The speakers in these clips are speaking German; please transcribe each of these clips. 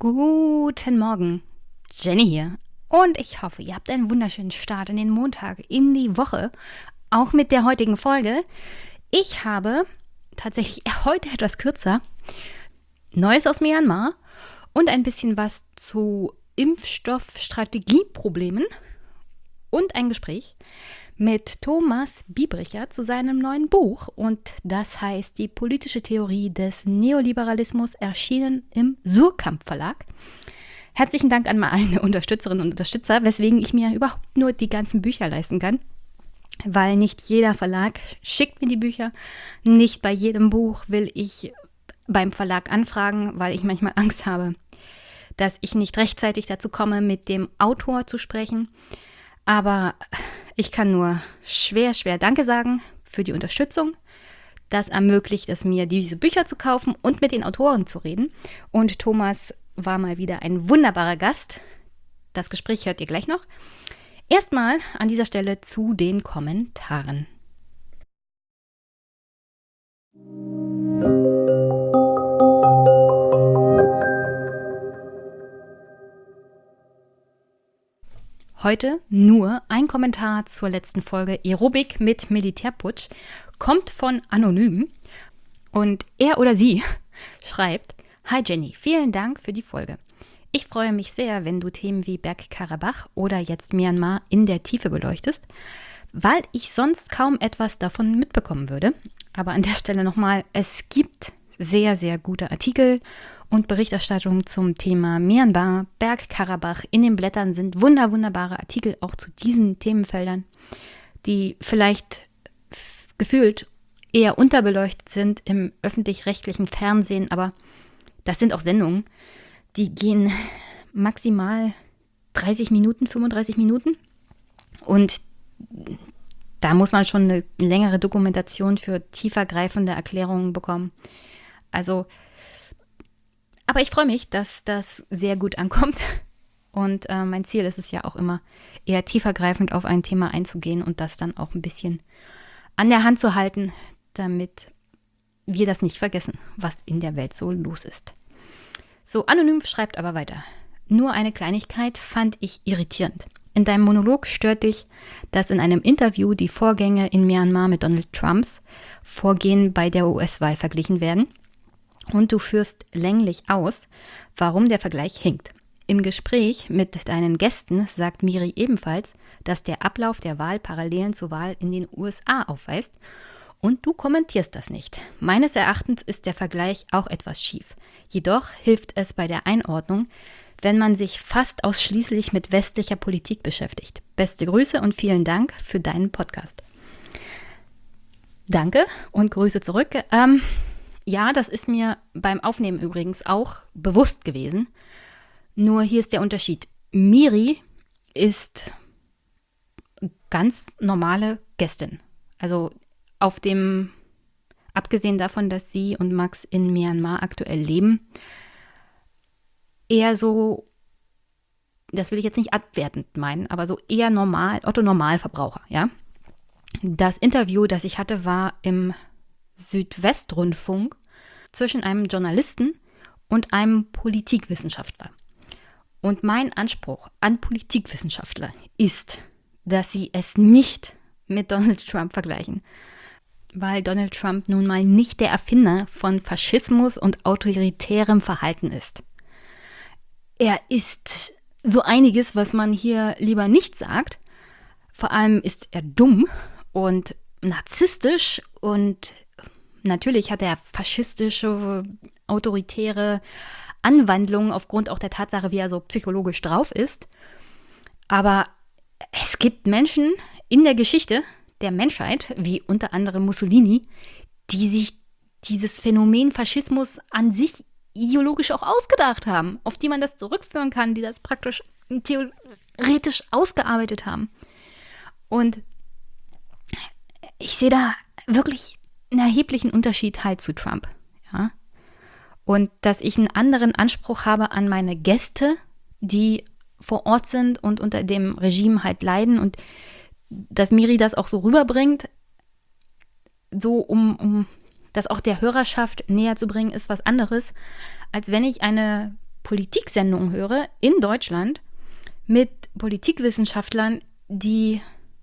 Guten Morgen, Jenny hier. Und ich hoffe, ihr habt einen wunderschönen Start in den Montag, in die Woche, auch mit der heutigen Folge. Ich habe tatsächlich heute etwas kürzer Neues aus Myanmar und ein bisschen was zu Impfstoffstrategieproblemen und ein Gespräch mit Thomas Biebricher zu seinem neuen Buch. Und das heißt Die politische Theorie des Neoliberalismus, erschienen im Suhrkamp Verlag. Herzlichen Dank an meine Unterstützerinnen und Unterstützer, weswegen ich mir überhaupt nur die ganzen Bücher leisten kann. Weil nicht jeder Verlag schickt mir die Bücher. Nicht bei jedem Buch will ich beim Verlag anfragen, weil ich manchmal Angst habe, dass ich nicht rechtzeitig dazu komme, mit dem Autor zu sprechen. Aber ich kann nur schwer Danke sagen für die Unterstützung. Das ermöglicht es mir, diese Bücher zu kaufen und mit den Autoren zu reden. Und Thomas war mal wieder ein wunderbarer Gast. Das Gespräch hört ihr gleich noch. Erstmal an dieser Stelle zu den Kommentaren. Heute nur ein Kommentar zur letzten Folge Aerobik mit Militärputsch, kommt von Anonym und er oder sie schreibt: Hi Jenny, vielen Dank für die Folge. Ich freue mich sehr, wenn du Themen wie Bergkarabach oder jetzt Myanmar in der Tiefe beleuchtest, weil ich sonst kaum etwas davon mitbekommen würde. Aber an der Stelle nochmal, es gibt sehr gute Artikel und Berichterstattung zum Thema Myanmar, Bergkarabach. In den Blättern sind wunderbare Artikel auch zu diesen Themenfeldern, die vielleicht gefühlt eher unterbeleuchtet sind im öffentlich-rechtlichen Fernsehen, aber das sind auch Sendungen, die gehen maximal 30 Minuten, 35 Minuten und da muss man schon eine längere Dokumentation für tiefergreifende Erklärungen bekommen. Also, aber ich freue mich, dass das sehr gut ankommt und mein Ziel ist es ja auch immer, eher tiefergreifend auf ein Thema einzugehen und das dann auch ein bisschen an der Hand zu halten, damit wir das nicht vergessen, was in der Welt so los ist. So, Anonym schreibt aber weiter. Nur eine Kleinigkeit fand ich irritierend. In deinem Monolog stört dich, dass in einem Interview die Vorgänge in Myanmar mit Donald Trumps Vorgehen bei der US-Wahl verglichen werden. Und du führst länglich aus, warum der Vergleich hinkt. Im Gespräch mit deinen Gästen sagt Miri ebenfalls, dass der Ablauf der Wahl Parallelen zur Wahl in den USA aufweist. Und du kommentierst das nicht. Meines Erachtens ist der Vergleich auch etwas schief. Jedoch hilft es bei der Einordnung, wenn man sich fast ausschließlich mit westlicher Politik beschäftigt. Beste Grüße und vielen Dank für deinen Podcast. Danke und Grüße zurück. Ja, das ist mir beim Aufnehmen übrigens auch bewusst gewesen. Nur hier ist der Unterschied. Miri ist ganz normale Gästin. Also abgesehen davon, dass sie und Max in Myanmar aktuell leben, eher so, das will ich jetzt nicht abwertend meinen, aber so eher normal, Otto-Normalverbraucher, ja. Das Interview, das ich hatte, war im Südwestrundfunk zwischen einem Journalisten und einem Politikwissenschaftler. Und mein Anspruch an Politikwissenschaftler ist, dass sie es nicht mit Donald Trump vergleichen, weil Donald Trump nun mal nicht der Erfinder von Faschismus und autoritärem Verhalten ist. Er ist so einiges, was man hier lieber nicht sagt. Vor allem ist er dumm und narzisstisch und natürlich hat er faschistische, autoritäre Anwandlungen aufgrund auch der Tatsache, wie er so psychologisch drauf ist. Aber es gibt Menschen in der Geschichte der Menschheit, wie unter anderem Mussolini, die sich dieses Phänomen Faschismus an sich ideologisch auch ausgedacht haben, auf die man das zurückführen kann, die das praktisch theoretisch ausgearbeitet haben. Und ich sehe da wirklich einen erheblichen Unterschied halt zu Trump. Ja? Und dass ich einen anderen Anspruch habe an meine Gäste, die vor Ort sind und unter dem Regime halt leiden und dass Miri das auch so rüberbringt, so um das auch der Hörerschaft näher zu bringen, ist was anderes, als wenn ich eine Politiksendungen höre in Deutschland mit Politikwissenschaftlern, die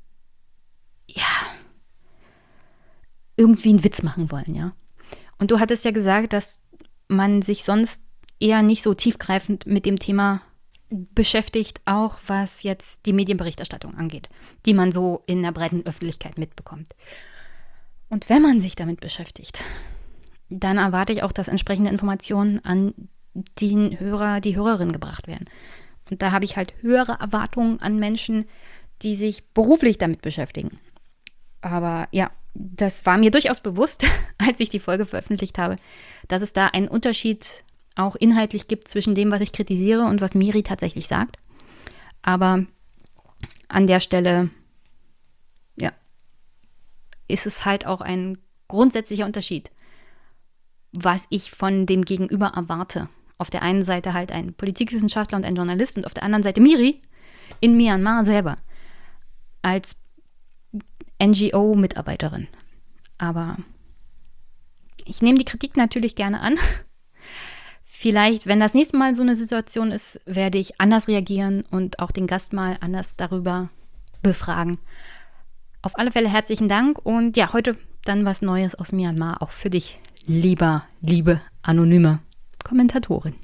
irgendwie einen Witz machen wollen, ja. Und du hattest ja gesagt, dass man sich sonst eher nicht so tiefgreifend mit dem Thema beschäftigt, auch was jetzt die Medienberichterstattung angeht, die man so in der breiten Öffentlichkeit mitbekommt. Und wenn man sich damit beschäftigt, dann erwarte ich auch, dass entsprechende Informationen an den Hörer, die Hörerin gebracht werden. Und da habe ich halt höhere Erwartungen an Menschen, die sich beruflich damit beschäftigen. Aber ja, das war mir durchaus bewusst, als ich die Folge veröffentlicht habe, dass es da einen Unterschied auch inhaltlich gibt zwischen dem, was ich kritisiere und was Miri tatsächlich sagt. Aber an der Stelle, ja, ist es halt auch ein grundsätzlicher Unterschied, was ich von dem Gegenüber erwarte. Auf der einen Seite halt ein Politikwissenschaftler und ein Journalist und auf der anderen Seite Miri in Myanmar selber als NGO-Mitarbeiterin. Aber ich nehme die Kritik natürlich gerne an. Vielleicht, wenn das nächste Mal so eine Situation ist, werde ich anders reagieren und auch den Gast mal anders darüber befragen. Auf alle Fälle herzlichen Dank und ja, heute dann was Neues aus Myanmar, auch für dich, liebe anonyme Kommentatorin.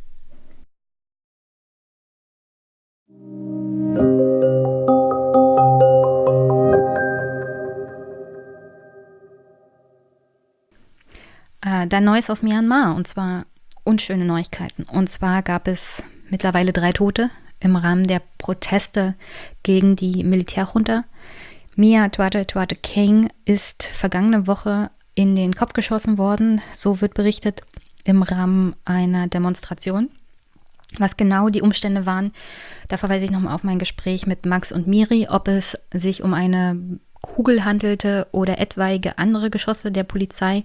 Dann Neues aus Myanmar, und zwar unschöne Neuigkeiten. Und zwar gab es mittlerweile 3 Tote im Rahmen der Proteste gegen die Militärjunta. Mia Twate King ist vergangene Woche in den Kopf geschossen worden, so wird berichtet, im Rahmen einer Demonstration. Was genau die Umstände waren, da verweise ich nochmal auf mein Gespräch mit Max und Miri, ob es sich um eine Kugel handelte oder etwaige andere Geschosse der Polizei,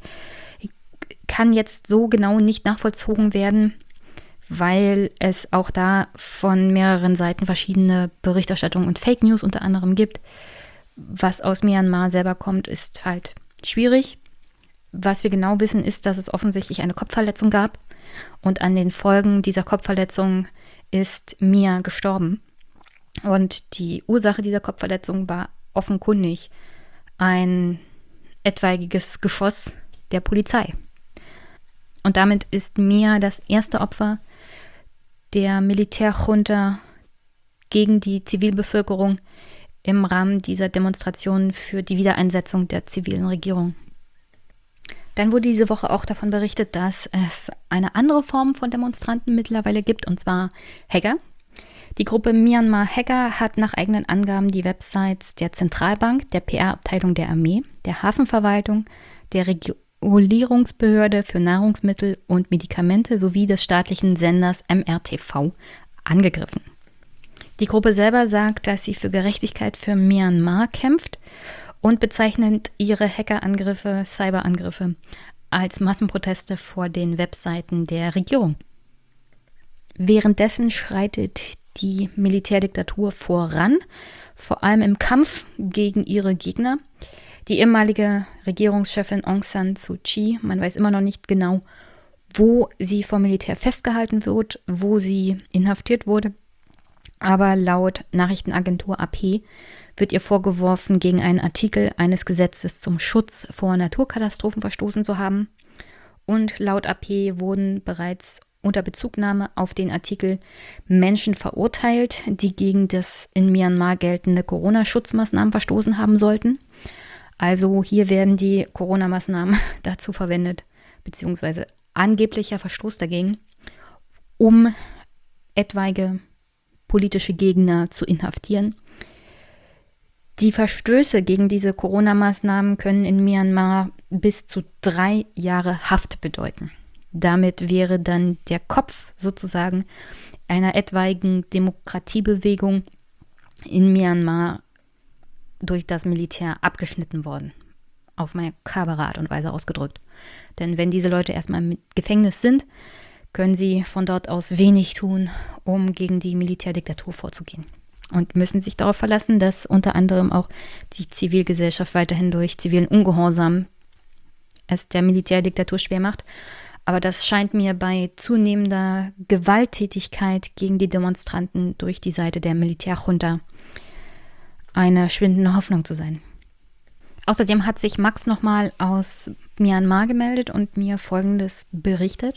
kann jetzt so genau nicht nachvollzogen werden, weil es auch da von mehreren Seiten verschiedene Berichterstattungen und Fake News unter anderem gibt. Was aus Myanmar selber kommt, ist halt schwierig. Was wir genau wissen, ist, dass es offensichtlich eine Kopfverletzung gab und an den Folgen dieser Kopfverletzung ist Mia gestorben. Und die Ursache dieser Kopfverletzung war offenkundig ein etwaiges Geschoss der Polizei. Und damit ist Mia das erste Opfer der Militärjunta gegen die Zivilbevölkerung im Rahmen dieser Demonstration für die Wiedereinsetzung der zivilen Regierung. Dann wurde diese Woche auch davon berichtet, dass es eine andere Form von Demonstranten mittlerweile gibt, und zwar Hacker. Die Gruppe Myanmar Hacker hat nach eigenen Angaben die Websites der Zentralbank, der PR-Abteilung der Armee, der Hafenverwaltung, der Regulierungsbehörde für Nahrungsmittel und Medikamente sowie des staatlichen Senders MRTV angegriffen. Die Gruppe selber sagt, dass sie für Gerechtigkeit für Myanmar kämpft und bezeichnet ihre Hackerangriffe, Cyberangriffe als Massenproteste vor den Webseiten der Regierung. Währenddessen schreitet die Militärdiktatur voran, vor allem im Kampf gegen ihre Gegner. Die ehemalige Regierungschefin Aung San Suu Kyi, man weiß immer noch nicht genau, wo sie vom Militär festgehalten wird, wo sie inhaftiert wurde. Aber laut Nachrichtenagentur AP wird ihr vorgeworfen, gegen einen Artikel eines Gesetzes zum Schutz vor Naturkatastrophen verstoßen zu haben. Und laut AP wurden bereits unter Bezugnahme auf den Artikel Menschen verurteilt, die gegen das in Myanmar geltende Corona-Schutzmaßnahmen verstoßen haben sollten. Also hier werden die Corona-Maßnahmen dazu verwendet, beziehungsweise angeblicher Verstoß dagegen, um etwaige politische Gegner zu inhaftieren. Die Verstöße gegen diese Corona-Maßnahmen können in Myanmar bis zu 3 Jahre Haft bedeuten. Damit wäre dann der Kopf sozusagen einer etwaigen Demokratiebewegung in Myanmar durch das Militär abgeschnitten worden. Auf makabere Art und Weise ausgedrückt. Denn wenn diese Leute erstmal im Gefängnis sind, können sie von dort aus wenig tun, um gegen die Militärdiktatur vorzugehen. Und müssen sich darauf verlassen, dass unter anderem auch die Zivilgesellschaft weiterhin durch zivilen Ungehorsam es der Militärdiktatur schwer macht. Aber das scheint mir bei zunehmender Gewalttätigkeit gegen die Demonstranten durch die Seite der Militärjunta eine schwindende Hoffnung zu sein. Außerdem hat sich Max nochmal aus Myanmar gemeldet und mir Folgendes berichtet.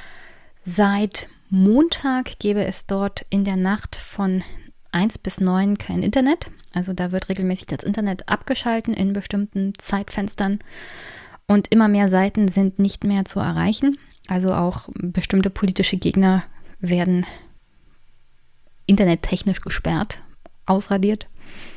Seit Montag gäbe es dort in der Nacht von 1 bis 9 kein Internet. Also da wird regelmäßig das Internet abgeschalten in bestimmten Zeitfenstern. Und immer mehr Seiten sind nicht mehr zu erreichen. Also auch bestimmte politische Gegner werden internettechnisch gesperrt, ausradiert.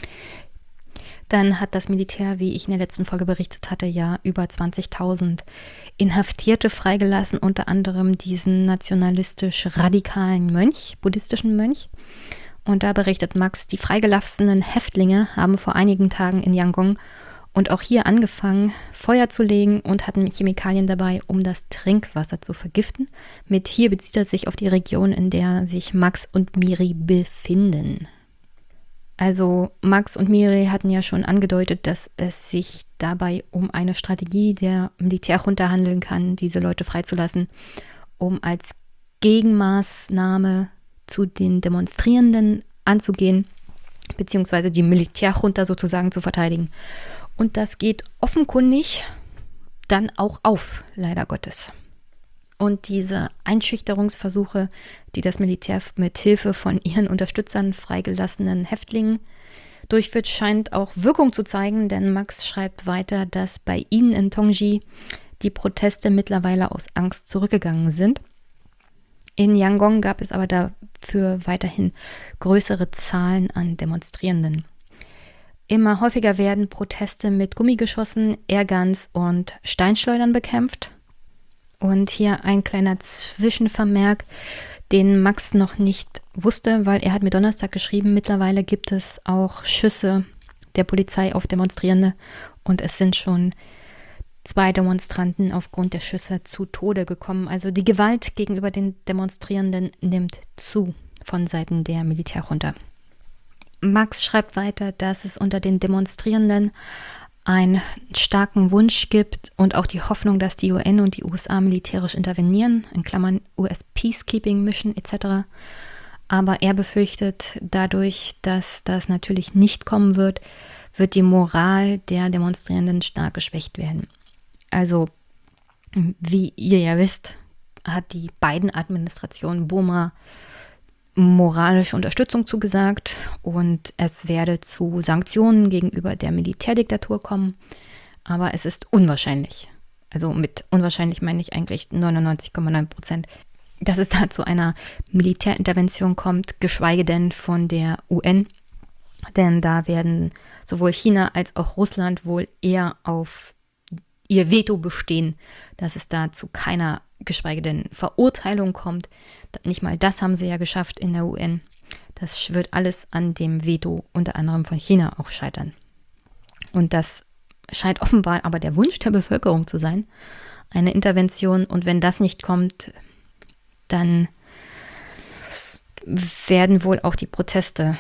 Dann hat das Militär, wie ich in der letzten Folge berichtet hatte, ja über 20.000 Inhaftierte freigelassen, unter anderem diesen nationalistisch-radikalen Mönch, buddhistischen Mönch. Und da berichtet Max, die freigelassenen Häftlinge haben vor einigen Tagen in Yangon und auch hier angefangen, Feuer zu legen und hatten Chemikalien dabei, um das Trinkwasser zu vergiften. Mit hier bezieht er sich auf die Region, in der sich Max und Miri befinden. Also Max und Miri hatten ja schon angedeutet, dass es sich dabei um eine Strategie der Militärjunta handeln kann, diese Leute freizulassen, um als Gegenmaßnahme zu den Demonstrierenden anzugehen, beziehungsweise die Militärjunta sozusagen zu verteidigen. Und das geht offenkundig dann auch auf, leider Gottes. Und diese Einschüchterungsversuche, die das Militär mit Hilfe von ihren Unterstützern freigelassenen Häftlingen durchführt, scheint auch Wirkung zu zeigen, denn Max schreibt weiter, dass bei ihnen in Tongji die Proteste mittlerweile aus Angst zurückgegangen sind. In Yangon gab es aber dafür weiterhin größere Zahlen an Demonstrierenden. Immer häufiger werden Proteste mit Gummigeschossen, Airguns und Steinschleudern bekämpft. Und hier ein kleiner Zwischenvermerk, den Max noch nicht wusste, weil er hat mir Donnerstag geschrieben, mittlerweile gibt es auch Schüsse der Polizei auf Demonstrierende und es sind schon 2 Demonstranten aufgrund der Schüsse zu Tode gekommen. Also die Gewalt gegenüber den Demonstrierenden nimmt zu von Seiten der Militärjunta. Max schreibt weiter, dass es unter den Demonstrierenden einen starken Wunsch gibt und auch die Hoffnung, dass die UN und die USA militärisch intervenieren, in Klammern US Peacekeeping Mission etc. Aber er befürchtet dadurch, dass das natürlich nicht kommen wird, wird die Moral der Demonstrierenden stark geschwächt werden. Also, wie ihr ja wisst, hat die Biden-Administration Burma moralische Unterstützung zugesagt und es werde zu Sanktionen gegenüber der Militärdiktatur kommen, aber es ist unwahrscheinlich, also mit unwahrscheinlich meine ich eigentlich 99,9%, dass es da zu einer Militärintervention kommt, geschweige denn von der UN, denn da werden sowohl China als auch Russland wohl eher auf ihr Veto bestehen, dass es da zu keiner, geschweige denn Verurteilung kommt. Nicht mal das haben sie ja geschafft in der UN. Das wird alles an dem Veto unter anderem von China auch scheitern. Und das scheint offenbar aber der Wunsch der Bevölkerung zu sein, eine Intervention. Und wenn das nicht kommt, dann werden wohl auch die Proteste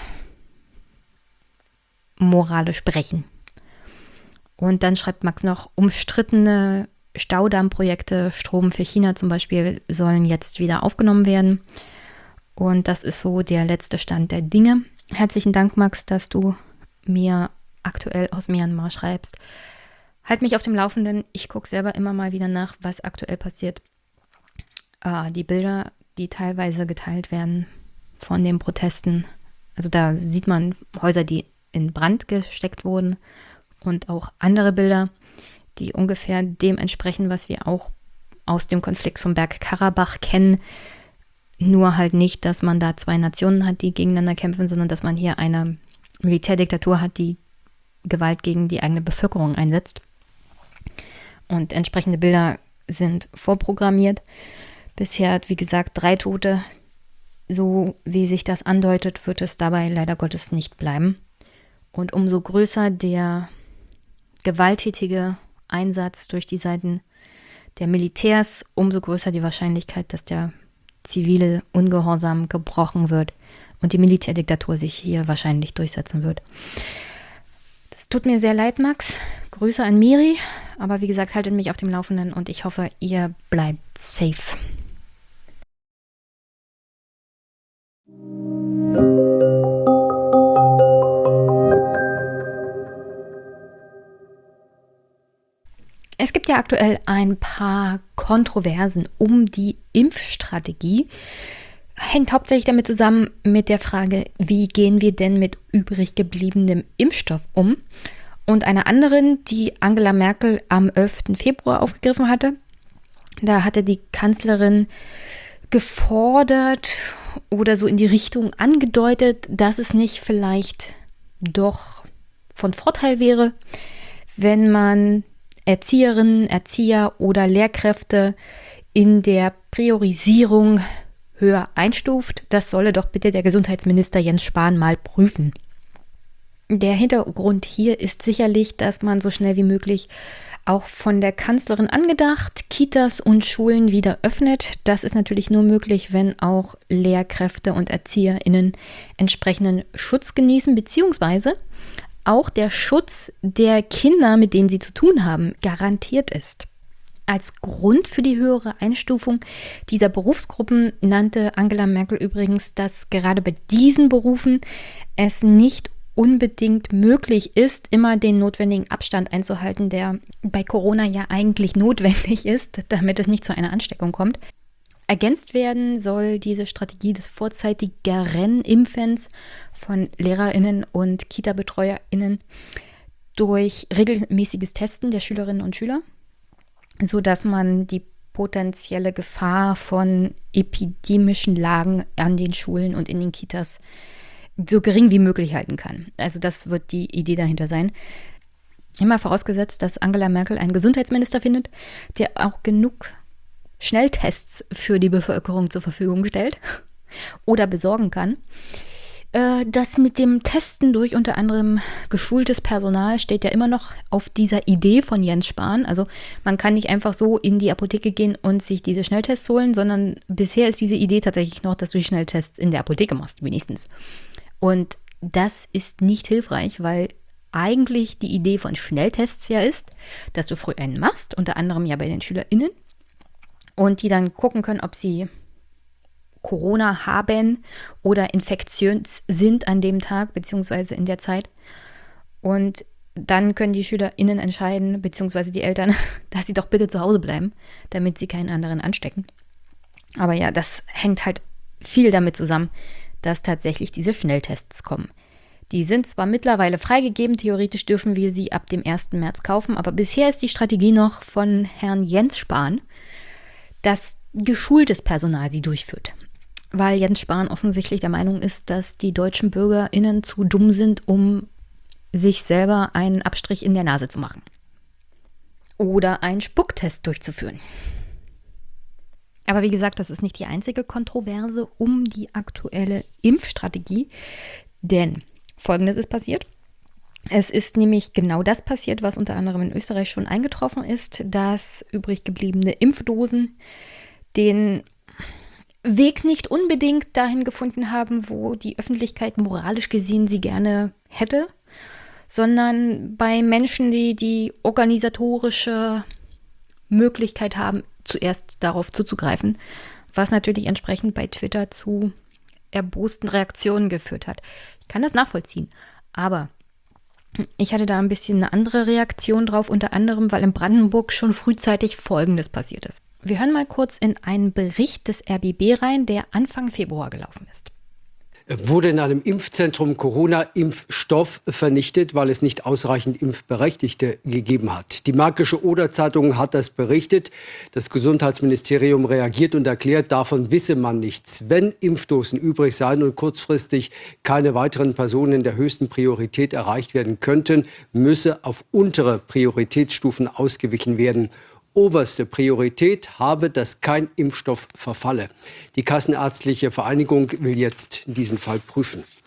moralisch brechen. Und dann schreibt Max noch, umstrittene Staudammprojekte, Strom für China zum Beispiel, sollen jetzt wieder aufgenommen werden. Und das ist so der letzte Stand der Dinge. Herzlichen Dank, Max, dass du mir aktuell aus Myanmar schreibst. Halt mich auf dem Laufenden. Ich gucke selber immer mal wieder nach, was aktuell passiert. Die Bilder, die teilweise geteilt werden von den Protesten. Also da sieht man Häuser, die in Brand gesteckt wurden und auch andere Bilder, die ungefähr dem entsprechen, was wir auch aus dem Konflikt vom Bergkarabach kennen. Nur halt nicht, dass man da 2 Nationen hat, die gegeneinander kämpfen, sondern dass man hier eine Militärdiktatur hat, die Gewalt gegen die eigene Bevölkerung einsetzt. Und entsprechende Bilder sind vorprogrammiert. Bisher hat, wie gesagt, 3 Tote. So wie sich das andeutet, wird es dabei leider Gottes nicht bleiben. Und umso größer der gewalttätige Einsatz durch die Seiten der Militärs, umso größer die Wahrscheinlichkeit, dass der zivile Ungehorsam gebrochen wird und die Militärdiktatur sich hier wahrscheinlich durchsetzen wird. Es tut mir sehr leid, Max. Grüße an Miri. Aber wie gesagt, haltet mich auf dem Laufenden und ich hoffe, ihr bleibt safe. Es gibt ja aktuell ein paar Kontroversen um die Impfstrategie. Hängt hauptsächlich damit zusammen mit der Frage, wie gehen wir denn mit übrig gebliebenem Impfstoff um? Und einer anderen, die Angela Merkel am 11. Februar aufgegriffen hatte. Da hatte die Kanzlerin gefordert oder so in die Richtung angedeutet, dass es nicht vielleicht doch von Vorteil wäre, wenn man Erzieherinnen, Erzieher oder Lehrkräfte in der Priorisierung höher einstuft. Das solle doch bitte der Gesundheitsminister Jens Spahn mal prüfen. Der Hintergrund hier ist sicherlich, dass man so schnell wie möglich auch von der Kanzlerin angedacht Kitas und Schulen wieder öffnet. Das ist natürlich nur möglich, wenn auch Lehrkräfte und ErzieherInnen entsprechenden Schutz genießen, beziehungsweise auch der Schutz der Kinder, mit denen sie zu tun haben, garantiert ist. Als Grund für die höhere Einstufung dieser Berufsgruppen nannte Angela Merkel übrigens, dass gerade bei diesen Berufen es nicht unbedingt möglich ist, immer den notwendigen Abstand einzuhalten, der bei Corona ja eigentlich notwendig ist, damit es nicht zu einer Ansteckung kommt. Ergänzt werden soll diese Strategie des vorzeitigeren Impfens von LehrerInnen und Kita-BetreuerInnen durch regelmäßiges Testen der Schülerinnen und Schüler, sodass man die potenzielle Gefahr von epidemischen Lagen an den Schulen und in den Kitas so gering wie möglich halten kann. Also das wird die Idee dahinter sein. Immer vorausgesetzt, dass Angela Merkel einen Gesundheitsminister findet, der auch genug Schnelltests für die Bevölkerung zur Verfügung stellt oder besorgen kann. Das mit dem Testen durch unter anderem geschultes Personal steht ja immer noch auf dieser Idee von Jens Spahn. Also man kann nicht einfach so in die Apotheke gehen und sich diese Schnelltests holen, sondern bisher ist diese Idee tatsächlich noch, dass du die Schnelltests in der Apotheke machst, wenigstens. Und das ist nicht hilfreich, weil eigentlich die Idee von Schnelltests ja ist, dass du früh einen machst, unter anderem ja bei den SchülerInnen, und die dann gucken können, ob sie Corona haben oder infektiös sind an dem Tag beziehungsweise in der Zeit. Und dann können die SchülerInnen entscheiden, beziehungsweise die Eltern, dass sie doch bitte zu Hause bleiben, damit sie keinen anderen anstecken. Aber ja, das hängt halt viel damit zusammen, dass tatsächlich diese Schnelltests kommen. Die sind zwar mittlerweile freigegeben, theoretisch dürfen wir sie ab dem 1. März kaufen, aber bisher ist die Strategie noch von Herrn Jens Spahn, dass geschultes Personal sie durchführt. Weil Jens Spahn offensichtlich der Meinung ist, dass die deutschen BürgerInnen zu dumm sind, um sich selber einen Abstrich in der Nase zu machen. Oder einen Spucktest durchzuführen. Aber wie gesagt, das ist nicht die einzige Kontroverse um die aktuelle Impfstrategie, denn Folgendes ist passiert. Es ist nämlich genau das passiert, was unter anderem in Österreich schon eingetroffen ist, dass übrig gebliebene Impfdosen den Weg nicht unbedingt dahin gefunden haben, wo die Öffentlichkeit moralisch gesehen sie gerne hätte, sondern bei Menschen, die die organisatorische Möglichkeit haben, zuerst darauf zuzugreifen, was natürlich entsprechend bei Twitter zu erbosten Reaktionen geführt hat. Ich kann das nachvollziehen, aber ich hatte da ein bisschen eine andere Reaktion drauf, unter anderem, weil in Brandenburg schon frühzeitig Folgendes passiert ist. Wir hören mal kurz in einen Bericht des RBB rein, der Anfang Februar gelaufen ist. Wurde in einem Impfzentrum Corona-Impfstoff vernichtet, weil es nicht ausreichend Impfberechtigte gegeben hat. Die Märkische Oder-Zeitung hat das berichtet. Das Gesundheitsministerium reagiert und erklärt, davon wisse man nichts. Wenn Impfdosen übrig seien und kurzfristig keine weiteren Personen in der höchsten Priorität erreicht werden könnten, müsse auf untere Prioritätsstufen ausgewichen werden. Oberste Priorität habe, dass kein Impfstoff verfalle. Die Kassenärztliche Vereinigung will jetzt diesen Fall prüfen.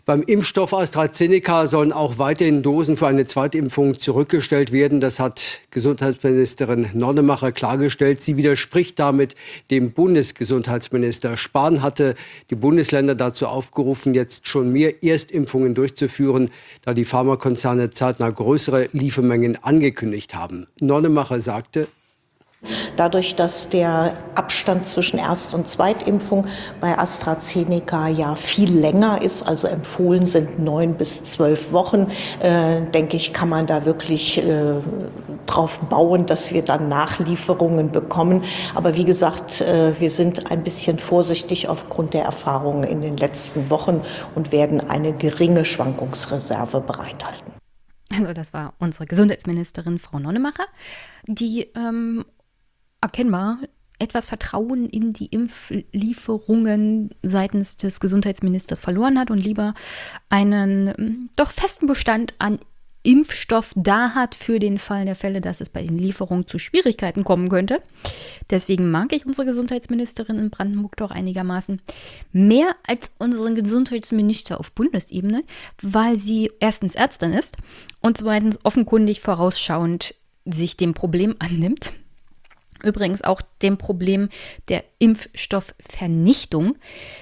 Beim Impfstoff AstraZeneca sollen auch weiterhin Dosen für eine Zweitimpfung zurückgestellt werden. Das hat Gesundheitsministerin Nonnemacher klargestellt. Sie widerspricht damit dem Bundesgesundheitsminister. Spahn hatte die Bundesländer dazu aufgerufen, jetzt schon mehr Erstimpfungen durchzuführen, da die Pharmakonzerne zeitnah größere Liefermengen angekündigt haben. Nonnemacher sagte: Dadurch, dass der Abstand zwischen Erst- und Zweitimpfung bei AstraZeneca ja viel länger ist, also empfohlen sind 9 bis 12 Wochen, denke ich, kann man da wirklich drauf bauen, dass wir dann Nachlieferungen bekommen. Aber wie gesagt, wir sind ein bisschen vorsichtig aufgrund der Erfahrungen in den letzten Wochen und werden eine geringe Schwankungsreserve bereithalten. Also das war unsere Gesundheitsministerin, Frau Nonnemacher, die erkennbar etwas Vertrauen in die Impflieferungen seitens des Gesundheitsministers verloren hat und lieber einen doch festen Bestand an Impfstoff da hat für den Fall der Fälle, dass es bei den Lieferungen zu Schwierigkeiten kommen könnte. Deswegen mag ich unsere Gesundheitsministerin in Brandenburg doch einigermaßen mehr als unseren Gesundheitsminister auf Bundesebene, weil sie erstens Ärztin ist und zweitens offenkundig vorausschauend sich dem Problem annimmt. Übrigens auch dem Problem der Impfstoffvernichtung,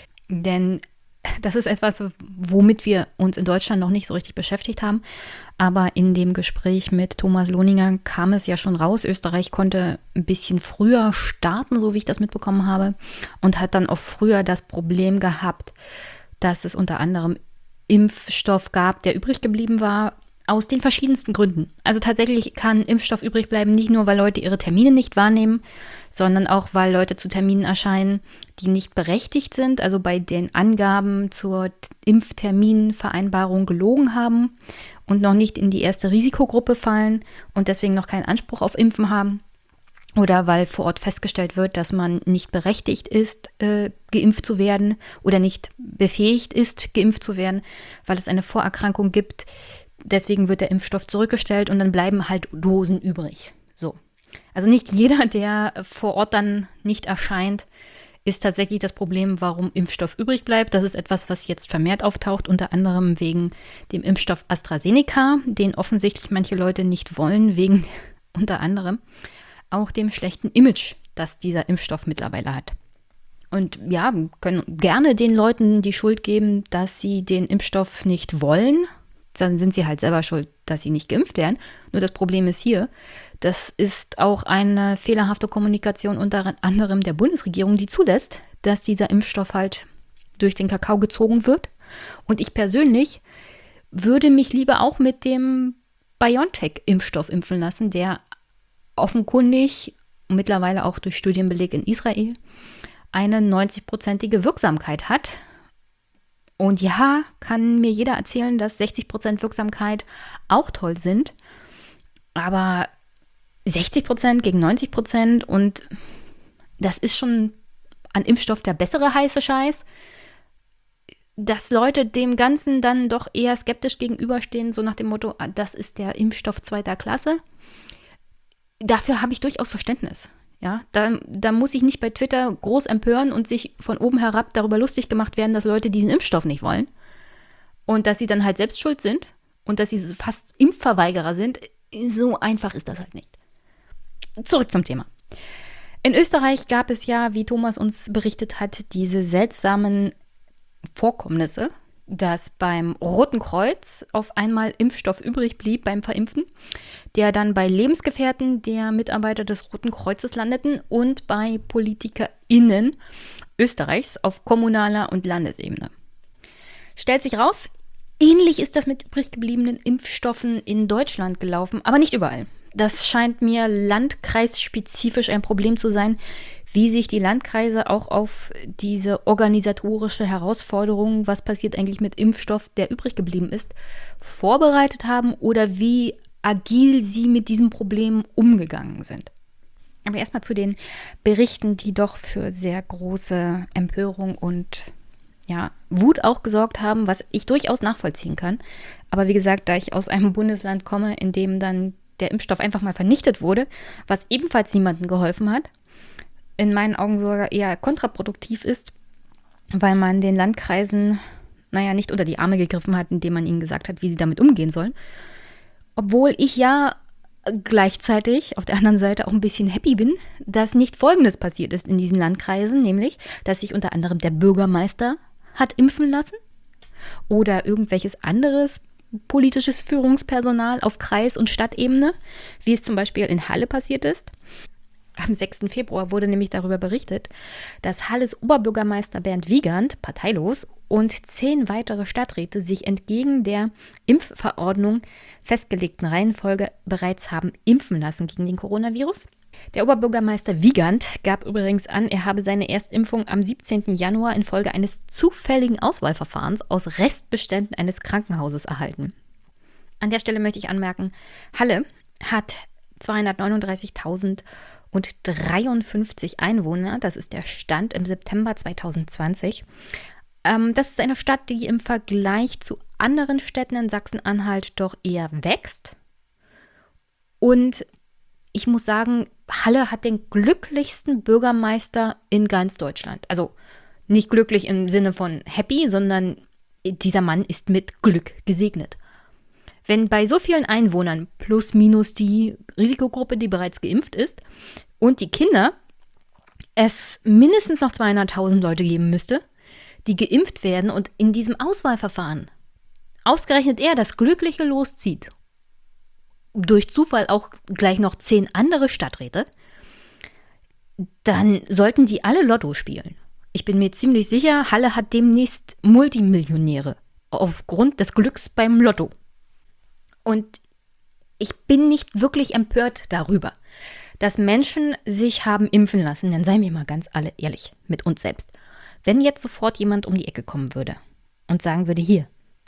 denn das ist etwas, womit wir uns in Deutschland noch nicht so richtig beschäftigt haben. Aber in dem Gespräch mit Thomas Lohninger kam es ja schon raus. Österreich konnte ein bisschen früher starten, so wie ich das mitbekommen habe, und hat dann auch früher das Problem gehabt, dass es unter anderem Impfstoff gab, der übrig geblieben war, aus den verschiedensten Gründen. Also tatsächlich kann Impfstoff übrig bleiben, nicht nur, weil Leute ihre Termine nicht wahrnehmen, sondern auch, weil Leute zu Terminen erscheinen, die nicht berechtigt sind, also bei den Angaben zur Impfterminvereinbarung gelogen haben und noch nicht in die erste Risikogruppe fallen und deswegen noch keinen Anspruch auf Impfen haben. Oder weil vor Ort festgestellt wird, dass man nicht berechtigt ist, geimpft zu werden oder nicht befähigt ist, geimpft zu werden, weil es eine Vorerkrankung gibt. Deswegen wird der Impfstoff zurückgestellt und dann bleiben halt Dosen übrig. So. Also nicht jeder, der vor Ort dann nicht erscheint, ist tatsächlich das Problem, warum Impfstoff übrig bleibt. Das ist etwas, was jetzt vermehrt auftaucht, unter anderem wegen dem Impfstoff AstraZeneca, den offensichtlich manche Leute nicht wollen, wegen unter anderem auch dem schlechten Image, das dieser Impfstoff mittlerweile hat. Und ja, wir können gerne den Leuten die Schuld geben, dass sie den Impfstoff nicht wollen. Dann sind sie halt selber schuld, dass sie nicht geimpft werden. Nur das Problem ist hier, das ist auch eine fehlerhafte Kommunikation unter anderem der Bundesregierung, die zulässt, dass dieser Impfstoff halt durch den Kakao gezogen wird. Und ich persönlich würde mich lieber auch mit dem BioNTech-Impfstoff impfen lassen, der offenkundig, mittlerweile auch durch Studienbeleg in Israel, eine 90-prozentige Wirksamkeit hat. Und ja, kann mir jeder erzählen, dass 60% Wirksamkeit auch toll sind. Aber 60% gegen 90% und das ist schon an Impfstoff der bessere heiße Scheiß. Dass Leute dem Ganzen dann doch eher skeptisch gegenüberstehen, so nach dem Motto, das ist der Impfstoff zweiter Klasse. Dafür habe ich durchaus Verständnis. Ja, da muss ich nicht bei Twitter groß empören und sich von oben herab darüber lustig gemacht werden, dass Leute diesen Impfstoff nicht wollen und dass sie dann halt selbst schuld sind und dass sie fast Impfverweigerer sind. So einfach ist das halt nicht. Zurück zum Thema. In Österreich gab es ja, wie Thomas uns berichtet hat, diese seltsamen Vorkommnisse, dass beim Roten Kreuz auf einmal Impfstoff übrig blieb beim Verimpfen, der dann bei Lebensgefährten der Mitarbeiter des Roten Kreuzes landeten und bei PolitikerInnen Österreichs auf kommunaler und Landesebene. Stellt sich raus, ähnlich ist das mit übrig gebliebenen Impfstoffen in Deutschland gelaufen, aber nicht überall. Das scheint mir landkreisspezifisch ein Problem zu sein, wie sich die Landkreise auch auf diese organisatorische Herausforderung, was passiert eigentlich mit Impfstoff, der übrig geblieben ist, vorbereitet haben oder wie agil sie mit diesem Problem umgegangen sind. Aber erstmal zu den Berichten, die doch für sehr große Empörung und Wut auch gesorgt haben, was ich durchaus nachvollziehen kann. Aber wie gesagt, da ich aus einem Bundesland komme, in dem dann der Impfstoff einfach mal vernichtet wurde, was ebenfalls niemandem geholfen hat, in meinen Augen sogar eher kontraproduktiv ist, weil man den Landkreisen nicht unter die Arme gegriffen hat, indem man ihnen gesagt hat, wie sie damit umgehen sollen. Obwohl ich ja gleichzeitig auf der anderen Seite auch ein bisschen happy bin, dass nicht Folgendes passiert ist in diesen Landkreisen, nämlich, dass sich unter anderem der Bürgermeister hat impfen lassen oder irgendwelches anderes politisches Führungspersonal auf Kreis- und Stadtebene, wie es zum Beispiel in Halle passiert ist. Am 6. Februar wurde nämlich darüber berichtet, dass Halles Oberbürgermeister Bernd Wiegand, parteilos, und 10 weitere Stadträte sich entgegen der Impfverordnung festgelegten Reihenfolge bereits haben impfen lassen gegen den Coronavirus. Der Oberbürgermeister Wiegand gab übrigens an, er habe seine Erstimpfung am 17. Januar infolge eines zufälligen Auswahlverfahrens aus Restbeständen eines Krankenhauses erhalten. An der Stelle möchte ich anmerken, Halle hat 239.053 Einwohner, das ist der Stand im September 2020. Das ist eine Stadt, die im Vergleich zu anderen Städten in Sachsen-Anhalt doch eher wächst. Und ich muss sagen, Halle hat den glücklichsten Bürgermeister in ganz Deutschland. Also nicht glücklich im Sinne von happy, sondern dieser Mann ist mit Glück gesegnet. Wenn bei so vielen Einwohnern plus minus die Risikogruppe, die bereits geimpft ist, und die Kinder, es mindestens noch 200.000 Leute geben müsste, die geimpft werden und in diesem Auswahlverfahren ausgerechnet er das glückliche Los zieht, durch Zufall auch gleich noch 10 andere Stadträte, dann sollten die alle Lotto spielen. Ich bin mir ziemlich sicher, Halle hat demnächst Multimillionäre aufgrund des Glücks beim Lotto. Und ich bin nicht wirklich empört darüber, dass Menschen sich haben impfen lassen. Dann seien wir mal ganz alle ehrlich mit uns selbst. Wenn jetzt sofort jemand um die Ecke kommen würde und sagen würde, hier,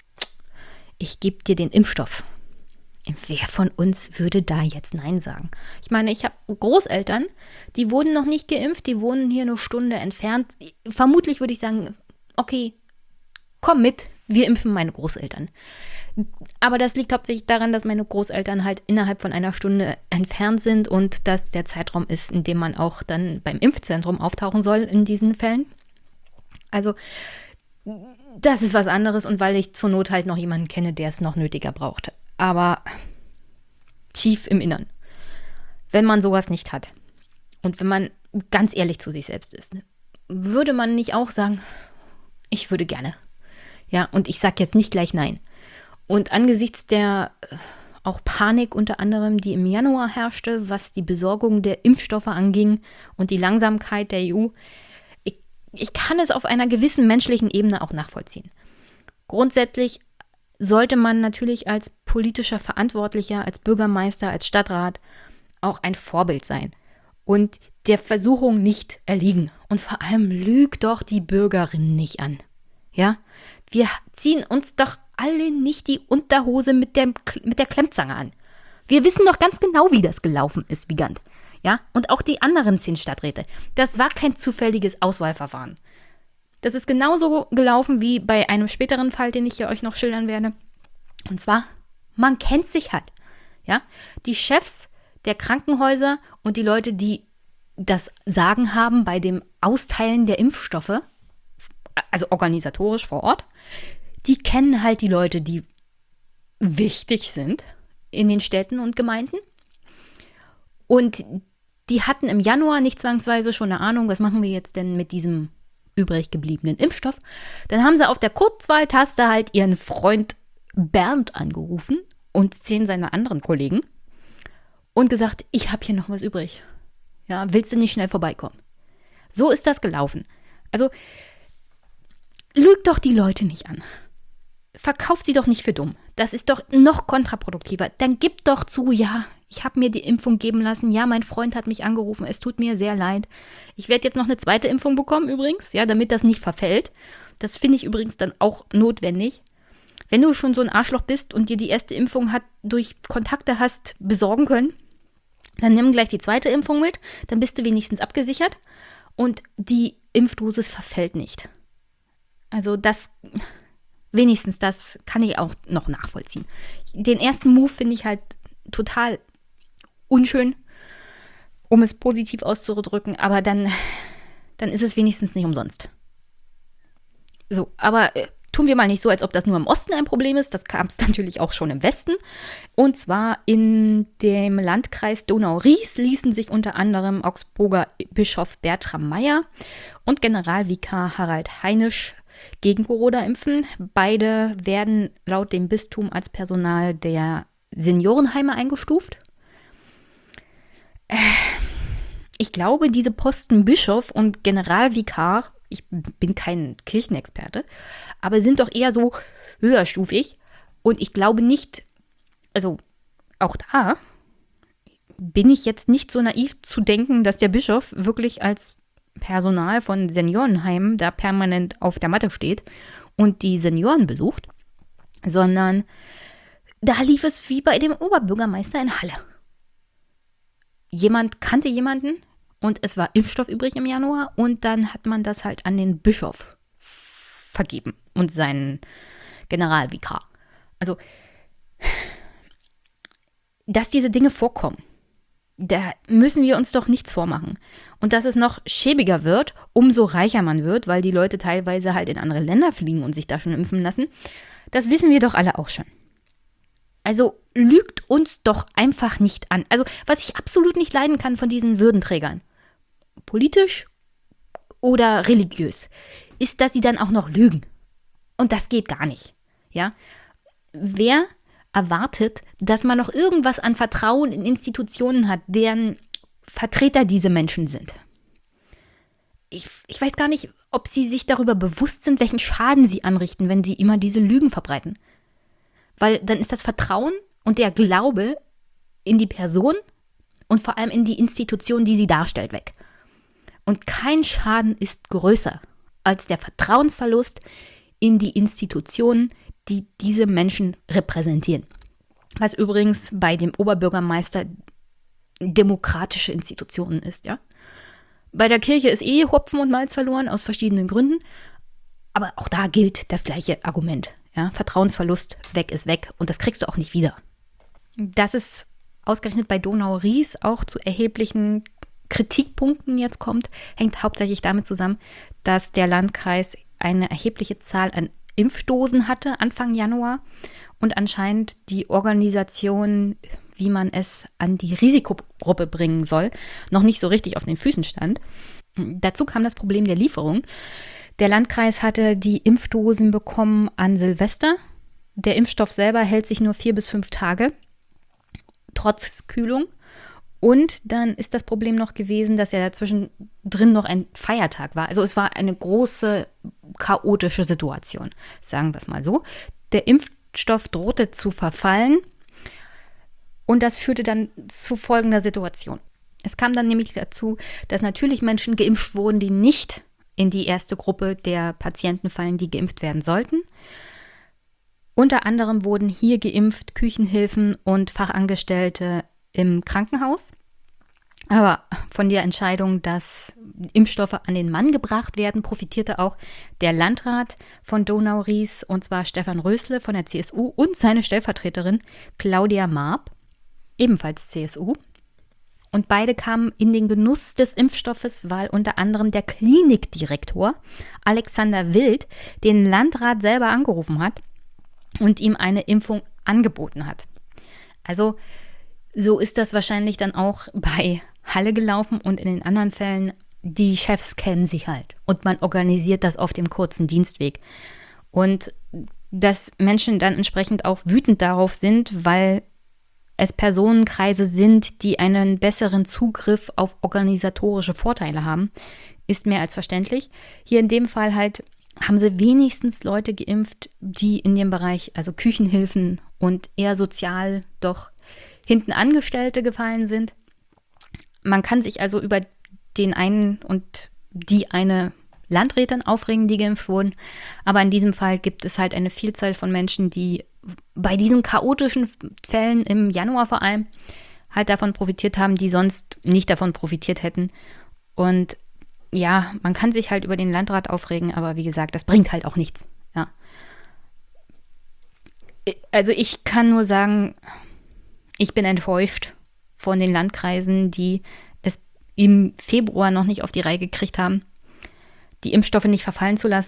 ich gebe dir den Impfstoff. Wer von uns würde da jetzt Nein sagen? Ich meine, ich habe Großeltern, die wurden noch nicht geimpft, die wohnen hier eine Stunde entfernt. Vermutlich würde ich sagen, okay, komm mit, wir impfen meine Großeltern. Aber das liegt hauptsächlich daran, dass meine Großeltern halt innerhalb von einer Stunde entfernt sind und dass der Zeitraum ist, in dem man auch dann beim Impfzentrum auftauchen soll in diesen Fällen. Also das ist was anderes und weil ich zur Not halt noch jemanden kenne, der es noch nötiger braucht. Aber tief im Innern, wenn man sowas nicht hat und wenn man ganz ehrlich zu sich selbst ist, würde man nicht auch sagen, ich würde gerne. Ja, und ich sage jetzt nicht gleich nein. Und angesichts der auch Panik unter anderem, die im Januar herrschte, was die Besorgung der Impfstoffe anging und die Langsamkeit der EU, ich kann es auf einer gewissen menschlichen Ebene auch nachvollziehen. Grundsätzlich sollte man natürlich als politischer Verantwortlicher, als Bürgermeister, als Stadtrat auch ein Vorbild sein und der Versuchung nicht erliegen. Und vor allem lügt doch die Bürgerin nicht an. Ja, wir ziehen uns doch alle nicht die Unterhose mit der Klemmzange an. Wir wissen doch ganz genau, wie das gelaufen ist, Wiegand. Ja, und auch die anderen 10 Stadträte. Das war kein zufälliges Auswahlverfahren. Das ist genauso gelaufen wie bei einem späteren Fall, den ich hier euch noch schildern werde. Und zwar, man kennt sich halt. Ja, die Chefs der Krankenhäuser und die Leute, die das Sagen haben bei dem Austeilen der Impfstoffe, also organisatorisch vor Ort, die kennen halt die Leute, die wichtig sind in den Städten und Gemeinden. Und die hatten im Januar nicht zwangsweise schon eine Ahnung, was machen wir jetzt denn mit diesem übrig gebliebenen Impfstoff. Dann haben sie auf der Kurzwahltaste halt ihren Freund Bernd angerufen und 10 seiner anderen Kollegen und gesagt, ich habe hier noch was übrig. Ja, willst du nicht schnell vorbeikommen? So ist das gelaufen. Also, lügt doch die Leute nicht an. Verkauft sie doch nicht für dumm. Das ist doch noch kontraproduktiver. Dann gib doch zu, ja, ich habe mir die Impfung geben lassen. Ja, mein Freund hat mich angerufen. Es tut mir sehr leid. Ich werde jetzt noch eine zweite Impfung bekommen übrigens, ja, damit das nicht verfällt. Das finde ich übrigens dann auch notwendig. Wenn du schon so ein Arschloch bist und dir die erste Impfung durch Kontakte hast besorgen können, dann nimm gleich die zweite Impfung mit. Dann bist du wenigstens abgesichert und die Impfdosis verfällt nicht. Also wenigstens das kann ich auch noch nachvollziehen. Den ersten Move finde ich halt total unschön, um es positiv auszudrücken, aber dann ist es wenigstens nicht umsonst. So, aber tun wir mal nicht so, als ob das nur im Osten ein Problem ist. Das gab es natürlich auch schon im Westen. Und zwar in dem Landkreis Donau-Ries ließen sich unter anderem Augsburger Bischof Bertram Meyer und Generalvikar Harald Heinisch gegen Corona impfen. Beide werden laut dem Bistum als Personal der Seniorenheime eingestuft. Ich glaube, diese Posten Bischof und Generalvikar, ich bin kein Kirchenexperte, aber sind doch eher so höherstufig. Und ich glaube nicht, also auch da bin ich jetzt nicht so naiv zu denken, dass der Bischof wirklich als Personal von Seniorenheimen da permanent auf der Matte steht und die Senioren besucht, sondern da lief es wie bei dem Oberbürgermeister in Halle. Jemand kannte jemanden und es war Impfstoff übrig im Januar und dann hat man das halt an den Bischof vergeben und seinen Generalvikar. Also, dass diese Dinge vorkommen, da müssen wir uns doch nichts vormachen. Und dass es noch schäbiger wird, umso reicher man wird, weil die Leute teilweise halt in andere Länder fliegen und sich da schon impfen lassen, das wissen wir doch alle auch schon. Also lügt uns doch einfach nicht an. Also was ich absolut nicht leiden kann von diesen Würdenträgern, politisch oder religiös, ist, dass sie dann auch noch lügen. Und das geht gar nicht. Ja? Wer erwartet, dass man noch irgendwas an Vertrauen in Institutionen hat, deren Vertreter diese Menschen sind? Ich weiß gar nicht, ob sie sich darüber bewusst sind, welchen Schaden sie anrichten, wenn sie immer diese Lügen verbreiten. Weil dann ist das Vertrauen und der Glaube in die Person und vor allem in die Institution, die sie darstellt, weg. Und kein Schaden ist größer als der Vertrauensverlust in die Institutionen, die diese Menschen repräsentieren. Was übrigens bei dem Oberbürgermeister demokratische Institutionen ist, ja. Bei der Kirche ist Hopfen und Malz verloren, aus verschiedenen Gründen. Aber auch da gilt das gleiche Argument. Ja? Vertrauensverlust, weg ist weg. Und das kriegst du auch nicht wieder. Dass es ausgerechnet bei Donau-Ries auch zu erheblichen Kritikpunkten jetzt kommt, hängt hauptsächlich damit zusammen, dass der Landkreis eine erhebliche Zahl an Impfdosen hatte Anfang Januar und anscheinend die Organisation, wie man es an die Risikogruppe bringen soll, noch nicht so richtig auf den Füßen stand. Dazu kam das Problem der Lieferung. Der Landkreis hatte die Impfdosen bekommen an Silvester. Der Impfstoff selber hält sich nur 4 bis 5 Tage, trotz Kühlung. Und dann ist das Problem noch gewesen, dass ja dazwischen drin noch ein Feiertag war. Also es war eine große, chaotische Situation, sagen wir es mal so. Der Impfstoff drohte zu verfallen und das führte dann zu folgender Situation. Es kam dann nämlich dazu, dass natürlich Menschen geimpft wurden, die nicht in die erste Gruppe der Patienten fallen, die geimpft werden sollten. Unter anderem wurden hier geimpft Küchenhilfen und Fachangestellte im Krankenhaus. Aber von der Entscheidung, dass Impfstoffe an den Mann gebracht werden, profitierte auch der Landrat von Donau-Ries, und zwar Stefan Rösle von der CSU und seine Stellvertreterin Claudia Marb, ebenfalls CSU. Und beide kamen in den Genuss des Impfstoffes, weil unter anderem der Klinikdirektor Alexander Wild den Landrat selber angerufen hat und ihm eine Impfung angeboten hat. Also so ist das wahrscheinlich dann auch bei Halle gelaufen und in den anderen Fällen, die Chefs kennen sich halt und man organisiert das auf dem kurzen Dienstweg. Und dass Menschen dann entsprechend auch wütend darauf sind, weil es Personenkreise sind, die einen besseren Zugriff auf organisatorische Vorteile haben, ist mehr als verständlich. Hier in dem Fall halt haben sie wenigstens Leute geimpft, die in dem Bereich, also Küchenhilfen und eher sozial doch hinten Angestellte gefallen sind. Man kann sich also über den einen und die eine Landrätin aufregen, die geimpft wurden. Aber in diesem Fall gibt es halt eine Vielzahl von Menschen, die bei diesen chaotischen Fällen im Januar vor allem halt davon profitiert haben, die sonst nicht davon profitiert hätten. Und ja, man kann sich halt über den Landrat aufregen, aber wie gesagt, das bringt halt auch nichts. Ja. Also ich kann nur sagen, ich bin enttäuscht von den Landkreisen, die es im Februar noch nicht auf die Reihe gekriegt haben, die Impfstoffe nicht verfallen zu lassen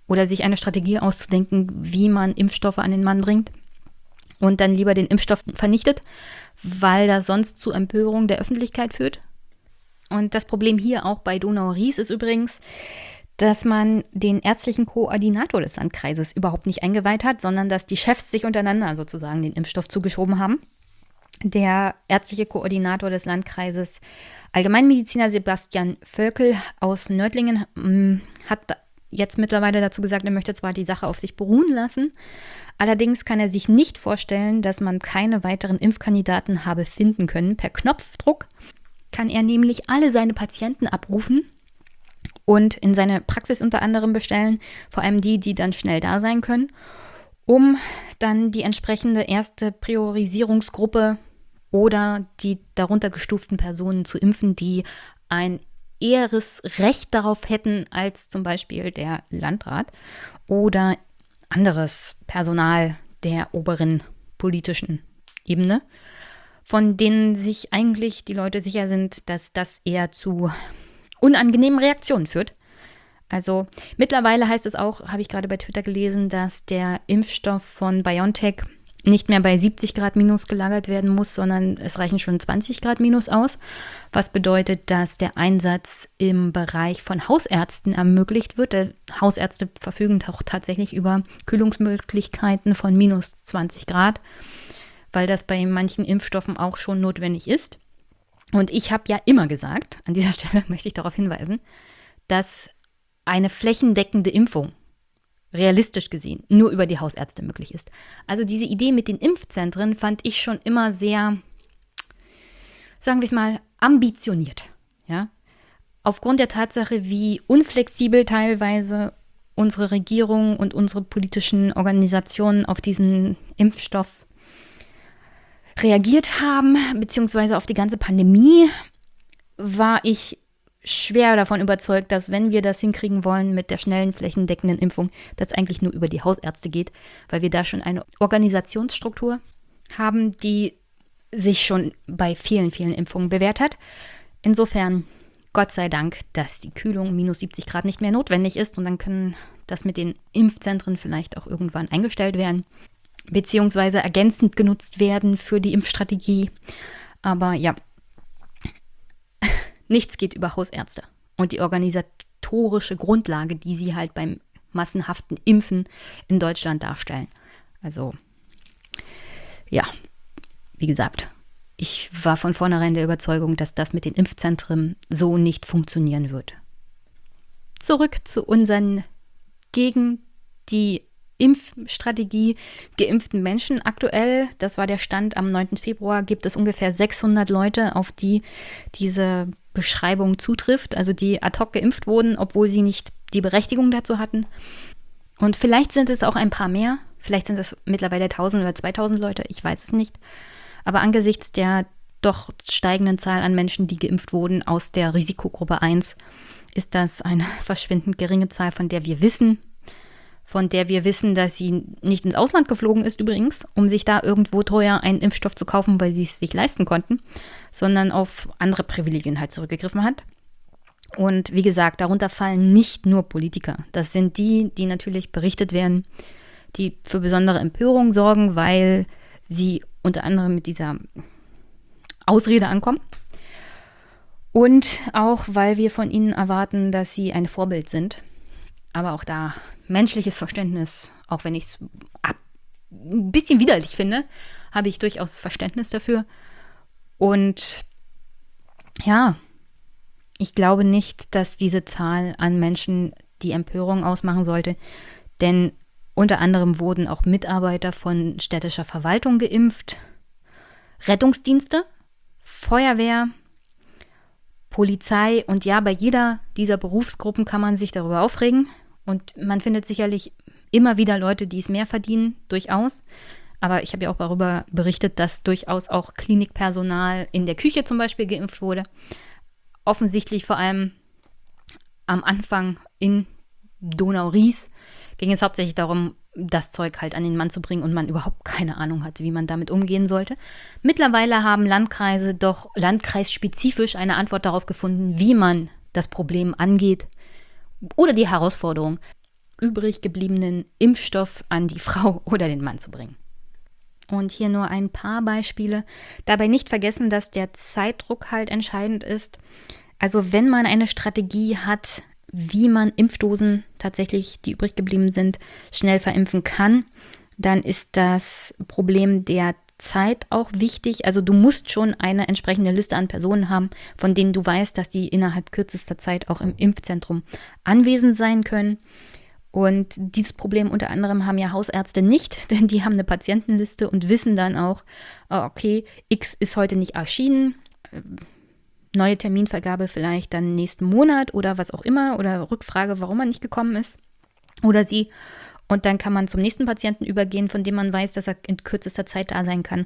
oder sich eine Strategie auszudenken, wie man Impfstoffe an den Mann bringt und dann lieber den Impfstoff vernichtet, weil das sonst zu Empörung der Öffentlichkeit führt. Und das Problem hier auch bei Donau-Ries ist übrigens, dass man den ärztlichen Koordinator des Landkreises überhaupt nicht eingeweiht hat, sondern dass die Chefs sich untereinander sozusagen den Impfstoff zugeschoben haben. Der ärztliche Koordinator des Landkreises, Allgemeinmediziner Sebastian Völkel aus Nördlingen, hat jetzt mittlerweile dazu gesagt, er möchte zwar die Sache auf sich beruhen lassen, allerdings kann er sich nicht vorstellen, dass man keine weiteren Impfkandidaten habe finden können. Per Knopfdruck kann er nämlich alle seine Patienten abrufen und in seine Praxis unter anderem bestellen, vor allem die dann schnell da sein können, um dann die entsprechende erste Priorisierungsgruppe oder die darunter gestuften Personen zu impfen, die ein eheres Recht darauf hätten als zum Beispiel der Landrat oder anderes Personal der oberen politischen Ebene, von denen sich eigentlich die Leute sicher sind, dass das eher zu unangenehmen Reaktionen führt. Also mittlerweile heißt es auch, habe ich gerade bei Twitter gelesen, dass der Impfstoff von BioNTech nicht mehr bei 70 Grad minus gelagert werden muss, sondern es reichen schon 20 Grad minus aus, was bedeutet, dass der Einsatz im Bereich von Hausärzten ermöglicht wird. Hausärzte verfügen auch tatsächlich über Kühlungsmöglichkeiten von minus 20 Grad, weil das bei manchen Impfstoffen auch schon notwendig ist. Und ich habe ja immer gesagt, an dieser Stelle möchte ich darauf hinweisen, dass eine flächendeckende Impfung realistisch gesehen nur über die Hausärzte möglich ist. Also diese Idee mit den Impfzentren fand ich schon immer sehr, sagen wir es mal, ambitioniert. Ja? Aufgrund der Tatsache, wie unflexibel teilweise unsere Regierung und unsere politischen Organisationen auf diesen Impfstoff reagiert haben, beziehungsweise auf die ganze Pandemie, war ich schwer davon überzeugt, dass wenn wir das hinkriegen wollen mit der schnellen flächendeckenden Impfung, das eigentlich nur über die Hausärzte geht, weil wir da schon eine Organisationsstruktur haben, die sich schon bei vielen, vielen Impfungen bewährt hat. Insofern, Gott sei Dank, dass die Kühlung minus 70 Grad nicht mehr notwendig ist und dann können das mit den Impfzentren vielleicht auch irgendwann eingestellt werden, beziehungsweise ergänzend genutzt werden für die Impfstrategie. Aber ja, nichts geht über Hausärzte und die organisatorische Grundlage, die sie halt beim massenhaften Impfen in Deutschland darstellen. Also, ja, wie gesagt, ich war von vornherein der Überzeugung, dass das mit den Impfzentren so nicht funktionieren wird. Zurück zu unseren gegen die Impfstrategie geimpften Menschen. Aktuell, das war der Stand am 9. Februar, gibt es ungefähr 600 Leute, auf die diese Beschreibung zutrifft, also die ad hoc geimpft wurden, obwohl sie nicht die Berechtigung dazu hatten. Und vielleicht sind es auch ein paar mehr, vielleicht sind es mittlerweile 1000 oder 2000 Leute, ich weiß es nicht. Aber angesichts der doch steigenden Zahl an Menschen, die geimpft wurden aus der Risikogruppe 1, ist das eine verschwindend geringe Zahl, von der wir wissen, dass sie nicht ins Ausland geflogen ist übrigens, um sich da irgendwo teuer einen Impfstoff zu kaufen, weil sie es sich leisten konnten, sondern auf andere Privilegien halt zurückgegriffen hat. Und wie gesagt, darunter fallen nicht nur Politiker. Das sind die natürlich berichtet werden, die für besondere Empörung sorgen, weil sie unter anderem mit dieser Ausrede ankommen. Und auch, weil wir von ihnen erwarten, dass sie ein Vorbild sind. Aber auch da menschliches Verständnis, auch wenn ich es ein bisschen widerlich finde, habe ich durchaus Verständnis dafür. Und ja, ich glaube nicht, dass diese Zahl an Menschen die Empörung ausmachen sollte, denn unter anderem wurden auch Mitarbeiter von städtischer Verwaltung geimpft, Rettungsdienste, Feuerwehr, Polizei und ja, bei jeder dieser Berufsgruppen kann man sich darüber aufregen. Und man findet sicherlich immer wieder Leute, die es mehr verdienen, durchaus. Aber ich habe ja auch darüber berichtet, dass durchaus auch Klinikpersonal in der Küche zum Beispiel geimpft wurde. Offensichtlich vor allem am Anfang in Donau-Ries ging es hauptsächlich darum, das Zeug halt an den Mann zu bringen und man überhaupt keine Ahnung hatte, wie man damit umgehen sollte. Mittlerweile haben Landkreise doch landkreisspezifisch eine Antwort darauf gefunden, wie man das Problem angeht oder die Herausforderung. übrig gebliebenen Impfstoff an die Frau oder den Mann zu bringen. Und hier nur ein paar Beispiele. Dabei nicht vergessen, dass der Zeitdruck halt entscheidend ist. Also wenn man eine Strategie hat, wie man Impfdosen tatsächlich, die übrig geblieben sind, schnell verimpfen kann, dann ist das Problem der Zeit auch wichtig. Also du musst schon eine entsprechende Liste an Personen haben, von denen du weißt, dass die innerhalb kürzester Zeit auch im Impfzentrum anwesend sein können. Und dieses Problem unter anderem haben ja Hausärzte nicht, denn die haben eine Patientenliste und wissen dann auch, okay, X ist heute nicht erschienen, neue Terminvergabe vielleicht dann nächsten Monat oder was auch immer oder Rückfrage, warum er nicht gekommen ist oder sie. Und dann kann man zum nächsten Patienten übergehen, von dem man weiß, dass er in kürzester Zeit da sein kann.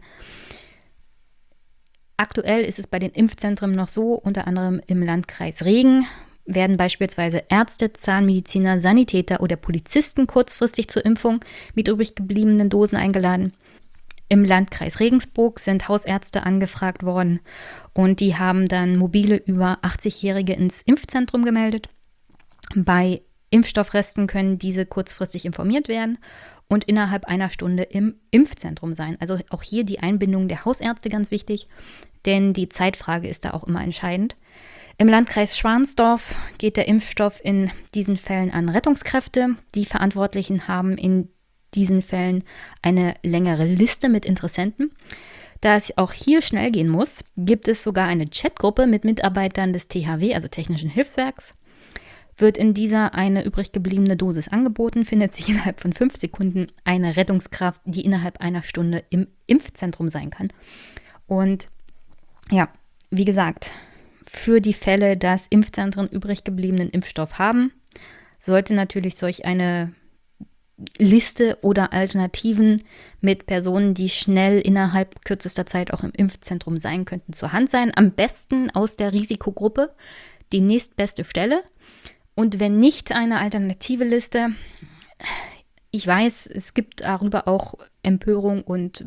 Aktuell ist es bei den Impfzentren noch so, unter anderem im Landkreis Regen werden beispielsweise Ärzte, Zahnmediziner, Sanitäter oder Polizisten kurzfristig zur Impfung mit übrig gebliebenen Dosen eingeladen. Im Landkreis Regensburg sind Hausärzte angefragt worden und die haben dann mobile über 80-Jährige ins Impfzentrum gemeldet. Bei Impfstoffresten können diese kurzfristig informiert werden und innerhalb einer Stunde im Impfzentrum sein. Also auch hier die Einbindung der Hausärzte ganz wichtig, denn die Zeitfrage ist da auch immer entscheidend. Im Landkreis Schwansdorf geht der Impfstoff in diesen Fällen an Rettungskräfte. Die Verantwortlichen haben in diesen Fällen eine längere Liste mit Interessenten. Da es auch hier schnell gehen muss, gibt es sogar eine Chatgruppe mit Mitarbeitern des THW, also Technischen Hilfswerks. Wird in dieser eine übrig gebliebene Dosis angeboten, findet sich innerhalb von 5 Sekunden eine Rettungskraft, die innerhalb einer Stunde im Impfzentrum sein kann. Und ja, wie gesagt, für die Fälle, dass Impfzentren übrig gebliebenen Impfstoff haben, sollte natürlich solch eine Liste oder Alternativen mit Personen, die schnell innerhalb kürzester Zeit auch im Impfzentrum sein könnten, zur Hand sein. Am besten aus der Risikogruppe, die nächstbeste Stelle. Und wenn nicht eine alternative Liste, ich weiß, es gibt darüber auch Empörung und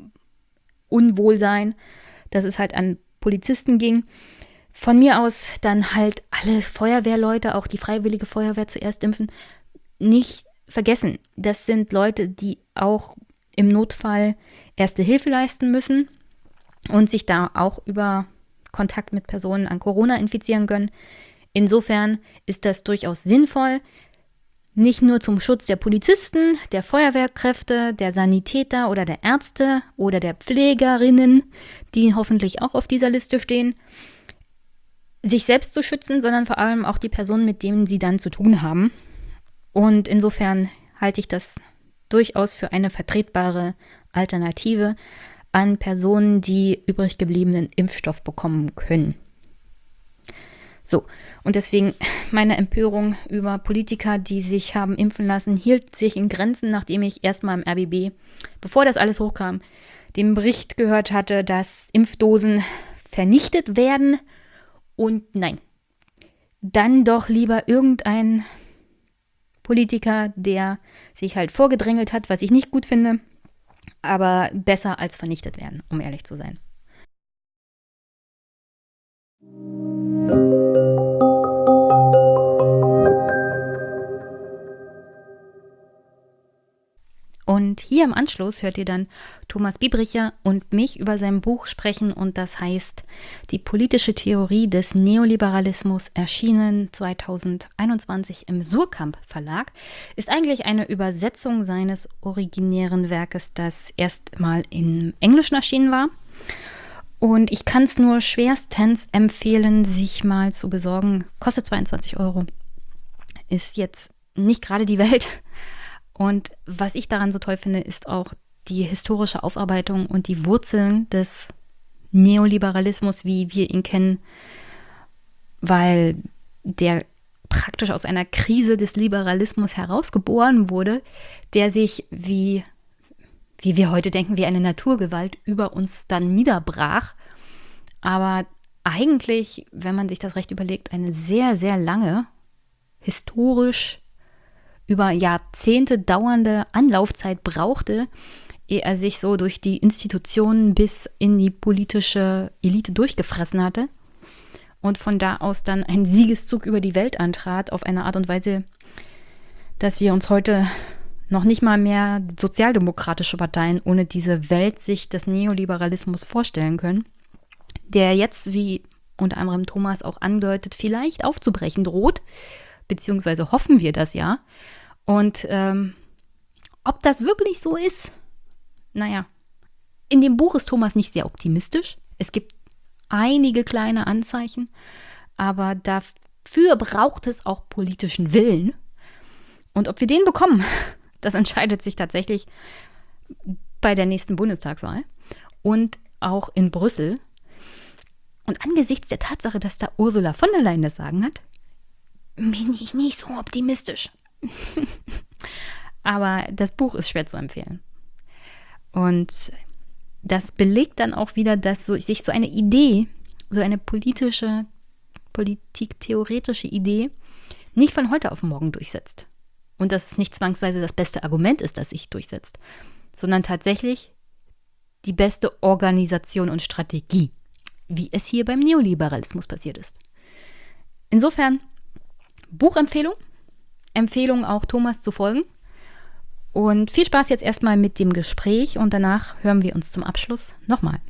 Unwohlsein, dass es halt an Polizisten ging. Von mir aus dann halt alle Feuerwehrleute, auch die Freiwillige Feuerwehr zuerst impfen. Nicht vergessen, das sind Leute, die auch im Notfall Erste Hilfe leisten müssen und sich da auch über Kontakt mit Personen an Corona infizieren können. Insofern ist das durchaus sinnvoll, nicht nur zum Schutz der Polizisten, der Feuerwehrkräfte, der Sanitäter oder der Ärzte oder der Pflegerinnen, die hoffentlich auch auf dieser Liste stehen, sich selbst zu schützen, sondern vor allem auch die Personen, mit denen sie dann zu tun haben. Und insofern halte ich das durchaus für eine vertretbare Alternative an Personen, die übrig gebliebenen Impfstoff bekommen können. So, und deswegen meine Empörung über Politiker, die sich haben impfen lassen, hielt sich in Grenzen, nachdem ich erstmal im RBB, bevor das alles hochkam, den Bericht gehört hatte, dass Impfdosen vernichtet werden. Und nein, dann doch lieber irgendein Politiker, der sich halt vorgedrängelt hat, was ich nicht gut finde, aber besser als vernichtet werden, um ehrlich zu sein. Und hier im Anschluss hört ihr dann Thomas Biebricher und mich über sein Buch sprechen und das heißt Die politische Theorie des Neoliberalismus, erschienen 2021 im Suhrkamp Verlag, ist eigentlich eine Übersetzung seines originären Werkes, das erstmal im Englischen erschienen war. Und ich kann es nur schwerstens empfehlen, sich mal zu besorgen. Kostet 22 €. Ist jetzt nicht gerade die Welt. Und was ich daran so toll finde, ist auch die historische Aufarbeitung und die Wurzeln des Neoliberalismus, wie wir ihn kennen, weil der praktisch aus einer Krise des Liberalismus herausgeboren wurde, der sich, wie wir heute denken, wie eine Naturgewalt über uns dann niederbrach. Aber eigentlich, wenn man sich das recht überlegt, eine sehr, sehr lange, historisch über Jahrzehnte dauernde Anlaufzeit brauchte, ehe er sich so durch die Institutionen bis in die politische Elite durchgefressen hatte und von da aus dann einen Siegeszug über die Welt antrat, auf eine Art und Weise, dass wir uns heute noch nicht mal mehr sozialdemokratische Parteien ohne diese Weltsicht des Neoliberalismus vorstellen können, der jetzt, wie unter anderem Thomas auch andeutet, vielleicht aufzubrechen droht, beziehungsweise hoffen wir das ja. Und ob das wirklich so ist, naja, in dem Buch ist Thomas nicht sehr optimistisch. Es gibt einige kleine Anzeichen, aber dafür braucht es auch politischen Willen. Und ob wir den bekommen, das entscheidet sich tatsächlich bei der nächsten Bundestagswahl und auch in Brüssel. Und angesichts der Tatsache, dass da Ursula von der Leyen das Sagen hat, bin ich nicht so optimistisch. Aber das Buch ist schwer zu empfehlen. Und das belegt dann auch wieder, dass sich so eine Idee, so eine politiktheoretische Idee nicht von heute auf morgen durchsetzt. Und dass es nicht zwangsweise das beste Argument ist, das sich durchsetzt, sondern tatsächlich die beste Organisation und Strategie, wie es hier beim Neoliberalismus passiert ist. Insofern Buchempfehlung, Empfehlung auch Thomas zu folgen und viel Spaß jetzt erstmal mit dem Gespräch und danach hören wir uns zum Abschluss nochmal.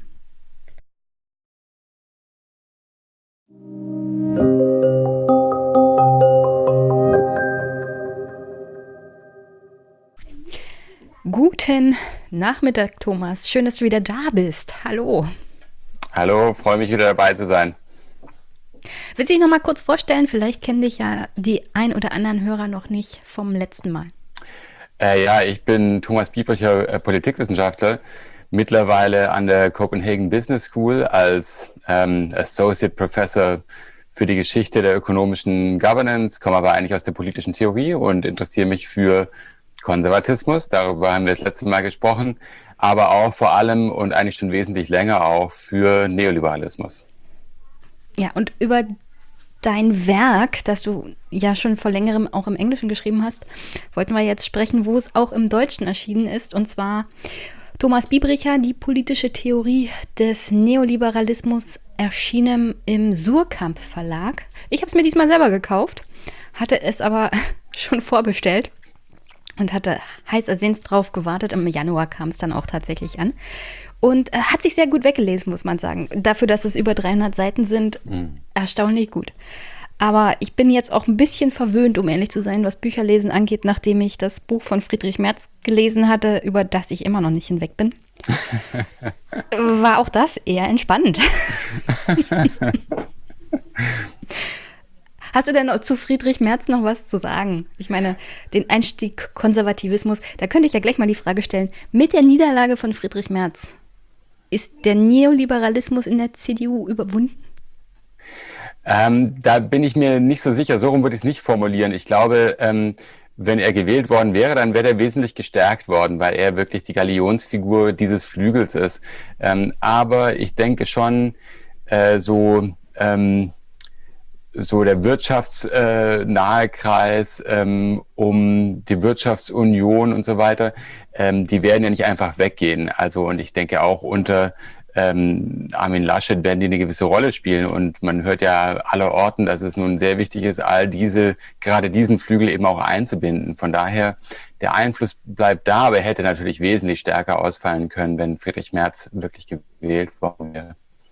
Guten Nachmittag, Thomas. Schön, dass du wieder da bist. Hallo. Hallo, freue mich wieder dabei zu sein. Willst du dich noch mal kurz vorstellen? Vielleicht kennen dich ja die ein oder anderen Hörer noch nicht vom letzten Mal. Ja, ich bin Thomas Biebricher, Politikwissenschaftler, mittlerweile an der Copenhagen Business School als Associate Professor für die Geschichte der ökonomischen Governance, komme aber eigentlich aus der politischen Theorie und interessiere mich für Konservatismus, darüber haben wir das letzte Mal gesprochen, aber auch vor allem und eigentlich schon wesentlich länger auch für Neoliberalismus. Ja, und über dein Werk, das du ja schon vor längerem auch im Englischen geschrieben hast, wollten wir jetzt sprechen, wo es auch im Deutschen erschienen ist, und zwar Thomas Biebricher, die politische Theorie des Neoliberalismus, erschienen im Suhrkamp Verlag. Ich habe es mir diesmal selber gekauft, hatte es aber schon vorbestellt und hatte heiß ersehnst drauf gewartet. Im Januar kam es dann auch tatsächlich an. Und hat sich sehr gut weggelesen, muss man sagen. Dafür, dass es über 300 Seiten sind, erstaunlich gut. Aber ich bin jetzt auch ein bisschen verwöhnt, um ehrlich zu sein, was Bücherlesen angeht, nachdem ich das Buch von Friedrich Merz gelesen hatte, über das ich immer noch nicht hinweg bin. War auch das eher entspannt. Hast du denn noch zu Friedrich Merz noch was zu sagen? Ich meine, den Einstieg Konservativismus, da könnte ich ja gleich mal die Frage stellen, mit der Niederlage von Friedrich Merz, ist der Neoliberalismus in der CDU überwunden? Da bin ich mir nicht so sicher, so rum würde ich es nicht formulieren. Ich glaube, wenn er gewählt worden wäre, dann wäre er wesentlich gestärkt worden, weil er wirklich die Galionsfigur dieses Flügels ist. Aber ich denke schon, so der wirtschaftsnahe Kreis um die Wirtschaftsunion und so weiter, die werden ja nicht einfach weggehen. Also, und ich denke auch unter Armin Laschet werden die eine gewisse Rolle spielen. Und man hört ja allerorten, dass es nun sehr wichtig ist, gerade diesen Flügel eben auch einzubinden. Von daher, der Einfluss bleibt da, aber er hätte natürlich wesentlich stärker ausfallen können, wenn Friedrich Merz wirklich gewählt worden wäre.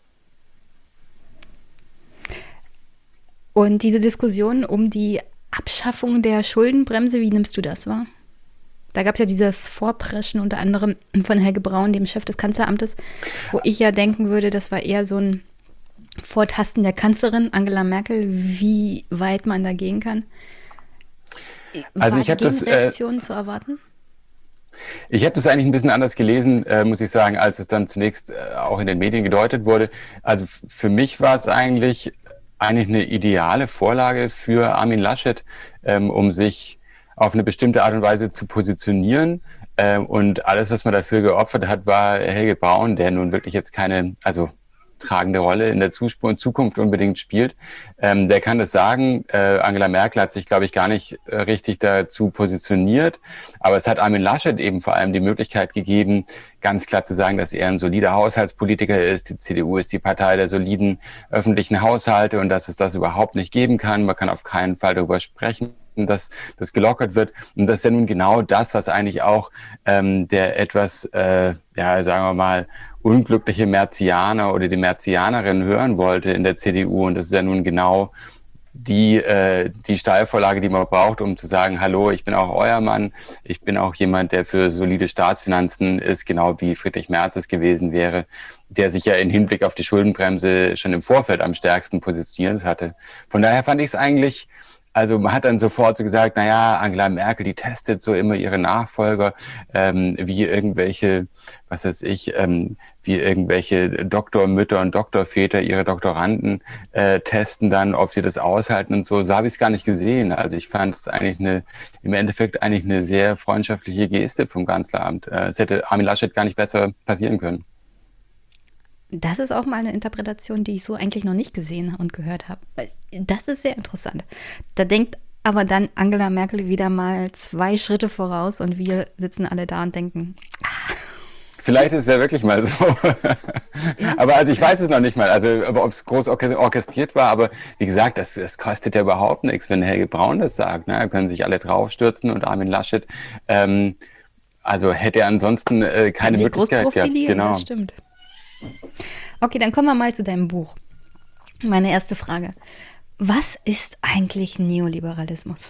Und diese Diskussion um die Abschaffung der Schuldenbremse, wie nimmst du das wahr? Da gab es ja dieses Vorpreschen unter anderem von Helge Braun, dem Chef des Kanzleramtes, wo ich ja denken würde, das war eher so ein Vortasten der Kanzlerin Angela Merkel, wie weit man da gehen kann. Also ich habe Gegenreaktionen zu erwarten? Ich habe das eigentlich ein bisschen anders gelesen, muss ich sagen, als es dann zunächst auch in den Medien gedeutet wurde. Also für mich war es eigentlich eine ideale Vorlage für Armin Laschet, um sich auf eine bestimmte Art und Weise zu positionieren. Und alles, was man dafür geopfert hat, war Helge Braun, der nun wirklich jetzt keine, tragende Rolle in der Zukunft unbedingt spielt. Der kann das sagen. Angela Merkel hat sich, glaube ich, gar nicht richtig dazu positioniert. Aber es hat Armin Laschet eben vor allem die Möglichkeit gegeben, ganz klar zu sagen, dass er ein solider Haushaltspolitiker ist. Die CDU ist die Partei der soliden öffentlichen Haushalte und dass es das überhaupt nicht geben kann. Man kann auf keinen Fall darüber sprechen, dass das gelockert wird. Und das ist ja nun genau das, was eigentlich auch der etwas, sagen wir mal, unglückliche Merzianer oder die Merzianerin hören wollte in der CDU. Und das ist ja nun genau die Steilvorlage, die man braucht, um zu sagen, hallo, ich bin auch euer Mann, ich bin auch jemand, der für solide Staatsfinanzen ist, genau wie Friedrich Merz es gewesen wäre, der sich ja in Hinblick auf die Schuldenbremse schon im Vorfeld am stärksten positioniert hatte. Von daher fand ich es eigentlich, also man hat dann sofort so gesagt, naja, Angela Merkel, die testet so immer ihre Nachfolger, wie irgendwelche, was weiß ich, wie irgendwelche Doktormütter und Doktorväter ihre Doktoranden testen dann, ob sie das aushalten und so. So habe ich es gar nicht gesehen. Also ich fand es eigentlich im Endeffekt eigentlich eine sehr freundschaftliche Geste vom Kanzleramt. Es hätte Armin Laschet gar nicht besser passieren können. Das ist auch mal eine Interpretation, die ich so eigentlich noch nicht gesehen und gehört habe. Das ist sehr interessant. Da denkt aber dann Angela Merkel wieder mal 2 Schritte voraus und wir sitzen alle da und denken, Vielleicht ist es ja wirklich mal so. Ja. Aber also ich weiß es noch nicht mal, also ob es groß orchestriert war, aber wie gesagt, das kostet ja überhaupt nichts, wenn Helge Braun das sagt. Ne? Da können sich alle draufstürzen und Armin Laschet, also hätte er ansonsten keine Möglichkeit gehabt. Genau. Das stimmt. Okay, dann kommen wir mal zu deinem Buch. Meine erste Frage. Was ist eigentlich Neoliberalismus?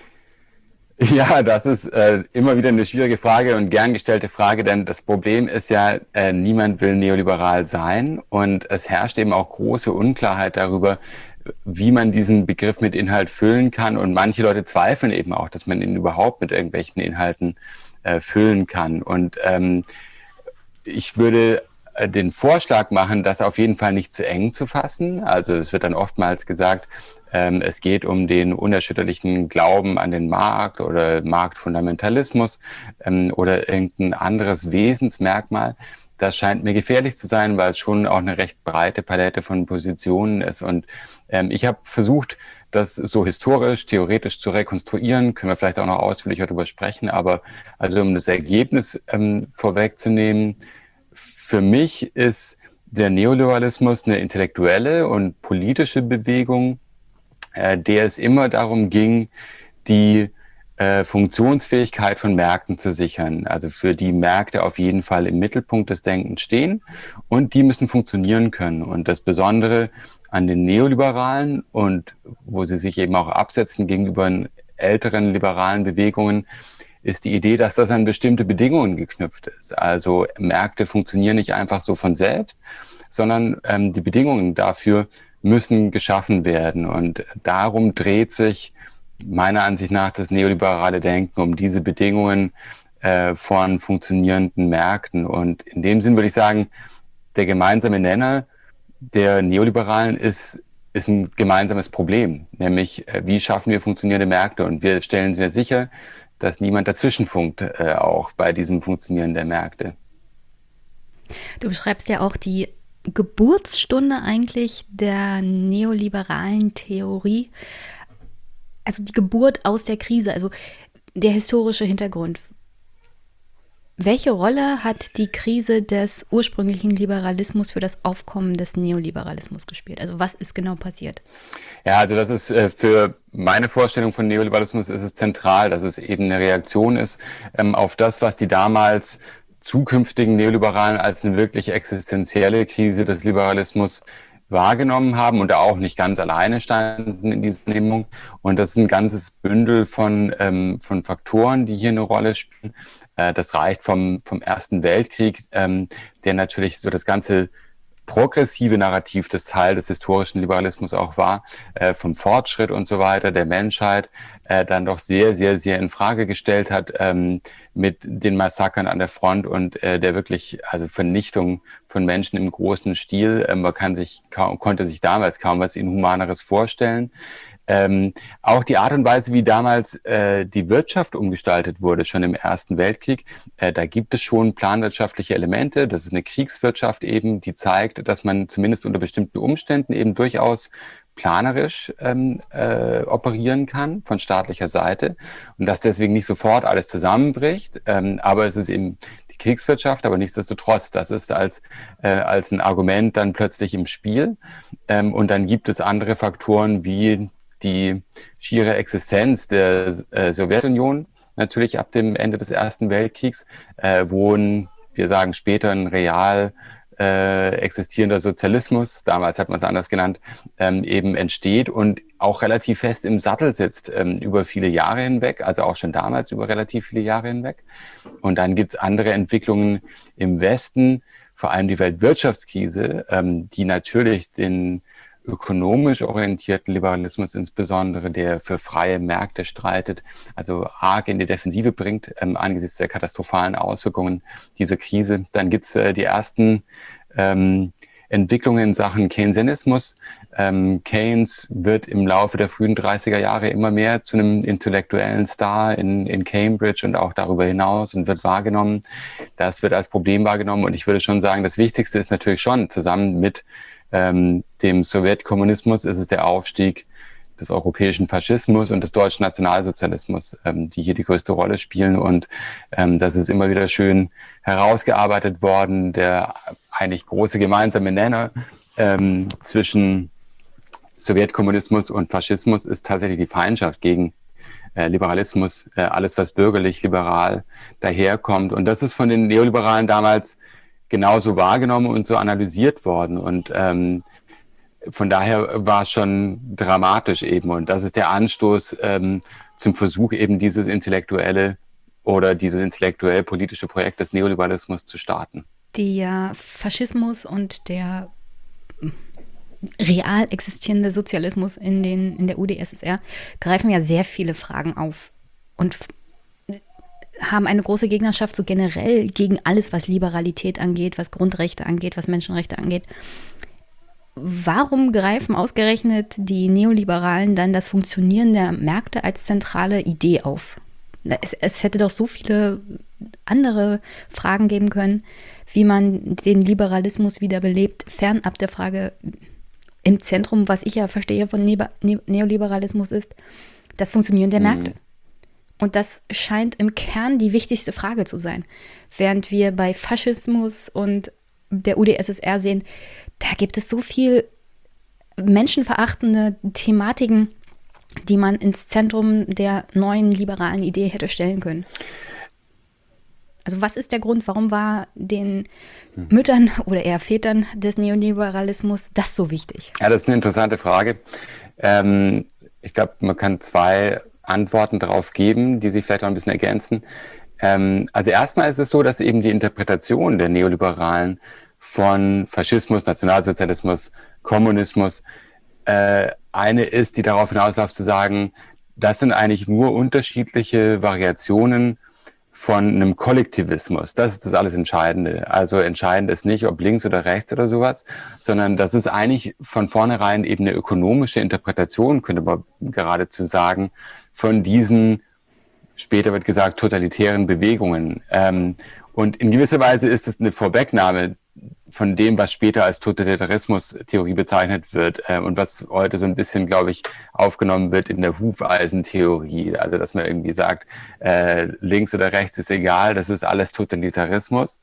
Ja, das ist immer wieder eine schwierige Frage und gern gestellte Frage, denn das Problem ist ja, niemand will neoliberal sein und es herrscht eben auch große Unklarheit darüber, wie man diesen Begriff mit Inhalt füllen kann und manche Leute zweifeln eben auch, dass man ihn überhaupt mit irgendwelchen Inhalten füllen kann und ich würde den Vorschlag machen, das auf jeden Fall nicht zu eng zu fassen. Also es wird dann oftmals gesagt, es geht um den unerschütterlichen Glauben an den Markt oder Marktfundamentalismus oder irgendein anderes Wesensmerkmal. Das scheint mir gefährlich zu sein, weil es schon auch eine recht breite Palette von Positionen ist. Und ich habe versucht, das so historisch, theoretisch zu rekonstruieren. Können wir vielleicht auch noch ausführlicher darüber sprechen. Aber also um das Ergebnis vorwegzunehmen, für mich ist der Neoliberalismus eine intellektuelle und politische Bewegung, der es immer darum ging, die Funktionsfähigkeit von Märkten zu sichern. Also für die Märkte auf jeden Fall im Mittelpunkt des Denkens stehen und die müssen funktionieren können. Und das Besondere an den Neoliberalen und wo sie sich eben auch absetzen gegenüber älteren liberalen Bewegungen, ist die Idee, dass das an bestimmte Bedingungen geknüpft ist. Also Märkte funktionieren nicht einfach so von selbst, sondern die Bedingungen dafür müssen geschaffen werden. Und darum dreht sich meiner Ansicht nach das neoliberale Denken, um diese Bedingungen von funktionierenden Märkten. Und in dem Sinn würde ich sagen, der gemeinsame Nenner der Neoliberalen ist ein gemeinsames Problem, nämlich wie schaffen wir funktionierende Märkte? Und wir stellen sehr sicher, dass niemand dazwischenfunkt, auch bei diesem Funktionieren der Märkte. Du beschreibst ja auch die Geburtsstunde eigentlich der neoliberalen Theorie, also die Geburt aus der Krise, also der historische Hintergrund. Welche Rolle hat die Krise des ursprünglichen Liberalismus für das Aufkommen des Neoliberalismus gespielt? Also was ist genau passiert? Ja, also das ist für meine Vorstellung von Neoliberalismus ist es zentral, dass es eben eine Reaktion ist auf das, was die damals zukünftigen Neoliberalen als eine wirklich existenzielle Krise des Liberalismus wahrgenommen haben und da auch nicht ganz alleine standen in dieser Wahrnehmung. Und das ist ein ganzes Bündel von Faktoren, die hier eine Rolle spielen. Das reicht vom Ersten Weltkrieg, der natürlich so das ganze progressive Narrativ des Teil des historischen Liberalismus auch war, vom Fortschritt und so weiter der Menschheit, dann doch sehr, sehr, sehr in Frage gestellt hat mit den Massakern an der Front und der wirklich, also Vernichtung von Menschen im großen Stil. Man konnte sich damals kaum was Inhumaneres vorstellen. Auch die Art und Weise, wie damals die Wirtschaft umgestaltet wurde, schon im Ersten Weltkrieg, da gibt es schon planwirtschaftliche Elemente. Das ist eine Kriegswirtschaft eben, die zeigt, dass man zumindest unter bestimmten Umständen eben durchaus planerisch operieren kann von staatlicher Seite und dass deswegen nicht sofort alles zusammenbricht. Aber es ist eben die Kriegswirtschaft, aber nichtsdestotrotz, das ist als ein Argument dann plötzlich im Spiel. Und dann gibt es andere Faktoren wie die schiere Existenz der Sowjetunion, natürlich ab dem Ende des Ersten Weltkriegs, wo wir sagen später ein real existierender Sozialismus, damals hat man es anders genannt, eben entsteht und auch relativ fest im Sattel sitzt über viele Jahre hinweg, also auch schon damals über relativ viele Jahre hinweg. Und dann gibt's andere Entwicklungen im Westen, vor allem die Weltwirtschaftskrise, die natürlich den ökonomisch orientierten Liberalismus insbesondere, der für freie Märkte streitet, also arg in die Defensive bringt angesichts der katastrophalen Auswirkungen dieser Krise. Dann gibt's die ersten Entwicklungen in Sachen Keynesianismus. Keynes wird im Laufe der frühen 30er Jahre immer mehr zu einem intellektuellen Star in Cambridge und auch darüber hinaus und wird wahrgenommen. Das wird als Problem wahrgenommen und ich würde schon sagen, das Wichtigste ist natürlich schon, zusammen mit dem Sowjetkommunismus ist es der Aufstieg des europäischen Faschismus und des deutschen Nationalsozialismus, die hier die größte Rolle spielen. Und das ist immer wieder schön herausgearbeitet worden. Der eigentlich große gemeinsame Nenner zwischen Sowjetkommunismus und Faschismus ist tatsächlich die Feindschaft gegen Liberalismus, alles was bürgerlich-liberal daherkommt. Und das ist von den Neoliberalen damals genauso wahrgenommen und so analysiert worden. Und von daher war es schon dramatisch eben. Und das ist der Anstoß zum Versuch, eben dieses intellektuell politische Projekt des Neoliberalismus zu starten. Der Faschismus und der real existierende Sozialismus in der UdSSR greifen ja sehr viele Fragen auf und haben eine große Gegnerschaft so generell gegen alles, was Liberalität angeht, was Grundrechte angeht, was Menschenrechte angeht. Warum greifen ausgerechnet die Neoliberalen dann das Funktionieren der Märkte als zentrale Idee auf? Es hätte doch so viele andere Fragen geben können, wie man den Liberalismus wiederbelebt, fernab der Frage im Zentrum, was ich ja verstehe von Neoliberalismus ist, das Funktionieren der Märkte. Und das scheint im Kern die wichtigste Frage zu sein. Während wir bei Faschismus und der UdSSR sehen, da gibt es so viel menschenverachtende Thematiken, die man ins Zentrum der neuen liberalen Idee hätte stellen können. Also was ist der Grund, warum war den Müttern oder eher Vätern des Neoliberalismus das so wichtig? Ja, das ist eine interessante Frage. Ich glaube, man kann zwei Antworten darauf geben, die sich vielleicht auch ein bisschen ergänzen. Also erstmal ist es so, dass eben die Interpretation der Neoliberalen von Faschismus, Nationalsozialismus, Kommunismus eine ist, die darauf hinausläuft zu sagen, das sind eigentlich nur unterschiedliche Variationen von einem Kollektivismus. Das ist das alles Entscheidende. Also entscheidend ist nicht, ob links oder rechts oder sowas, sondern das ist eigentlich von vornherein eben eine ökonomische Interpretation, könnte man geradezu sagen, von diesen, später wird gesagt, totalitären Bewegungen. Und in gewisser Weise ist es eine Vorwegnahme von dem, was später als Totalitarismus-Theorie bezeichnet wird und was heute so ein bisschen, glaube ich, aufgenommen wird in der Hufeisentheorie. Also, dass man irgendwie sagt, links oder rechts ist egal, das ist alles Totalitarismus.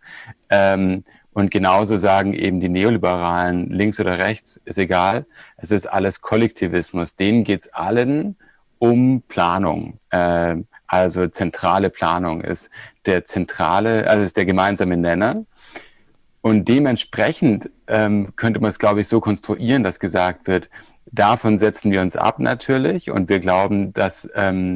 Und genauso sagen eben die Neoliberalen, links oder rechts ist egal, es ist alles Kollektivismus. Denen geht's allen um Planung. Also zentrale Planung ist ist der gemeinsame Nenner. Und dementsprechend könnte man es, glaube ich, so konstruieren, dass gesagt wird, davon setzen wir uns ab natürlich und wir glauben, dass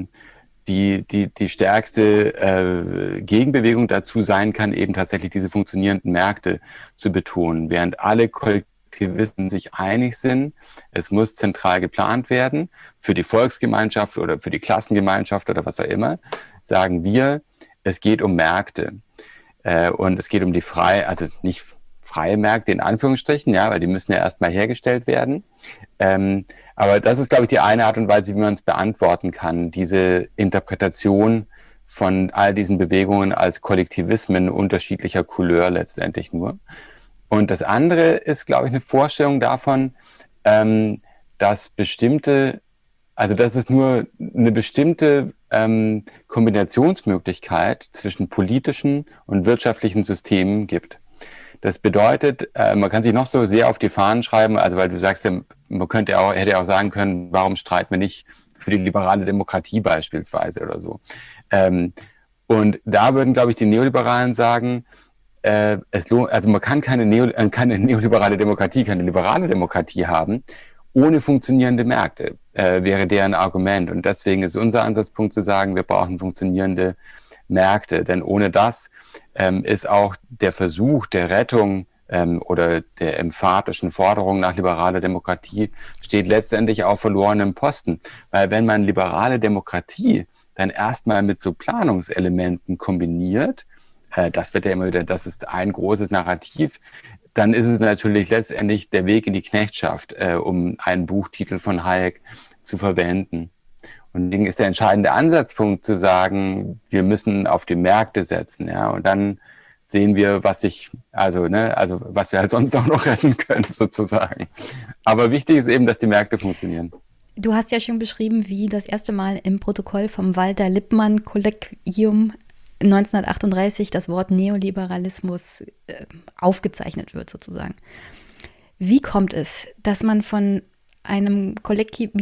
die stärkste Gegenbewegung dazu sein kann, eben tatsächlich diese funktionierenden Märkte zu betonen, während alle Kollektivisten sich einig sind, es muss zentral geplant werden, für die Volksgemeinschaft oder für die Klassengemeinschaft oder was auch immer, sagen wir, es geht um Märkte. Und es geht um die also nicht freie Märkte in Anführungsstrichen, ja, weil die müssen ja erstmal hergestellt werden. Aber das ist, glaube ich, die eine Art und Weise, wie man es beantworten kann, diese Interpretation von all diesen Bewegungen als Kollektivismen unterschiedlicher Couleur letztendlich nur. Und das andere ist, glaube ich, eine Vorstellung davon, dass es nur eine bestimmte Kombinationsmöglichkeit zwischen politischen und wirtschaftlichen Systemen gibt. Das bedeutet, man kann sich noch so sehr auf die Fahnen schreiben, also weil du sagst, man hätte auch sagen können, warum streiten wir nicht für die liberale Demokratie beispielsweise oder so. Und da würden, glaube ich, die Neoliberalen sagen, also man kann keine neoliberale Demokratie, keine liberale Demokratie haben, ohne funktionierende Märkte, wäre deren Argument. Und deswegen ist unser Ansatzpunkt zu sagen, wir brauchen funktionierende Märkte. Denn ohne das ist auch der Versuch der Rettung oder der emphatischen Forderung nach liberaler Demokratie steht letztendlich auf verlorenem Posten. Weil wenn man liberale Demokratie dann erstmal mit so Planungselementen kombiniert, das wird ja immer wieder, das ist ein großes Narrativ, dann ist es natürlich letztendlich der Weg in die Knechtschaft, um einen Buchtitel von Hayek zu verwenden. Und deswegen ist der entscheidende Ansatzpunkt zu sagen, wir müssen auf die Märkte setzen, ja, und dann sehen wir, was wir halt sonst auch noch retten können, sozusagen. Aber wichtig ist eben, dass die Märkte funktionieren. Du hast ja schon beschrieben, wie das erste Mal im Protokoll vom Walter-Lippmann-Kollegium 1938 das Wort Neoliberalismus aufgezeichnet wird, sozusagen. Wie kommt es, dass man von einem Kollegium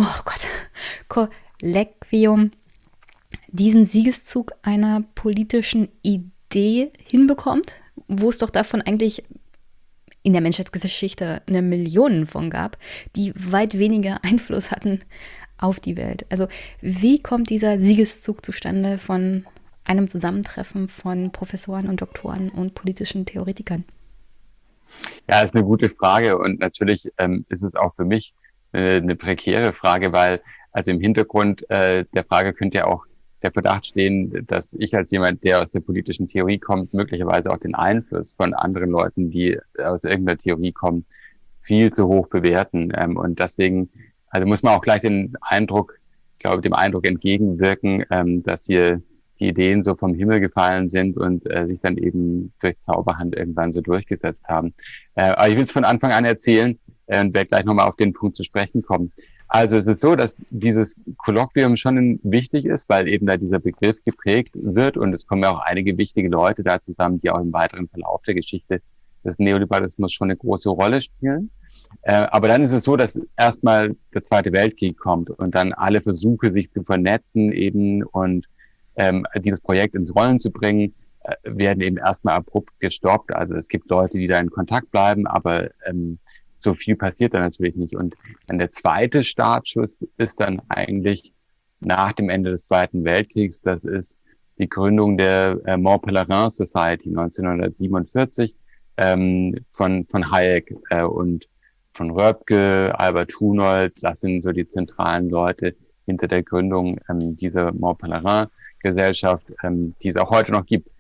diesen Siegeszug einer politischen Idee hinbekommt, wo es doch davon eigentlich in der Menschheitsgeschichte eine Million von gab, die weit weniger Einfluss hatten auf die Welt. Also wie kommt dieser Siegeszug zustande von einem Zusammentreffen von Professoren und Doktoren und politischen Theoretikern? Ja, ist eine gute Frage und natürlich ist es auch für mich eine prekäre Frage, weil also im Hintergrund der Frage könnte ja auch der Verdacht stehen, dass ich als jemand, der aus der politischen Theorie kommt, möglicherweise auch den Einfluss von anderen Leuten, die aus irgendeiner Theorie kommen, viel zu hoch bewerten. Und deswegen, also muss man auch gleich dem Eindruck entgegenwirken, dass hier die Ideen so vom Himmel gefallen sind und sich dann eben durch Zauberhand irgendwann so durchgesetzt haben. Aber ich will es von Anfang an erzählen und werde gleich nochmal auf den Punkt zu sprechen kommen. Also es ist so, dass dieses Kolloquium schon wichtig ist, weil eben da dieser Begriff geprägt wird und es kommen ja auch einige wichtige Leute da zusammen, die auch im weiteren Verlauf der Geschichte des Neoliberalismus schon eine große Rolle spielen. Aber dann ist es so, dass erstmal der Zweite Weltkrieg kommt und dann alle Versuche, sich zu vernetzen eben und dieses Projekt ins Rollen zu bringen, werden eben erstmal abrupt gestoppt. Also es gibt Leute, die da in Kontakt bleiben, aber so viel passiert da natürlich nicht. Und dann der zweite Startschuss ist dann eigentlich nach dem Ende des Zweiten Weltkriegs. Das ist die Gründung der Mont Pelerin Society 1947 von Hayek und von Röpke, Albert Hunold. Das sind so die zentralen Leute hinter der Gründung dieser Mont Pelerin Gesellschaft, die es auch heute noch gibt.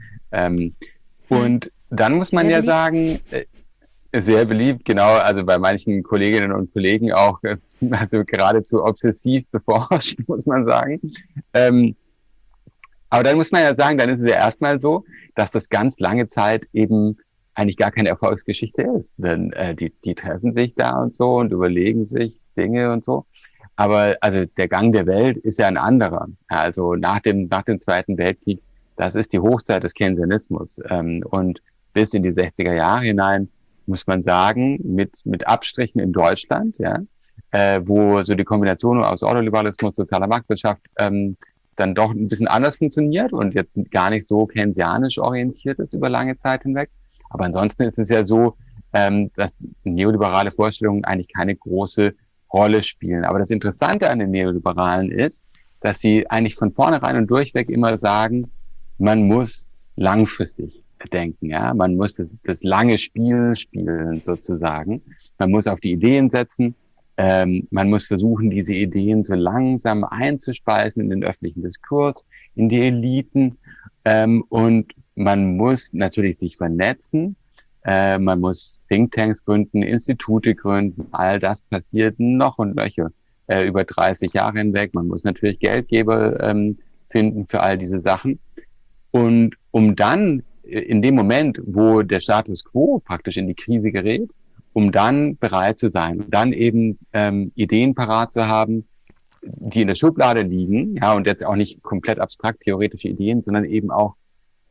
Und dann muss man ja sagen, sehr beliebt, genau, also bei manchen Kolleginnen und Kollegen auch, also geradezu obsessiv beforscht, muss man sagen. Aber dann muss man ja sagen, dann ist es ja erstmal so, dass das ganz lange Zeit eben eigentlich gar keine Erfolgsgeschichte ist. Denn die treffen sich da und so und überlegen sich Dinge und so. Aber also der Gang der Welt ist ja ein anderer. Also nach dem Zweiten Weltkrieg, das ist die Hochzeit des Keynesianismus. Und bis in die 60er Jahre hinein muss man sagen, mit Abstrichen in Deutschland, ja, wo so die Kombination aus Ordoliberalismus, sozialer Marktwirtschaft dann doch ein bisschen anders funktioniert und jetzt gar nicht so keynesianisch orientiert ist über lange Zeit hinweg. Aber ansonsten ist es ja so, dass neoliberale Vorstellungen eigentlich keine große Rolle spielen. Aber das Interessante an den Neoliberalen ist, dass sie eigentlich von vornherein und durchweg immer sagen, man muss langfristig denken, ja, man muss das lange Spiel spielen sozusagen. Man muss auf die Ideen setzen. Man muss versuchen, diese Ideen so langsam einzuspeisen in den öffentlichen Diskurs, in die Eliten. Und man muss natürlich sich vernetzen. Man muss Thinktanks gründen, Institute gründen. All das passiert noch und nöcher über 30 Jahre hinweg. Man muss natürlich Geldgeber finden für all diese Sachen. Und um dann in dem Moment, wo der Status quo praktisch in die Krise gerät, um dann bereit zu sein, dann eben Ideen parat zu haben, die in der Schublade liegen, ja, und jetzt auch nicht komplett abstrakt theoretische Ideen, sondern eben auch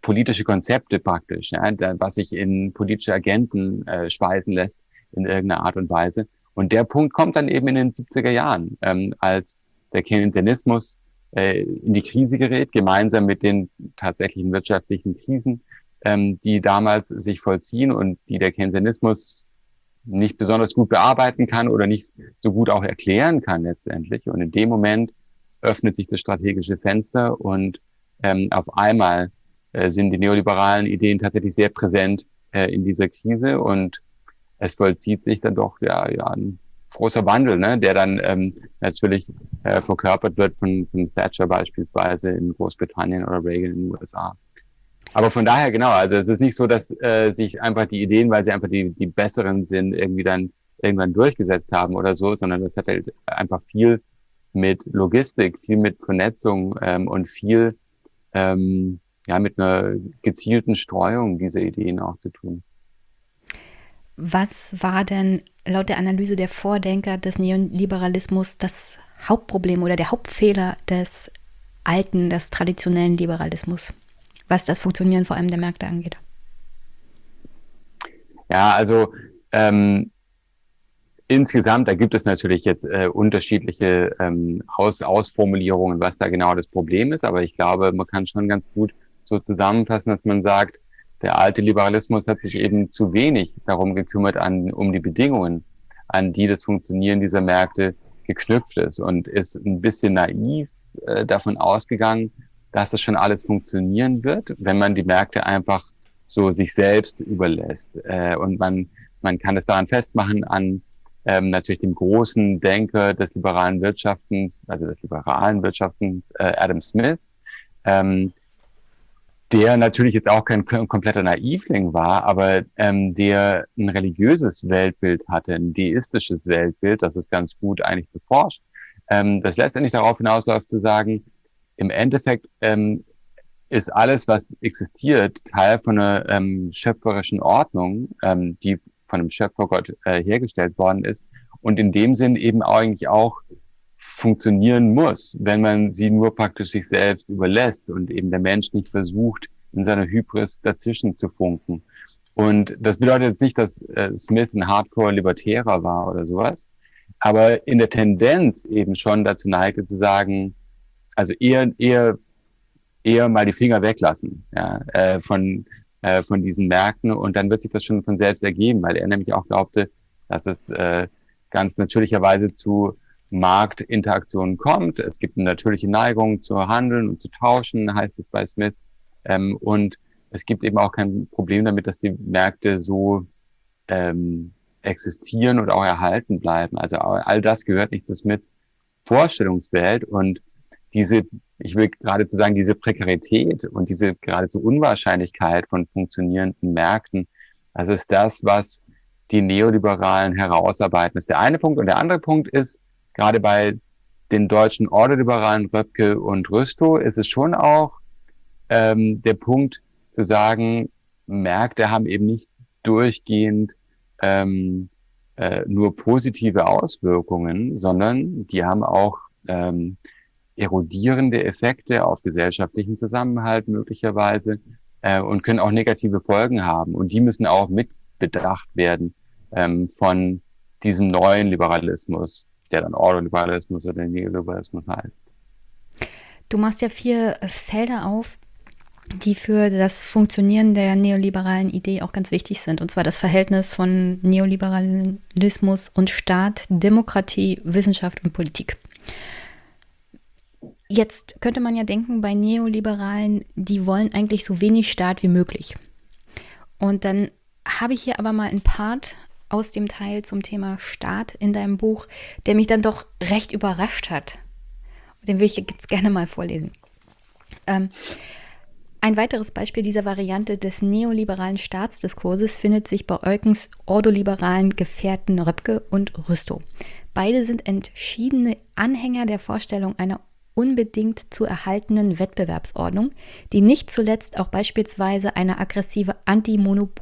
politische Konzepte praktisch, ja, was sich in politische Agenten schweißen lässt in irgendeiner Art und Weise. Und der Punkt kommt dann eben in den 70er Jahren, als der Keynesianismus in die Krise gerät, gemeinsam mit den tatsächlichen wirtschaftlichen Krisen, die damals sich vollziehen und die der Keynesianismus nicht besonders gut bearbeiten kann oder nicht so gut auch erklären kann letztendlich. Und in dem Moment öffnet sich das strategische Fenster und auf einmal sind die neoliberalen Ideen tatsächlich sehr präsent in dieser Krise und es vollzieht sich dann doch ja ein großer Wandel, ne, der dann natürlich verkörpert wird von Thatcher beispielsweise in Großbritannien oder Reagan in den USA. Aber von daher, genau, also es ist nicht so, dass sich einfach die Ideen, weil sie einfach die besseren sind, irgendwie dann irgendwann durchgesetzt haben oder so, sondern das hat halt einfach viel mit Logistik, viel mit Vernetzung und viel mit einer gezielten Streuung dieser Ideen auch zu tun. Was war denn laut der Analyse der Vordenker des Neoliberalismus das Hauptproblem oder der Hauptfehler des traditionellen Liberalismus, was das Funktionieren vor allem der Märkte angeht? Ja, also insgesamt, da gibt es natürlich jetzt unterschiedliche Ausformulierungen, was da genau das Problem ist, aber ich glaube, man kann schon ganz gut so zusammenfassen, dass man sagt, der alte Liberalismus hat sich eben zu wenig darum gekümmert, um die Bedingungen, an die das Funktionieren dieser Märkte geknüpft ist und ist ein bisschen naiv davon ausgegangen, dass das schon alles funktionieren wird, wenn man die Märkte einfach so sich selbst überlässt. Und man kann es daran festmachen an natürlich dem großen Denker des liberalen Wirtschaftens, Adam Smith, der natürlich jetzt auch kein kompletter Naivling war, aber der ein religiöses Weltbild hatte, ein deistisches Weltbild, das ist ganz gut eigentlich beforscht, das letztendlich darauf hinausläuft zu sagen, im Endeffekt ist alles, was existiert, Teil von einer schöpferischen Ordnung, die von einem Schöpfergott hergestellt worden ist und in dem Sinn eben eigentlich auch funktionieren muss, wenn man sie nur praktisch sich selbst überlässt und eben der Mensch nicht versucht, in seiner Hybris dazwischen zu funken. Und das bedeutet jetzt nicht, dass Smith ein Hardcore-Libertärer war oder sowas, aber in der Tendenz eben schon dazu neigte zu sagen, also eher mal die Finger weglassen von diesen Märkten und dann wird sich das schon von selbst ergeben, weil er nämlich auch glaubte, dass es ganz natürlicherweise zu Marktinteraktionen kommt. Es gibt eine natürliche Neigung zu handeln und zu tauschen, heißt es bei Smith. Und es gibt eben auch kein Problem damit, dass die Märkte so existieren und auch erhalten bleiben. Also all das gehört nicht zu Smiths Vorstellungswelt und ich will geradezu sagen, diese Prekarität und diese geradezu Unwahrscheinlichkeit von funktionierenden Märkten, das ist das, was die Neoliberalen herausarbeiten. Das ist der eine Punkt. Und der andere Punkt ist, gerade bei den deutschen Ordoliberalen Röpke und Rüstow ist es schon auch der Punkt zu sagen, Märkte haben eben nicht durchgehend nur positive Auswirkungen, sondern die haben auch erodierende Effekte auf gesellschaftlichen Zusammenhalt möglicherweise und können auch negative Folgen haben. Und die müssen auch mit bedacht werden von diesem neuen Liberalismus, der dann Ordoliberalismus oder Neoliberalismus heißt. Du machst ja 4 Felder auf, die für das Funktionieren der neoliberalen Idee auch ganz wichtig sind. Und zwar das Verhältnis von Neoliberalismus und Staat, Demokratie, Wissenschaft und Politik. Jetzt könnte man ja denken, bei Neoliberalen, die wollen eigentlich so wenig Staat wie möglich. Und dann habe ich hier aber mal einen Part aus dem Teil zum Thema Staat in deinem Buch, der mich dann doch recht überrascht hat. Den will ich jetzt gerne mal vorlesen. Ein weiteres Beispiel dieser Variante des neoliberalen Staatsdiskurses findet sich bei Eukens ordoliberalen Gefährten Röpke und Rüstow. Beide sind entschiedene Anhänger der Vorstellung einer unbedingt zu erhaltenen Wettbewerbsordnung, die nicht zuletzt auch beispielsweise eine aggressive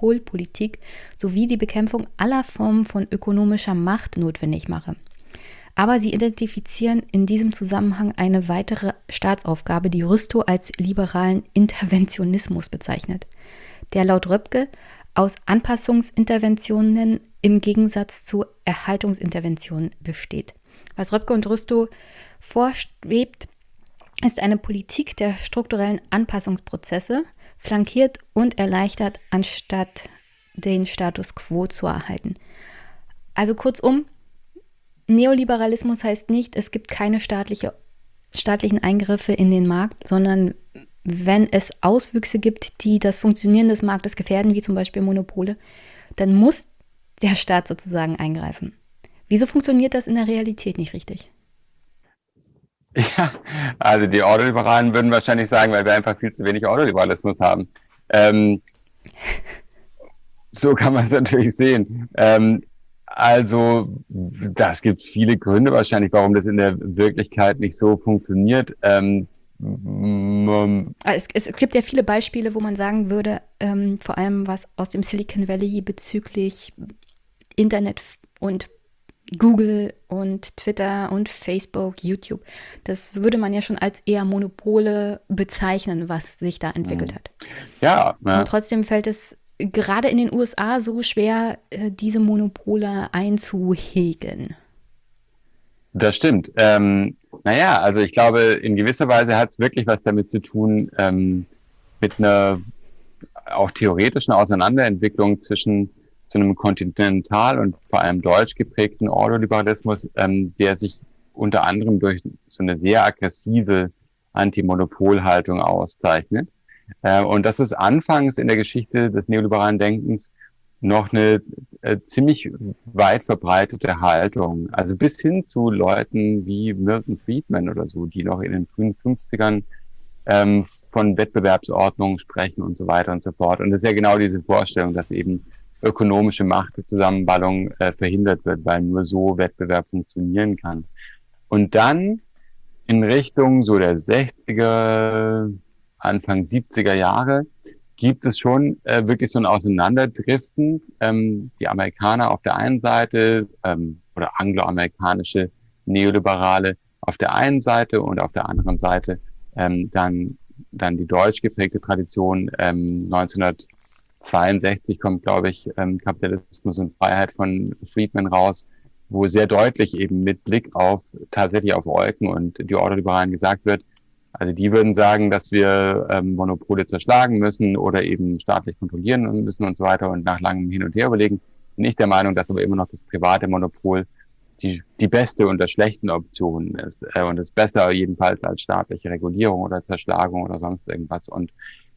Antimonopolpolitik sowie die Bekämpfung aller Formen von ökonomischer Macht notwendig mache. Aber sie identifizieren in diesem Zusammenhang eine weitere Staatsaufgabe, die Rüstow als liberalen Interventionismus bezeichnet, der laut Röpke aus Anpassungsinterventionen im Gegensatz zu Erhaltungsinterventionen besteht. Was Röpke und Rüstow vorschwebt, ist eine Politik der strukturellen Anpassungsprozesse, flankiert und erleichtert, anstatt den Status quo zu erhalten. Also kurzum, Neoliberalismus heißt nicht, es gibt keine staatlichen Eingriffe in den Markt, sondern wenn es Auswüchse gibt, die das Funktionieren des Marktes gefährden, wie zum Beispiel Monopole, dann muss der Staat sozusagen eingreifen. Wieso funktioniert das in der Realität nicht richtig? Ja, also die Ordoliberalen würden wahrscheinlich sagen, weil wir einfach viel zu wenig Ordoliberalismus haben. So kann man es natürlich sehen. Also das gibt viele Gründe wahrscheinlich, warum das in der Wirklichkeit nicht so funktioniert. Es gibt ja viele Beispiele, wo man sagen würde, vor allem was aus dem Silicon Valley bezüglich Internet und Google und Twitter und Facebook, YouTube. Das würde man ja schon als eher Monopole bezeichnen, was sich da entwickelt hat. Ja. Und trotzdem fällt es gerade in den USA so schwer, diese Monopole einzuhegen. Das stimmt. Naja, also ich glaube, in gewisser Weise hat es wirklich was damit zu tun, mit einer auch theoretischen Auseinanderentwicklung zwischen zu einem kontinental und vor allem deutsch geprägten Ordoliberalismus, der sich unter anderem durch so eine sehr aggressive Antimonopolhaltung auszeichnet. Und das ist anfangs in der Geschichte des neoliberalen Denkens noch eine ziemlich weit verbreitete Haltung. Also bis hin zu Leuten wie Milton Friedman oder so, die noch in den frühen 50ern von Wettbewerbsordnungen sprechen und so weiter und so fort. Und das ist ja genau diese Vorstellung, dass eben ökonomische Machtzusammenballung verhindert wird, weil nur so Wettbewerb funktionieren kann. Und dann in Richtung so der 60er, Anfang 70er Jahre gibt es schon wirklich so ein Auseinanderdriften. Die Amerikaner auf der einen Seite oder angloamerikanische Neoliberale auf der einen Seite und auf der anderen Seite dann die deutsch geprägte Tradition. 1962 kommt, glaube ich, Kapitalismus und Freiheit von Friedman raus, wo sehr deutlich eben mit Blick tatsächlich auf Eucken und die Ordoliberalen gesagt wird, also die würden sagen, dass wir Monopole zerschlagen müssen oder eben staatlich kontrollieren müssen und so weiter und nach langem Hin und Her überlegen. Bin ich der Meinung, dass aber immer noch das private Monopol die beste unter schlechten Optionen ist und ist besser jedenfalls als staatliche Regulierung oder Zerschlagung oder sonst irgendwas. Und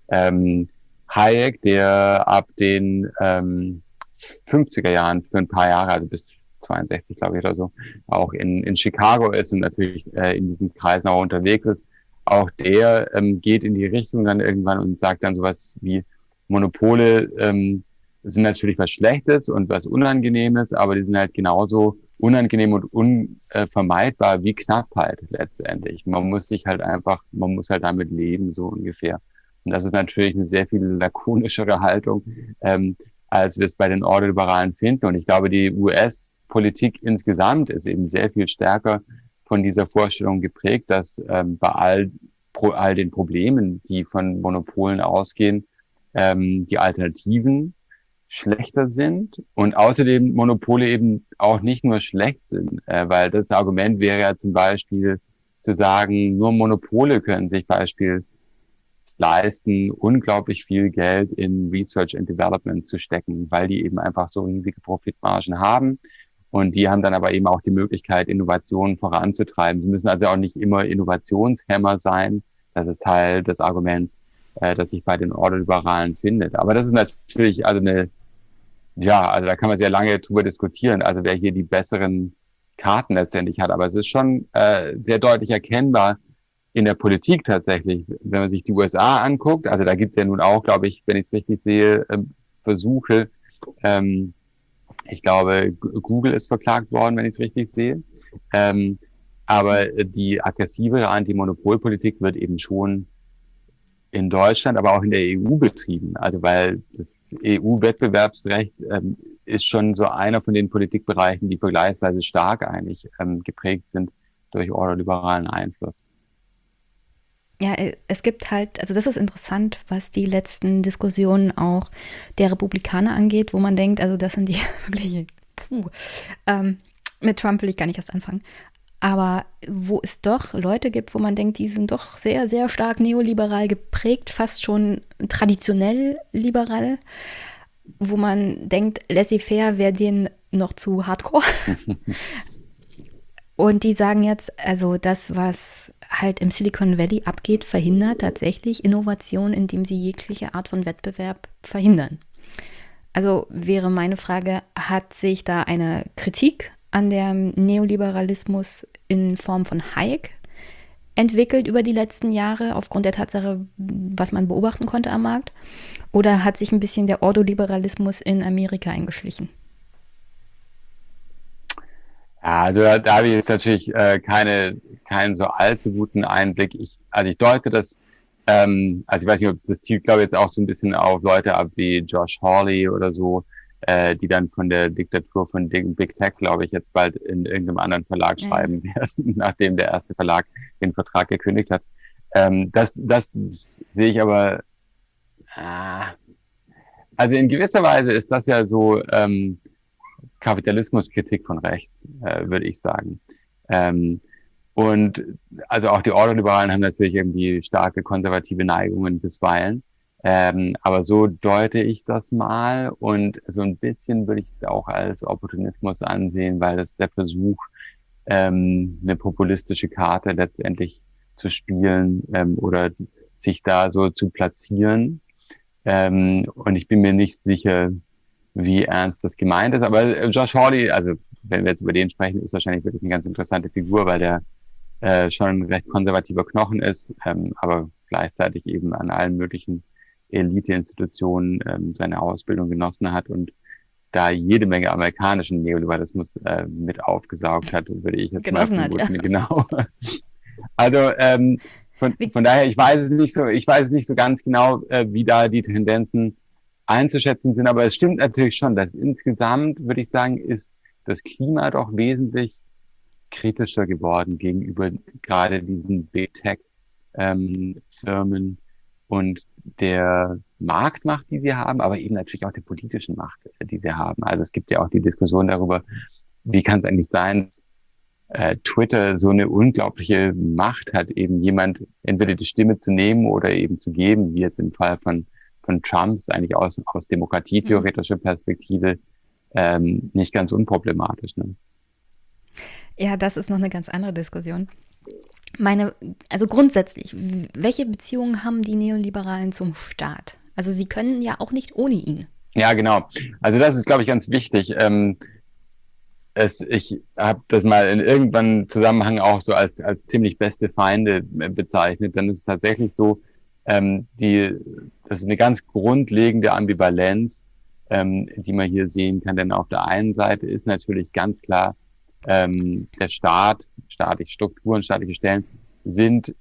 Hayek, der ab den 50er Jahren für ein paar Jahre, also bis 62, glaube ich, oder so, auch in Chicago ist und natürlich in diesen Kreisen auch unterwegs ist, auch der geht in die Richtung dann irgendwann und sagt dann sowas wie, Monopole sind natürlich was Schlechtes und was Unangenehmes, aber die sind halt genauso unangenehm und unvermeidbar wie Knappheit letztendlich. Man muss halt damit leben, so ungefähr. Und das ist natürlich eine sehr viel lakonischere Haltung, als wir es bei den Ordoliberalen finden. Und ich glaube, die US-Politik insgesamt ist eben sehr viel stärker von dieser Vorstellung geprägt, dass bei all den Problemen, die von Monopolen ausgehen, die Alternativen schlechter sind und außerdem Monopole eben auch nicht nur schlecht sind, weil das Argument wäre ja zum Beispiel zu sagen, nur Monopole können sich beispielsweise leisten, unglaublich viel Geld in Research and Development zu stecken, weil die eben einfach so riesige Profitmargen haben. Und die haben dann aber eben auch die Möglichkeit, Innovationen voranzutreiben. Sie müssen also auch nicht immer Innovationshemmer sein. Das ist Teil des Arguments, das sich bei den Ordoliberalen findet. Aber das ist natürlich also da kann man sehr lange drüber diskutieren, also wer hier die besseren Karten letztendlich hat. Aber es ist schon sehr deutlich erkennbar in der Politik tatsächlich, wenn man sich die USA anguckt. Also da gibt es ja nun auch, glaube ich, wenn ich es richtig sehe, Versuche. Ich glaube, Google ist verklagt worden, wenn ich es richtig sehe. Aber die aggressivere Antimonopolpolitik wird eben schon in Deutschland, aber auch in der EU betrieben. Also weil das EU-Wettbewerbsrecht ist schon so einer von den Politikbereichen, die vergleichsweise stark eigentlich geprägt sind durch ordoliberalen Einfluss. Ja, es gibt halt, also das ist interessant, was die letzten Diskussionen auch der Republikaner angeht, wo man denkt, also das sind die wirklich, mit Trump will ich gar nicht erst anfangen. Aber wo es doch Leute gibt, wo man denkt, die sind doch sehr, sehr stark neoliberal geprägt, fast schon traditionell liberal, wo man denkt, laissez-faire wäre denen noch zu hardcore. Und die sagen jetzt, also das, was halt im Silicon Valley abgeht, verhindert tatsächlich Innovation, indem sie jegliche Art von Wettbewerb verhindern. Also wäre meine Frage, hat sich da eine Kritik an dem Neoliberalismus in Form von Hayek entwickelt über die letzten Jahre aufgrund der Tatsache, was man beobachten konnte am Markt? Oder hat sich ein bisschen der Ordoliberalismus in Amerika eingeschlichen? Ja, also da habe ich jetzt natürlich keinen so allzu guten Einblick. Ich deute das, also ich weiß nicht, ob das zielt, glaube ich, jetzt auch so ein bisschen auf Leute ab wie Josh Hawley oder so, die dann von der Diktatur von Big Tech, glaube ich, jetzt bald in irgendeinem anderen Verlag schreiben werden, nachdem der erste Verlag den Vertrag gekündigt hat. Das sehe ich aber, also in gewisser Weise ist das ja so Kapitalismuskritik von rechts, würde ich sagen. Und also auch die Ordoliberalen haben natürlich irgendwie starke konservative Neigungen bisweilen. Aber so deute ich das mal, und so ein bisschen würde ich es auch als Opportunismus ansehen, weil das der Versuch, eine populistische Karte letztendlich zu spielen oder sich da so zu platzieren. Und ich bin mir nicht sicher, wie ernst das gemeint ist. Aber Josh Hawley, also wenn wir jetzt über den sprechen, ist wahrscheinlich wirklich eine ganz interessante Figur, weil der schon ein recht konservativer Knochen ist, aber gleichzeitig eben an allen möglichen Elite-Institutionen seine Ausbildung genossen hat und da jede Menge amerikanischen Neoliberalismus mit aufgesaugt hat, würde ich jetzt genossen mal vermuten. Ja. Genau. Also von daher, ich weiß es nicht so ganz genau, wie da die Tendenzen einzuschätzen sind, aber es stimmt natürlich schon, dass insgesamt, würde ich sagen, ist das Klima doch wesentlich kritischer geworden gegenüber gerade diesen Big Tech Firmen und der Marktmacht, die sie haben, aber eben natürlich auch der politischen Macht, die sie haben. Also es gibt ja auch die Diskussion darüber, wie kann es eigentlich sein, dass Twitter so eine unglaubliche Macht hat, eben jemand entweder die Stimme zu nehmen oder eben zu geben, wie jetzt im Fall von Trump, ist eigentlich aus demokratietheoretischer Perspektive nicht ganz unproblematisch. Ne? Ja, das ist noch eine ganz andere Diskussion. Also grundsätzlich, welche Beziehungen haben die Neoliberalen zum Staat? Also sie können ja auch nicht ohne ihn. Ja, genau. Also das ist, glaube ich, ganz wichtig. Ich habe das mal in irgendeinem Zusammenhang auch so als ziemlich beste Feinde bezeichnet. Dann ist es tatsächlich so, das ist eine ganz grundlegende Ambivalenz, die man hier sehen kann. Denn auf der einen Seite ist natürlich ganz klar, der Staat, staatliche Strukturen, staatliche Stellen sind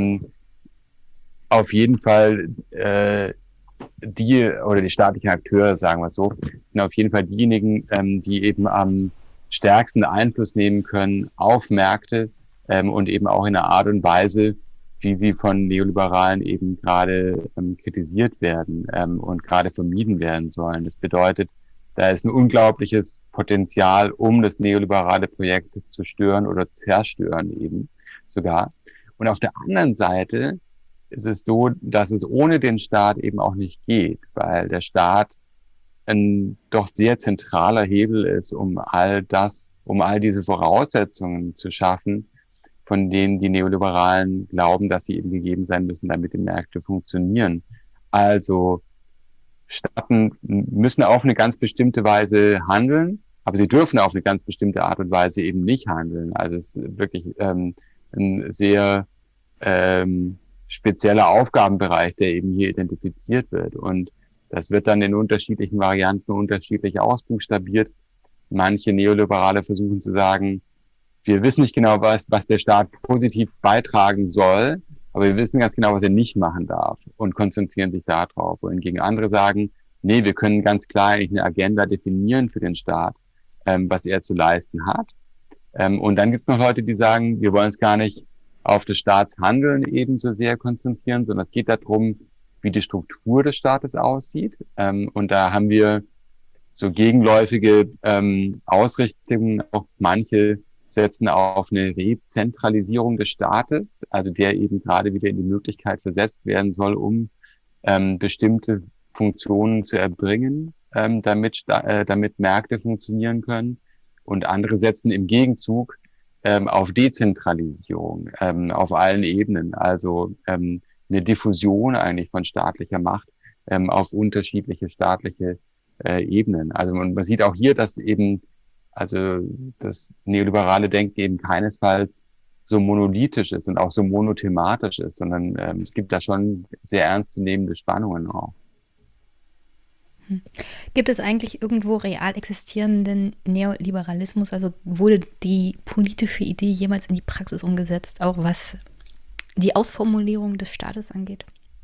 auf jeden Fall die staatlichen Akteure, sagen wir es so, sind auf jeden Fall diejenigen, die eben am stärksten Einfluss nehmen können auf Märkte und eben auch in einer Art und Weise, wie sie von Neoliberalen eben gerade kritisiert werden und gerade vermieden werden sollen. Das bedeutet, da ist ein unglaubliches Potenzial, um das neoliberale Projekt zu stören oder zerstören eben sogar. Und auf der anderen Seite ist es so, dass es ohne den Staat eben auch nicht geht, weil der Staat ein doch sehr zentraler Hebel ist, um all diese Voraussetzungen zu schaffen, von denen die Neoliberalen glauben, dass sie eben gegeben sein müssen, damit die Märkte funktionieren. Also Staaten müssen auf eine ganz bestimmte Weise handeln, aber sie dürfen auf eine ganz bestimmte Art und Weise eben nicht handeln. Also es ist wirklich ein sehr spezieller Aufgabenbereich, der eben hier identifiziert wird. Und das wird dann in unterschiedlichen Varianten unterschiedlich ausbuchstabiert. Manche Neoliberale versuchen zu sagen, wir wissen nicht genau, was der Staat positiv beitragen soll, aber wir wissen ganz genau, was er nicht machen darf und konzentrieren sich darauf. Wohingegen andere sagen, nee, wir können ganz klar eigentlich eine Agenda definieren für den Staat, was er zu leisten hat. Und dann gibt es noch Leute, die sagen, wir wollen es gar nicht auf das Staatshandeln ebenso sehr konzentrieren, sondern es geht darum, wie die Struktur des Staates aussieht. Und da haben wir so gegenläufige Ausrichtungen. Auch manche setzen auf eine Rezentralisierung des Staates, also der eben gerade wieder in die Möglichkeit versetzt werden soll, um bestimmte Funktionen zu erbringen, damit Märkte funktionieren können. Und andere setzen im Gegenzug auf Dezentralisierung auf allen Ebenen, also eine Diffusion eigentlich von staatlicher Macht auf unterschiedliche staatliche Ebenen. Also man sieht auch hier, dass eben also das neoliberale Denken eben keinesfalls so monolithisch ist und auch so monothematisch ist, sondern es gibt da schon sehr ernstzunehmende Spannungen auch. Gibt es eigentlich irgendwo real existierenden Neoliberalismus? Also wurde die politische Idee jemals in die Praxis umgesetzt, auch was die Ausformulierung des Staates angeht?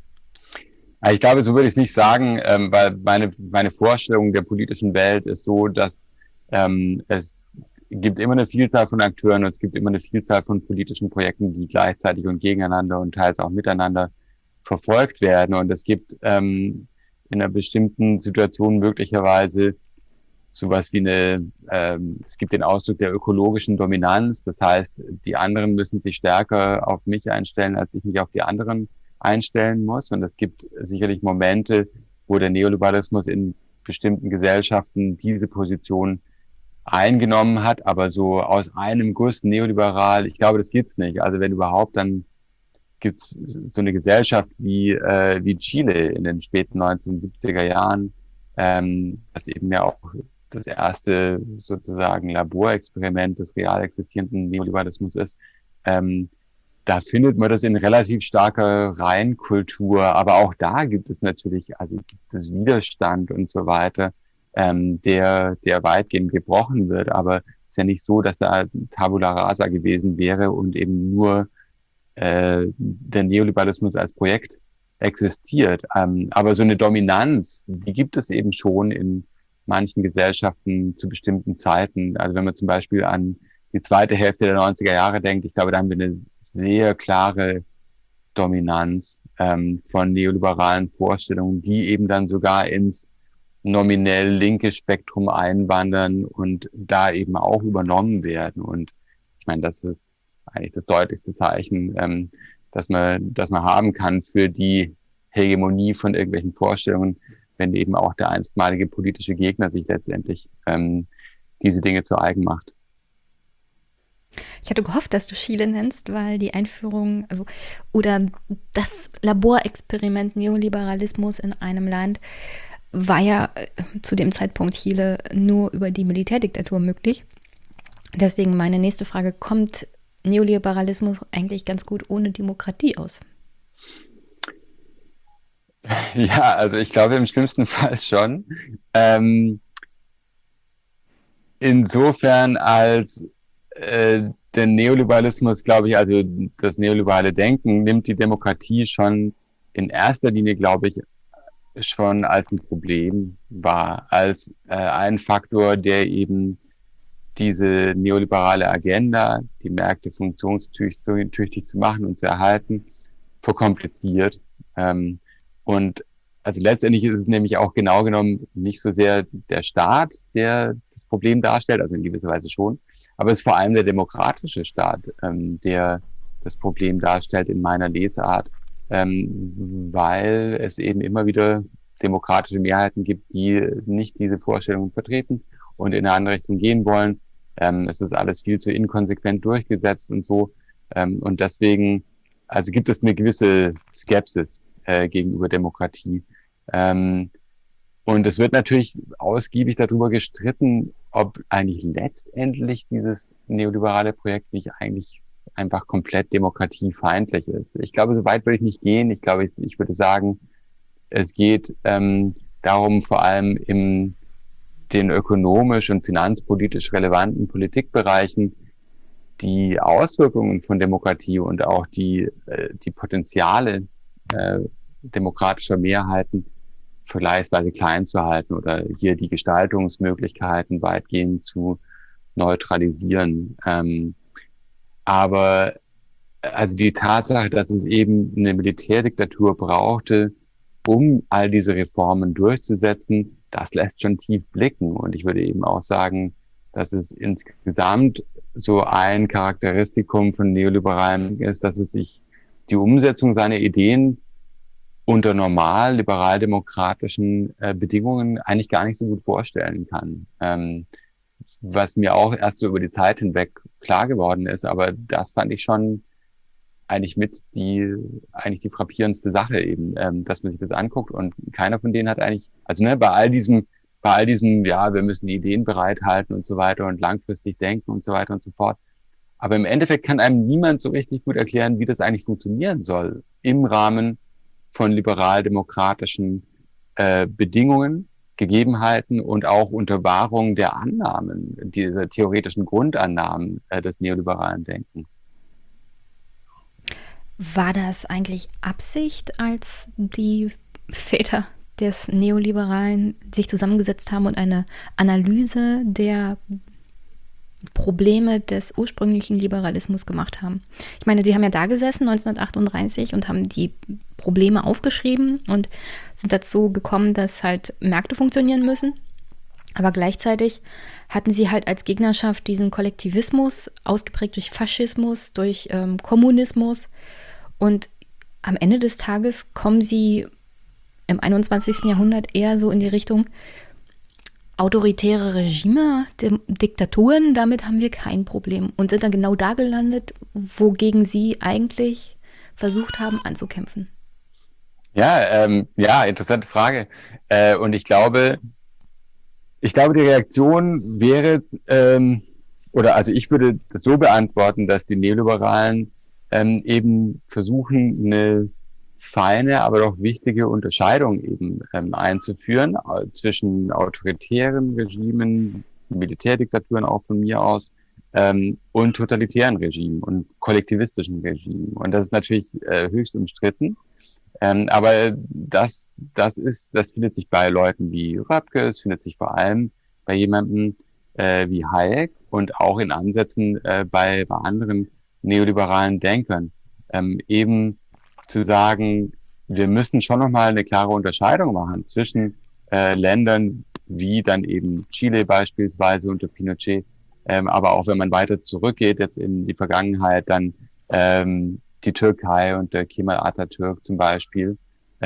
Ich glaube, so würde ich es nicht sagen, weil meine Vorstellung der politischen Welt ist so, dass es gibt immer eine Vielzahl von Akteuren und es gibt immer eine Vielzahl von politischen Projekten, die gleichzeitig und gegeneinander und teils auch miteinander verfolgt werden. Und es gibt in einer bestimmten Situation möglicherweise sowas wie es gibt den Ausdruck der ökologischen Dominanz. Das heißt, die anderen müssen sich stärker auf mich einstellen, als ich mich auf die anderen einstellen muss. Und es gibt sicherlich Momente, wo der Neoliberalismus in bestimmten Gesellschaften diese Position eingenommen hat, aber so aus einem Guss neoliberal, ich glaube, das gibt's nicht. Also wenn überhaupt, dann gibt's so eine Gesellschaft wie Chile in den späten 1970er Jahren, das eben ja auch das erste sozusagen Laborexperiment des real existierenden Neoliberalismus ist. Da findet man das in relativ starker Reinkultur, aber auch da gibt es natürlich, also gibt es Widerstand und so weiter, der weitgehend gebrochen wird. Aber es ist ja nicht so, dass da Tabula rasa gewesen wäre und eben nur der Neoliberalismus als Projekt existiert. Aber so eine Dominanz, die gibt es eben schon in manchen Gesellschaften zu bestimmten Zeiten. Also wenn man zum Beispiel an die zweite Hälfte der 90er Jahre denkt, ich glaube, da haben wir eine sehr klare Dominanz von neoliberalen Vorstellungen, die eben dann sogar ins nominell linke Spektrum einwandern und da eben auch übernommen werden. Und ich meine, das ist eigentlich das deutlichste Zeichen, dass man haben kann für die Hegemonie von irgendwelchen Vorstellungen, wenn eben auch der einstmalige politische Gegner sich letztendlich diese Dinge zu eigen macht. Ich hatte gehofft, dass du Chile nennst, weil die Einführung, oder das Laborexperiment Neoliberalismus in einem Land war ja zu dem Zeitpunkt Chile nur über die Militärdiktatur möglich. Deswegen meine nächste Frage: Kommt Neoliberalismus eigentlich ganz gut ohne Demokratie aus? Ja, also ich glaube im schlimmsten Fall schon. Insofern als der Neoliberalismus, glaube ich, also das neoliberale Denken nimmt die Demokratie schon in erster Linie, glaube ich, schon als ein Problem wahr, als ein Faktor, der eben diese neoliberale Agenda, die Märkte funktionstüchtig zu machen und zu erhalten, verkompliziert. Und also letztendlich ist es nämlich auch genau genommen nicht so sehr der Staat, der das Problem darstellt, also in gewisser Weise schon, aber es ist vor allem der demokratische Staat, der das Problem darstellt in meiner Lesart, weil es eben immer wieder demokratische Mehrheiten gibt, die nicht diese Vorstellungen vertreten und in eine andere Richtung gehen wollen. Es ist alles viel zu inkonsequent durchgesetzt und so. Und deswegen, also gibt es eine gewisse Skepsis gegenüber Demokratie. Und es wird natürlich ausgiebig darüber gestritten, ob eigentlich letztendlich dieses neoliberale Projekt nicht eigentlich einfach komplett demokratiefeindlich ist. Ich glaube, so weit würde ich nicht gehen. Ich glaube, ich würde sagen, es geht darum, vor allem in den ökonomisch und finanzpolitisch relevanten Politikbereichen die Auswirkungen von Demokratie und auch die Potenziale demokratischer Mehrheiten vergleichsweise klein zu halten oder hier die Gestaltungsmöglichkeiten weitgehend zu neutralisieren. Aber also die Tatsache, dass es eben eine Militärdiktatur brauchte, um all diese Reformen durchzusetzen, das lässt schon tief blicken. Und ich würde eben auch sagen, dass es insgesamt so ein Charakteristikum von Neoliberalen ist, dass es sich die Umsetzung seiner Ideen unter normal liberaldemokratischen Bedingungen eigentlich gar nicht so gut vorstellen kann. Was mir auch erst so über die Zeit hinweg klar geworden ist, aber das fand ich schon eigentlich die frappierendste Sache eben, dass man sich das anguckt und keiner von denen hat eigentlich, also bei all diesem, ja, wir müssen die Ideen bereithalten und so weiter und langfristig denken und so weiter und so fort. Aber im Endeffekt kann einem niemand so richtig gut erklären, wie das eigentlich funktionieren soll im Rahmen von liberal-demokratischen Bedingungen, Gegebenheiten und auch unter Wahrung der Annahmen, dieser theoretischen Grundannahmen des neoliberalen Denkens. War das eigentlich Absicht, als die Väter des Neoliberalen sich zusammengesetzt haben und eine Analyse der Probleme des ursprünglichen Liberalismus gemacht haben? Ich meine, sie haben ja da gesessen 1938 und haben die Probleme aufgeschrieben und sind dazu gekommen, dass halt Märkte funktionieren müssen. Aber gleichzeitig hatten sie halt als Gegnerschaft diesen Kollektivismus, ausgeprägt durch Faschismus, durch Kommunismus. Und am Ende des Tages kommen sie im 21. Jahrhundert eher so in die Richtung autoritäre Regime, Diktaturen, damit haben wir kein Problem. Und sind dann genau da gelandet, wogegen sie eigentlich versucht haben anzukämpfen. Ja, interessante Frage. Und ich glaube, die Reaktion wäre, also ich würde das so beantworten, dass die Neoliberalen eben versuchen, eine feine, aber doch wichtige Unterscheidung eben einzuführen zwischen autoritären Regimen, Militärdiktaturen auch von mir aus, und totalitären Regimen und kollektivistischen Regimen. Und das ist natürlich höchst umstritten. Aber das findet sich bei Leuten wie Röpke, es findet sich vor allem bei jemandem wie Hayek und auch in Ansätzen bei anderen neoliberalen Denkern. Eben zu sagen, wir müssen schon nochmal eine klare Unterscheidung machen zwischen Ländern wie dann eben Chile beispielsweise unter Pinochet, aber auch wenn man weiter zurückgeht jetzt in die Vergangenheit, dann die Türkei unter Kemal Atatürk zum Beispiel,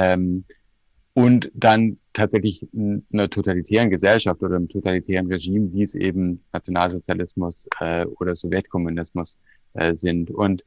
und dann tatsächlich einer totalitären Gesellschaft oder einem totalitären Regime, wie es eben Nationalsozialismus oder Sowjetkommunismus sind. Und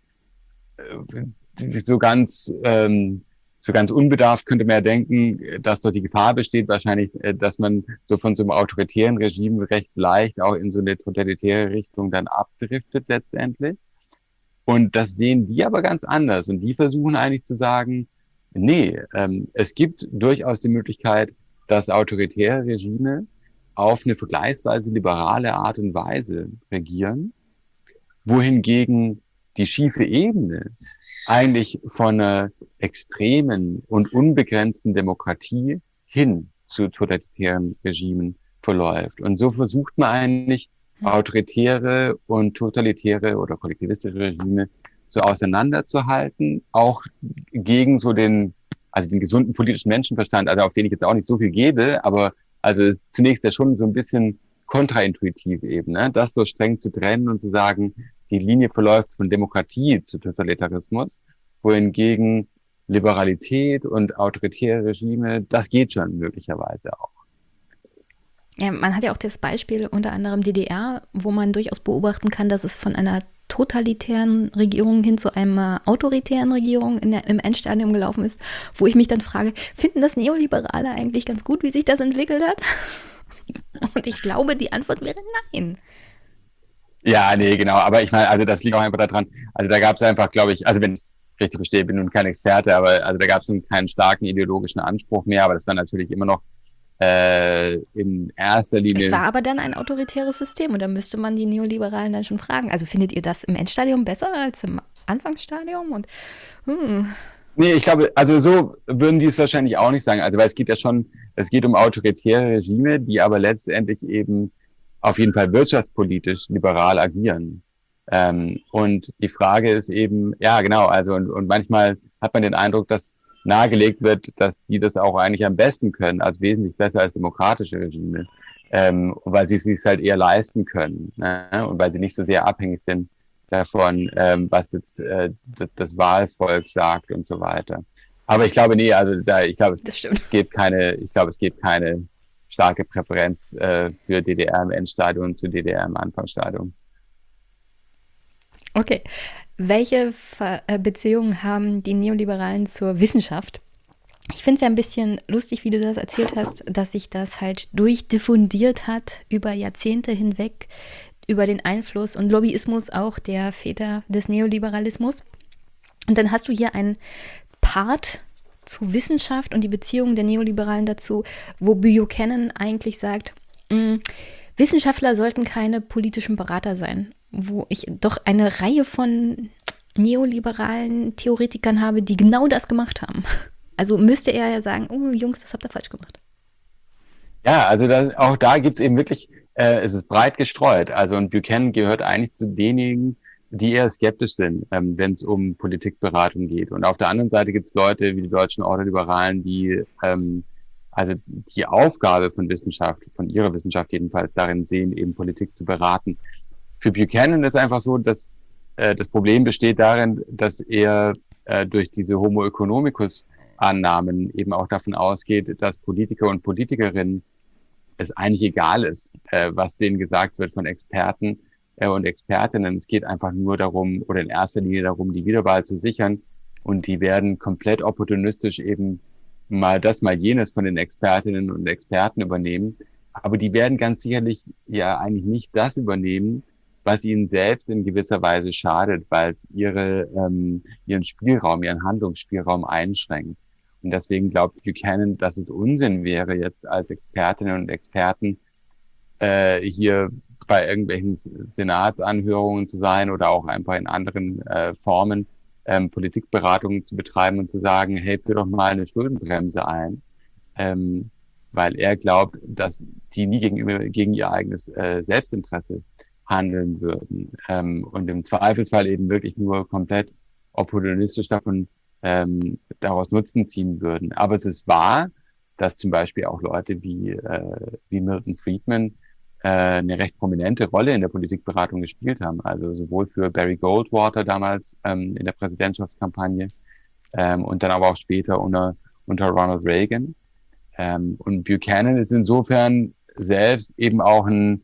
so ganz unbedarft könnte man ja denken, dass dort die Gefahr besteht, wahrscheinlich, dass man so von so einem autoritären Regime recht leicht auch in so eine totalitäre Richtung dann abdriftet letztendlich. Und das sehen die aber ganz anders. Und die versuchen eigentlich zu sagen, nee, es gibt durchaus die Möglichkeit, dass autoritäre Regime auf eine vergleichsweise liberale Art und Weise regieren, wohingegen die schiefe Ebene eigentlich von einer extremen und unbegrenzten Demokratie hin zu totalitären Regimen verläuft. Und so versucht man eigentlich, autoritäre und totalitäre oder kollektivistische Regime so auseinanderzuhalten, auch gegen so den gesunden politischen Menschenverstand, also auf den ich jetzt auch nicht so viel gebe, aber also ist zunächst ja schon so ein bisschen kontraintuitiv eben, ne? Das so streng zu trennen und zu sagen, die Linie verläuft von Demokratie zu Totalitarismus, wohingegen Liberalität und autoritäre Regime, das geht schon möglicherweise auch. Ja, man hat ja auch das Beispiel unter anderem DDR, wo man durchaus beobachten kann, dass es von einer totalitären Regierung hin zu einer autoritären Regierung im Endstadium gelaufen ist, wo ich mich dann frage, finden das Neoliberale eigentlich ganz gut, wie sich das entwickelt hat? Und ich glaube, die Antwort wäre nein. Ja, nee, genau. Aber ich meine, also das liegt auch einfach daran, also da gab es einfach, glaube ich, also wenn ich es richtig verstehe, bin nun kein Experte, aber also da gab es nun keinen starken ideologischen Anspruch mehr, aber das war natürlich immer noch in erster Linie. Es war aber dann ein autoritäres System und da müsste man die Neoliberalen dann schon fragen. Also findet ihr das im Endstadium besser als im Anfangsstadium? Nee, ich glaube, also so würden die es wahrscheinlich auch nicht sagen. Also weil es geht ja schon, Es geht um autoritäre Regime, die aber letztendlich eben auf jeden Fall wirtschaftspolitisch liberal agieren. Und die Frage ist eben, ja genau, also und manchmal hat man den Eindruck, dass nahegelegt wird, dass die das auch eigentlich am besten können, also wesentlich besser als demokratische Regime, weil sie es sich halt eher leisten können, ne? Und weil sie nicht so sehr abhängig sind davon, was jetzt das Wahlvolk sagt und so weiter. Aber ich glaube, Das stimmt. es gibt keine starke Präferenz für DDR im Endstadium und zu DDR im Anfangsstadium. Okay. Welche Beziehungen haben die Neoliberalen zur Wissenschaft? Ich finde es ja ein bisschen lustig, wie du das erzählt hast, dass sich das halt durchdiffundiert hat über Jahrzehnte hinweg, über den Einfluss und Lobbyismus auch der Väter des Neoliberalismus. Und dann hast du hier einen Part zu Wissenschaft und die Beziehungen der Neoliberalen dazu, wo Buchanan eigentlich sagt, Wissenschaftler sollten keine politischen Berater sein, wo ich doch eine Reihe von neoliberalen Theoretikern habe, die genau das gemacht haben. Also müsste er ja sagen, oh Jungs, das habt ihr falsch gemacht. Ja, also auch da gibt's eben wirklich, es ist breit gestreut. Also und Buchanan gehört eigentlich zu denjenigen, die eher skeptisch sind, wenn es um Politikberatung geht. Und auf der anderen Seite gibt's Leute wie die deutschen Ordoliberalen, die also die Aufgabe von Wissenschaft, von ihrer Wissenschaft jedenfalls darin sehen, eben Politik zu beraten. Für Buchanan ist einfach so, dass das Problem besteht darin, dass er durch diese Homo economicus Annahmen eben auch davon ausgeht, dass Politiker und Politikerinnen es eigentlich egal ist, was denen gesagt wird von Experten und Expertinnen. Es geht einfach nur darum, oder in erster Linie darum, die Wiederwahl zu sichern. Und die werden komplett opportunistisch eben mal jenes von den Expertinnen und Experten übernehmen. Aber die werden ganz sicherlich ja eigentlich nicht das übernehmen, was ihnen selbst in gewisser Weise schadet, weil es ihren Spielraum, ihren Handlungsspielraum einschränkt. Und deswegen glaubt Buchanan, dass es Unsinn wäre, jetzt als Expertinnen und Experten hier bei irgendwelchen Senatsanhörungen zu sein oder auch einfach in anderen Formen Politikberatungen zu betreiben und zu sagen, hey, führ doch mal eine Schuldenbremse ein, weil er glaubt, dass die nie gegen ihr eigenes Selbstinteresse handeln würden und im Zweifelsfall eben wirklich nur komplett opportunistisch daraus Nutzen ziehen würden. Aber es ist wahr, dass zum Beispiel auch Leute wie Milton Friedman eine recht prominente Rolle in der Politikberatung gespielt haben. Also sowohl für Barry Goldwater damals in der Präsidentschaftskampagne und dann aber auch später unter Ronald Reagan. Und Buchanan ist insofern selbst eben auch ein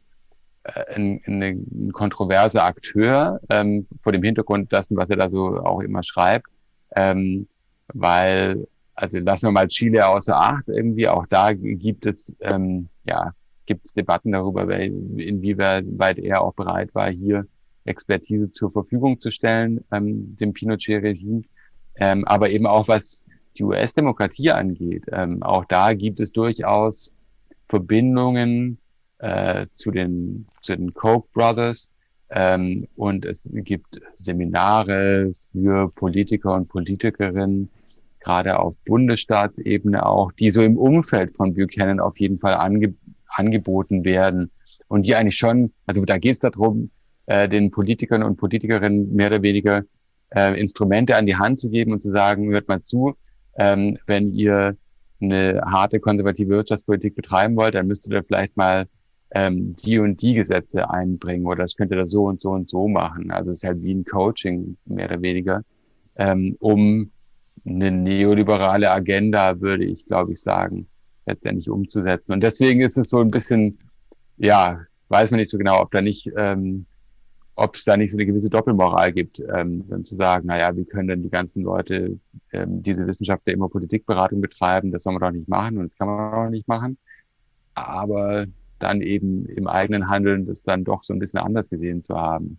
kontroverser Akteur vor dem Hintergrund dessen, was er da so auch immer schreibt. Weil, also lassen wir mal Chile außer Acht, irgendwie auch da gibt es Debatten darüber, inwieweit er auch bereit war, hier Expertise zur Verfügung zu stellen, dem Pinochet-Regime, aber eben auch was die US-Demokratie angeht. Auch da gibt es durchaus Verbindungen zu den Koch Brothers, und es gibt Seminare für Politiker und Politikerinnen, gerade auf Bundesstaatsebene auch, die so im Umfeld von Buchanan auf jeden Fall angeboten werden. Und die eigentlich schon, also da geht es darum, den Politikern und Politikerinnen mehr oder weniger Instrumente an die Hand zu geben und zu sagen, hört mal zu, wenn ihr eine harte konservative Wirtschaftspolitik betreiben wollt, dann müsst ihr da vielleicht mal die und die Gesetze einbringen oder das könnt ihr da so und so und so machen. Also es ist halt wie ein Coaching, mehr oder weniger, um eine neoliberale Agenda, würde ich, glaube ich, sagen, letztendlich umzusetzen. Und deswegen ist es so ein bisschen, ja, weiß man nicht so genau, ob es da nicht so eine gewisse Doppelmoral gibt, dann zu sagen, naja, wie können denn die ganzen Leute diese Wissenschaftler immer Politikberatung betreiben, das soll man doch nicht machen und das kann man auch nicht machen. Aber dann eben im eigenen Handeln das dann doch so ein bisschen anders gesehen zu haben.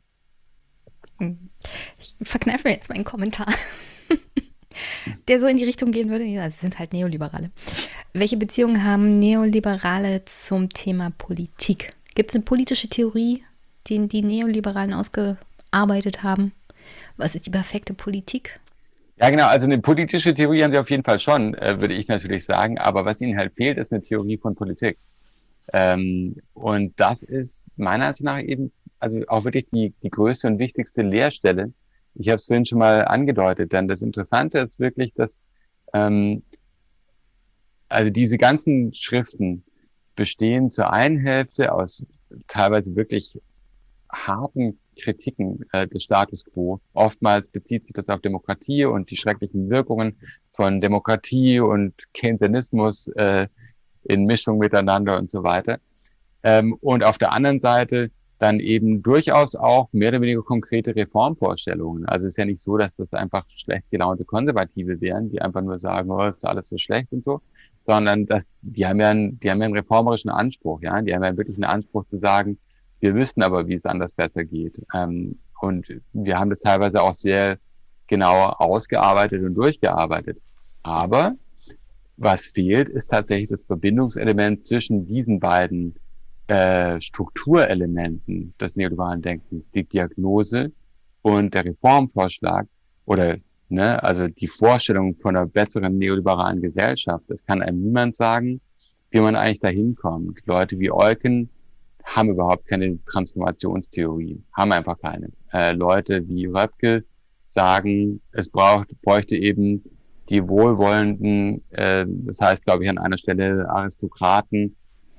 Ich verkneife mir jetzt meinen Kommentar, der so in die Richtung gehen würde. Ja, das sind halt Neoliberale. Welche Beziehungen haben Neoliberale zum Thema Politik? Gibt es eine politische Theorie, die Neoliberalen ausgearbeitet haben? Was ist die perfekte Politik? Ja, genau. Also eine politische Theorie haben sie auf jeden Fall schon, würde ich natürlich sagen. Aber was ihnen halt fehlt, ist eine Theorie von Politik. Und das ist meiner Ansicht nach eben, also auch wirklich die größte und wichtigste Leerstelle. Ich habe es vorhin schon mal angedeutet, denn das Interessante ist wirklich, dass ähm, also diese ganzen Schriften bestehen zur einen Hälfte aus teilweise wirklich harten Kritiken des Status quo. Oftmals bezieht sich das auf Demokratie und die schrecklichen Wirkungen von Demokratie und Keynesianismus in Mischung miteinander und so weiter. Und auf der anderen Seite dann eben durchaus auch mehr oder weniger konkrete Reformvorstellungen. Also es ist ja nicht so, dass das einfach schlecht gelaunte Konservative wären, die einfach nur sagen, oh, ist alles so schlecht und so, sondern die haben ja einen reformerischen Anspruch, ja, die haben ja wirklich einen Anspruch zu sagen, wir wissen aber, wie es anders besser geht. Und wir haben das teilweise auch sehr genau ausgearbeitet und durchgearbeitet. Aber was fehlt, ist tatsächlich das Verbindungselement zwischen diesen beiden Strukturelementen des neoliberalen Denkens, die Diagnose und der Reformvorschlag oder also die Vorstellung von einer besseren neoliberalen Gesellschaft. Das kann einem niemand sagen, wie man eigentlich dahin kommt. Leute wie Eucken haben überhaupt keine Transformationstheorie, haben einfach keine. Leute wie Röpke sagen, es bräuchte eben die wohlwollenden, das heißt, glaube ich, an einer Stelle Aristokraten,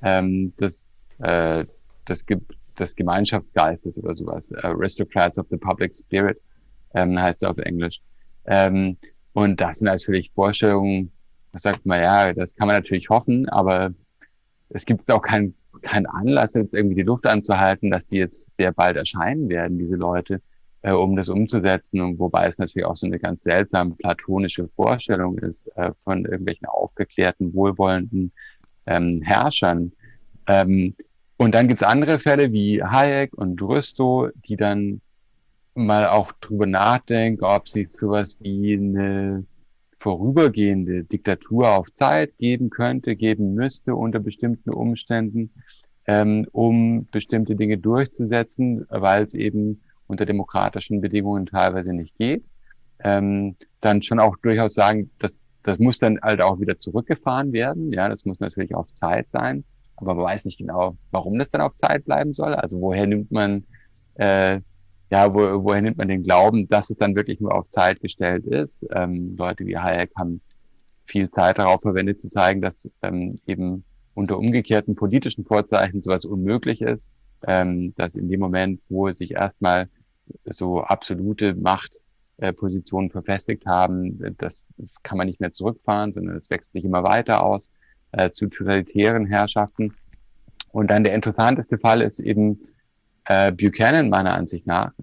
des Gemeinschaftsgeistes oder sowas. Aristocrats of the Public Spirit heißt es auf Englisch. Und das sind natürlich Vorstellungen, das sagt man, ja, das kann man natürlich hoffen, aber es gibt auch keinen Anlass, jetzt irgendwie die Luft anzuhalten, dass die jetzt sehr bald erscheinen werden, diese Leute, um das umzusetzen. Und wobei es natürlich auch so eine ganz seltsame platonische Vorstellung ist von irgendwelchen aufgeklärten, wohlwollenden Herrschern. Und dann gibt's andere Fälle wie Hayek und Rüstow, die dann mal auch drüber nachdenken, ob sich sowas wie eine vorübergehende Diktatur auf Zeit geben müsste unter bestimmten Umständen, um bestimmte Dinge durchzusetzen, weil es eben unter demokratischen Bedingungen teilweise nicht geht. Dann schon auch durchaus sagen, das muss dann halt auch wieder zurückgefahren werden. Ja, das muss natürlich auf Zeit sein. Aber man weiß nicht genau, warum das dann auf Zeit bleiben soll. Also woher nimmt man woher nimmt man den Glauben, dass es dann wirklich nur auf Zeit gestellt ist? Leute wie Hayek haben viel Zeit darauf verwendet, zu zeigen, dass eben unter umgekehrten politischen Vorzeichen sowas unmöglich ist, dass in dem Moment, wo sich erstmal so absolute Machtpositionen verfestigt haben, das kann man nicht mehr zurückfahren, sondern es wächst sich immer weiter aus zu totalitären Herrschaften. Und dann der interessanteste Fall ist eben Buchanan meiner Ansicht nach,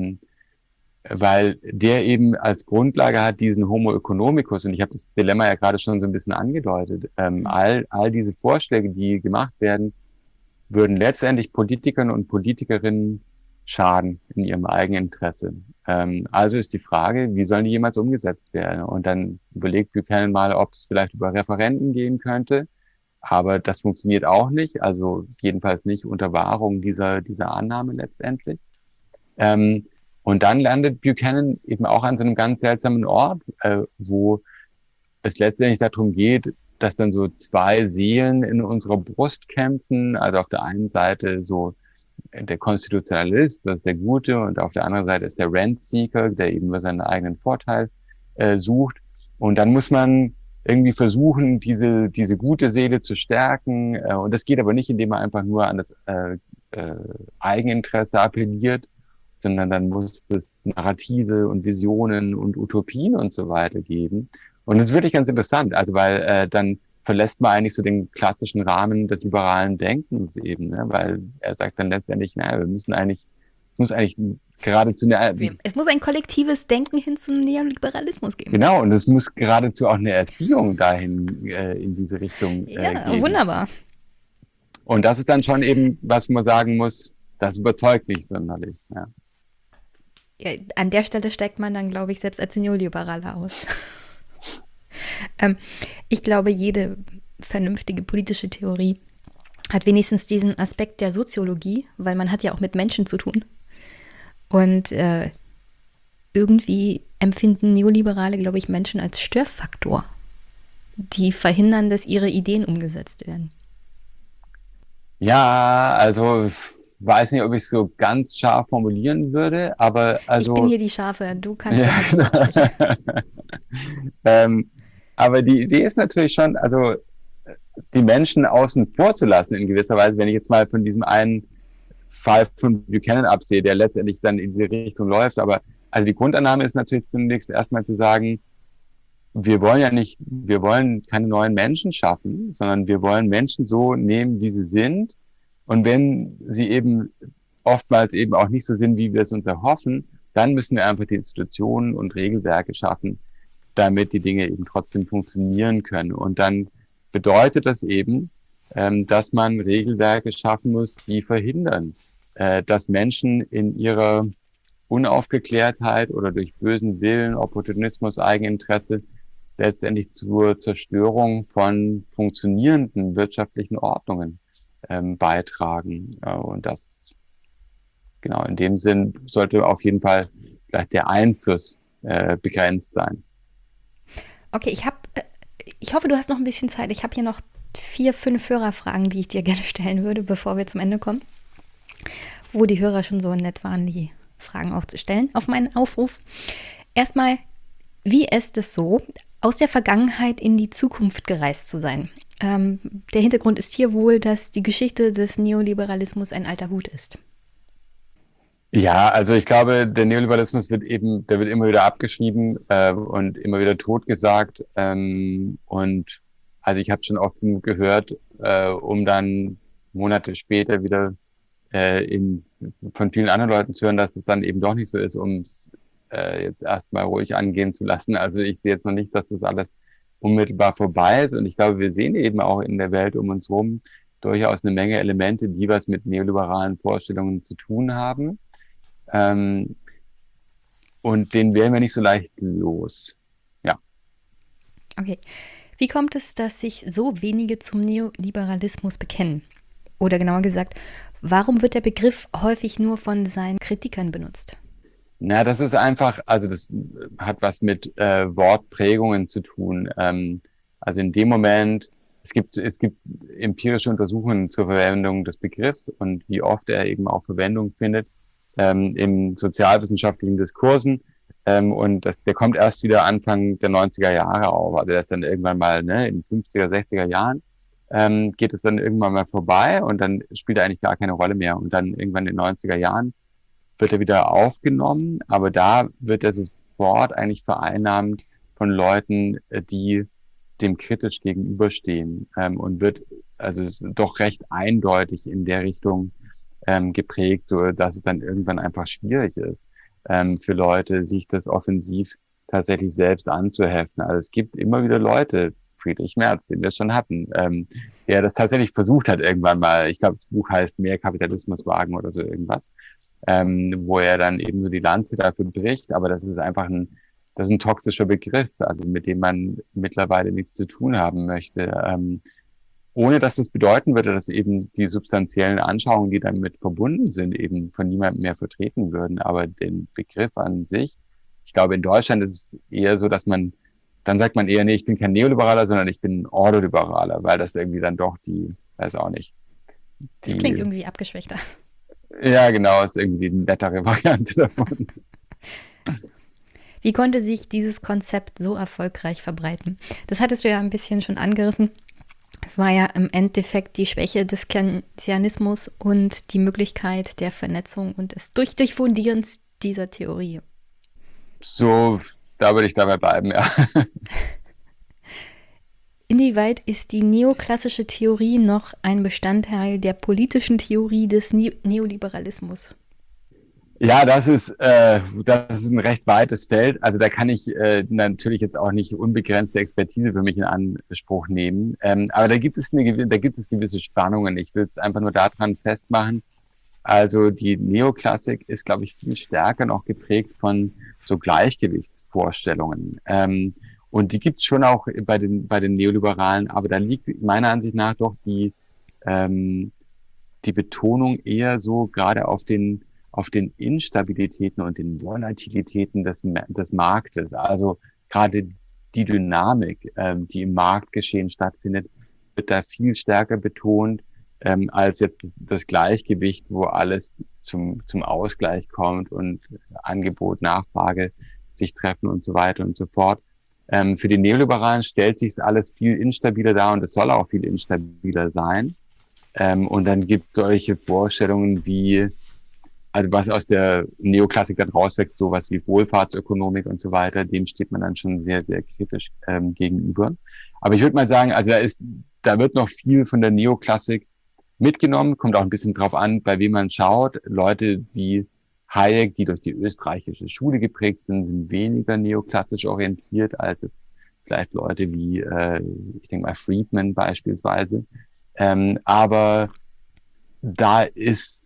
weil der eben als Grundlage hat diesen Homo economicus, und ich habe das Dilemma ja gerade schon so ein bisschen angedeutet, all diese Vorschläge, die gemacht werden, würden letztendlich Politikern und Politikerinnen schaden in ihrem eigenen Interesse. Also ist die Frage, wie sollen die jemals umgesetzt werden? Und dann überlegt Buchanan mal, ob es vielleicht über Referenden gehen könnte. Aber das funktioniert auch nicht, also jedenfalls nicht unter Wahrung dieser Annahme letztendlich. Und dann landet Buchanan eben auch an so einem ganz seltsamen Ort, wo es letztendlich darum geht, dass dann so zwei Seelen in unserer Brust kämpfen. Also auf der einen Seite so der Konstitutionalist, das ist der Gute, und auf der anderen Seite ist der Rent-Seeker, der eben nur seinen eigenen Vorteil sucht. Und dann muss man irgendwie versuchen, diese gute Seele zu stärken. Und das geht aber nicht, indem man einfach nur an das Eigeninteresse appelliert, sondern dann muss es Narrative und Visionen und Utopien und so weiter geben. Und das ist wirklich ganz interessant, also weil dann verlässt man eigentlich so den klassischen Rahmen des liberalen Denkens eben, ne? Weil er sagt dann letztendlich, naja, es muss eigentlich geradezu es muss ein kollektives Denken hin zum Neoliberalismus geben. Genau, und es muss geradezu auch eine Erziehung dahin in diese Richtung geben. Wunderbar. Und das ist dann schon eben, was man sagen muss, das überzeugt nicht sonderlich. Ja. Ja, an der Stelle steigt man dann, glaube ich, selbst als Neoliberaler aus. Ich glaube, jede vernünftige politische Theorie hat wenigstens diesen Aspekt der Soziologie, weil man hat ja auch mit Menschen zu tun. Und irgendwie empfinden Neoliberale, glaube ich, Menschen als Störfaktor, die verhindern, dass ihre Ideen umgesetzt werden. Ja, also ich weiß nicht, ob ich es so ganz scharf formulieren würde, aber Ich bin also hier die Schafe, du kannst das ja, natürlich genau. absprechen. Ähm, aber die Idee ist natürlich schon, also die Menschen außen vor zu lassen in gewisser Weise, wenn ich jetzt mal von diesem einen Fall von Buchanan absehe, der letztendlich dann in diese Richtung läuft. Aber also die Grundannahme ist natürlich zunächst erstmal zu sagen, wir wollen keine neuen Menschen schaffen, sondern wir wollen Menschen so nehmen, wie sie sind. Und wenn sie eben oftmals eben auch nicht so sind, wie wir es uns erhoffen, dann müssen wir einfach die Institutionen und Regelwerke schaffen, damit die Dinge eben trotzdem funktionieren können. Und dann bedeutet das eben, dass man Regelwerke schaffen muss, die verhindern, dass Menschen in ihrer Unaufgeklärtheit oder durch bösen Willen, Opportunismus, Eigeninteresse letztendlich zur Zerstörung von funktionierenden wirtschaftlichen Ordnungen beitragen. Und das, genau, in dem Sinn sollte auf jeden Fall vielleicht der Einfluss begrenzt sein. Okay, ich hoffe, du hast noch ein bisschen Zeit. Ich habe hier noch 4, 5 Hörerfragen, die ich dir gerne stellen würde, bevor wir zum Ende kommen. Wo die Hörer schon so nett waren, die Fragen auch zu stellen auf meinen Aufruf. Erstmal, wie ist es so, aus der Vergangenheit in die Zukunft gereist zu sein? Der Hintergrund ist hier wohl, dass die Geschichte des Neoliberalismus ein alter Hut ist. Ja, also ich glaube, der Neoliberalismus der wird immer wieder abgeschrieben und immer wieder totgesagt. Und also ich habe schon oft genug gehört, um dann Monate später wieder von vielen anderen Leuten zu hören, dass es dann eben doch nicht so ist, um es jetzt erstmal ruhig angehen zu lassen. Also ich sehe jetzt noch nicht, dass das alles unmittelbar vorbei ist. Und ich glaube, wir sehen eben auch in der Welt um uns herum durchaus eine Menge Elemente, die was mit neoliberalen Vorstellungen zu tun haben. Und den werden wir nicht so leicht los. Ja. Okay. Wie kommt es, dass sich so wenige zum Neoliberalismus bekennen? Oder genauer gesagt, warum wird der Begriff häufig nur von seinen Kritikern benutzt? Na, das ist einfach, also das hat was mit Wortprägungen zu tun. Also in dem Moment, es gibt empirische Untersuchungen zur Verwendung des Begriffs und wie oft er eben auch Verwendung findet in sozialwissenschaftlichen Diskursen. Und der kommt erst wieder Anfang der 90er Jahre auf. Also der ist dann irgendwann mal in den 50er, 60er Jahren geht es dann irgendwann mal vorbei und dann spielt er eigentlich gar keine Rolle mehr. Und dann irgendwann in den 90er Jahren wird er wieder aufgenommen, aber da wird er sofort eigentlich vereinnahmt von Leuten, die dem kritisch gegenüberstehen und wird also doch recht eindeutig in der Richtung geprägt, so dass es dann irgendwann einfach schwierig ist für Leute, sich das offensiv tatsächlich selbst anzuheften. Also es gibt immer wieder Leute, Friedrich Merz, den wir schon hatten, der das tatsächlich versucht hat irgendwann mal. Ich glaube, das Buch heißt Mehr Kapitalismus wagen oder so irgendwas. Wo er dann eben so die Lanze dafür bricht, aber das ist einfach das ist ein toxischer Begriff, also mit dem man mittlerweile nichts zu tun haben möchte. Ohne dass das bedeuten würde, dass eben die substanziellen Anschauungen, die damit verbunden sind, eben von niemandem mehr vertreten würden. Aber den Begriff an sich, ich glaube, in Deutschland ist es eher so, dass dann sagt man eher, nee, ich bin kein Neoliberaler, sondern ich bin Ordoliberaler, weil das irgendwie dann doch weiß auch nicht. Das klingt irgendwie abgeschwächter. Ja, genau, ist irgendwie die nettere Variante davon. Wie konnte sich dieses Konzept so erfolgreich verbreiten? Das hattest du ja ein bisschen schon angerissen. Es war ja im Endeffekt die Schwäche des Keynesianismus und die Möglichkeit der Vernetzung und des Durchfundierens dieser Theorie. So, da würde ich dabei bleiben, ja. Inwieweit ist die neoklassische Theorie noch ein Bestandteil der politischen Theorie des Neoliberalismus? Ja, das ist ein recht weites Feld. Also da kann ich natürlich jetzt auch nicht unbegrenzte Expertise für mich in Anspruch nehmen. Aber da gibt es gewisse Spannungen. Ich will es einfach nur daran festmachen. Also die Neoklassik ist, glaube ich, viel stärker noch geprägt von so Gleichgewichtsvorstellungen. Und die gibt es schon auch bei den Neoliberalen, aber da liegt meiner Ansicht nach doch die Betonung eher so gerade auf den auf den Instabilitäten und den Volatilitäten des Marktes. Also gerade die Dynamik, die im Marktgeschehen stattfindet, wird da viel stärker betont, als jetzt das Gleichgewicht, wo alles zum Ausgleich kommt und Angebot, Nachfrage sich treffen und so weiter und so fort. Für die Neoliberalen stellt sich alles viel instabiler dar und es soll auch viel instabiler sein. Und dann gibt es solche Vorstellungen wie, also was aus der Neoklassik dann rauswächst, sowas wie Wohlfahrtsökonomik und so weiter, dem steht man dann schon sehr, sehr kritisch gegenüber. Aber ich würde mal sagen, also da wird noch viel von der Neoklassik mitgenommen, kommt auch ein bisschen drauf an, bei wem man schaut. Leute wie Hayek, die durch die österreichische Schule geprägt sind, sind weniger neoklassisch orientiert als vielleicht Leute wie, ich denke mal, Friedman beispielsweise. Aber da ist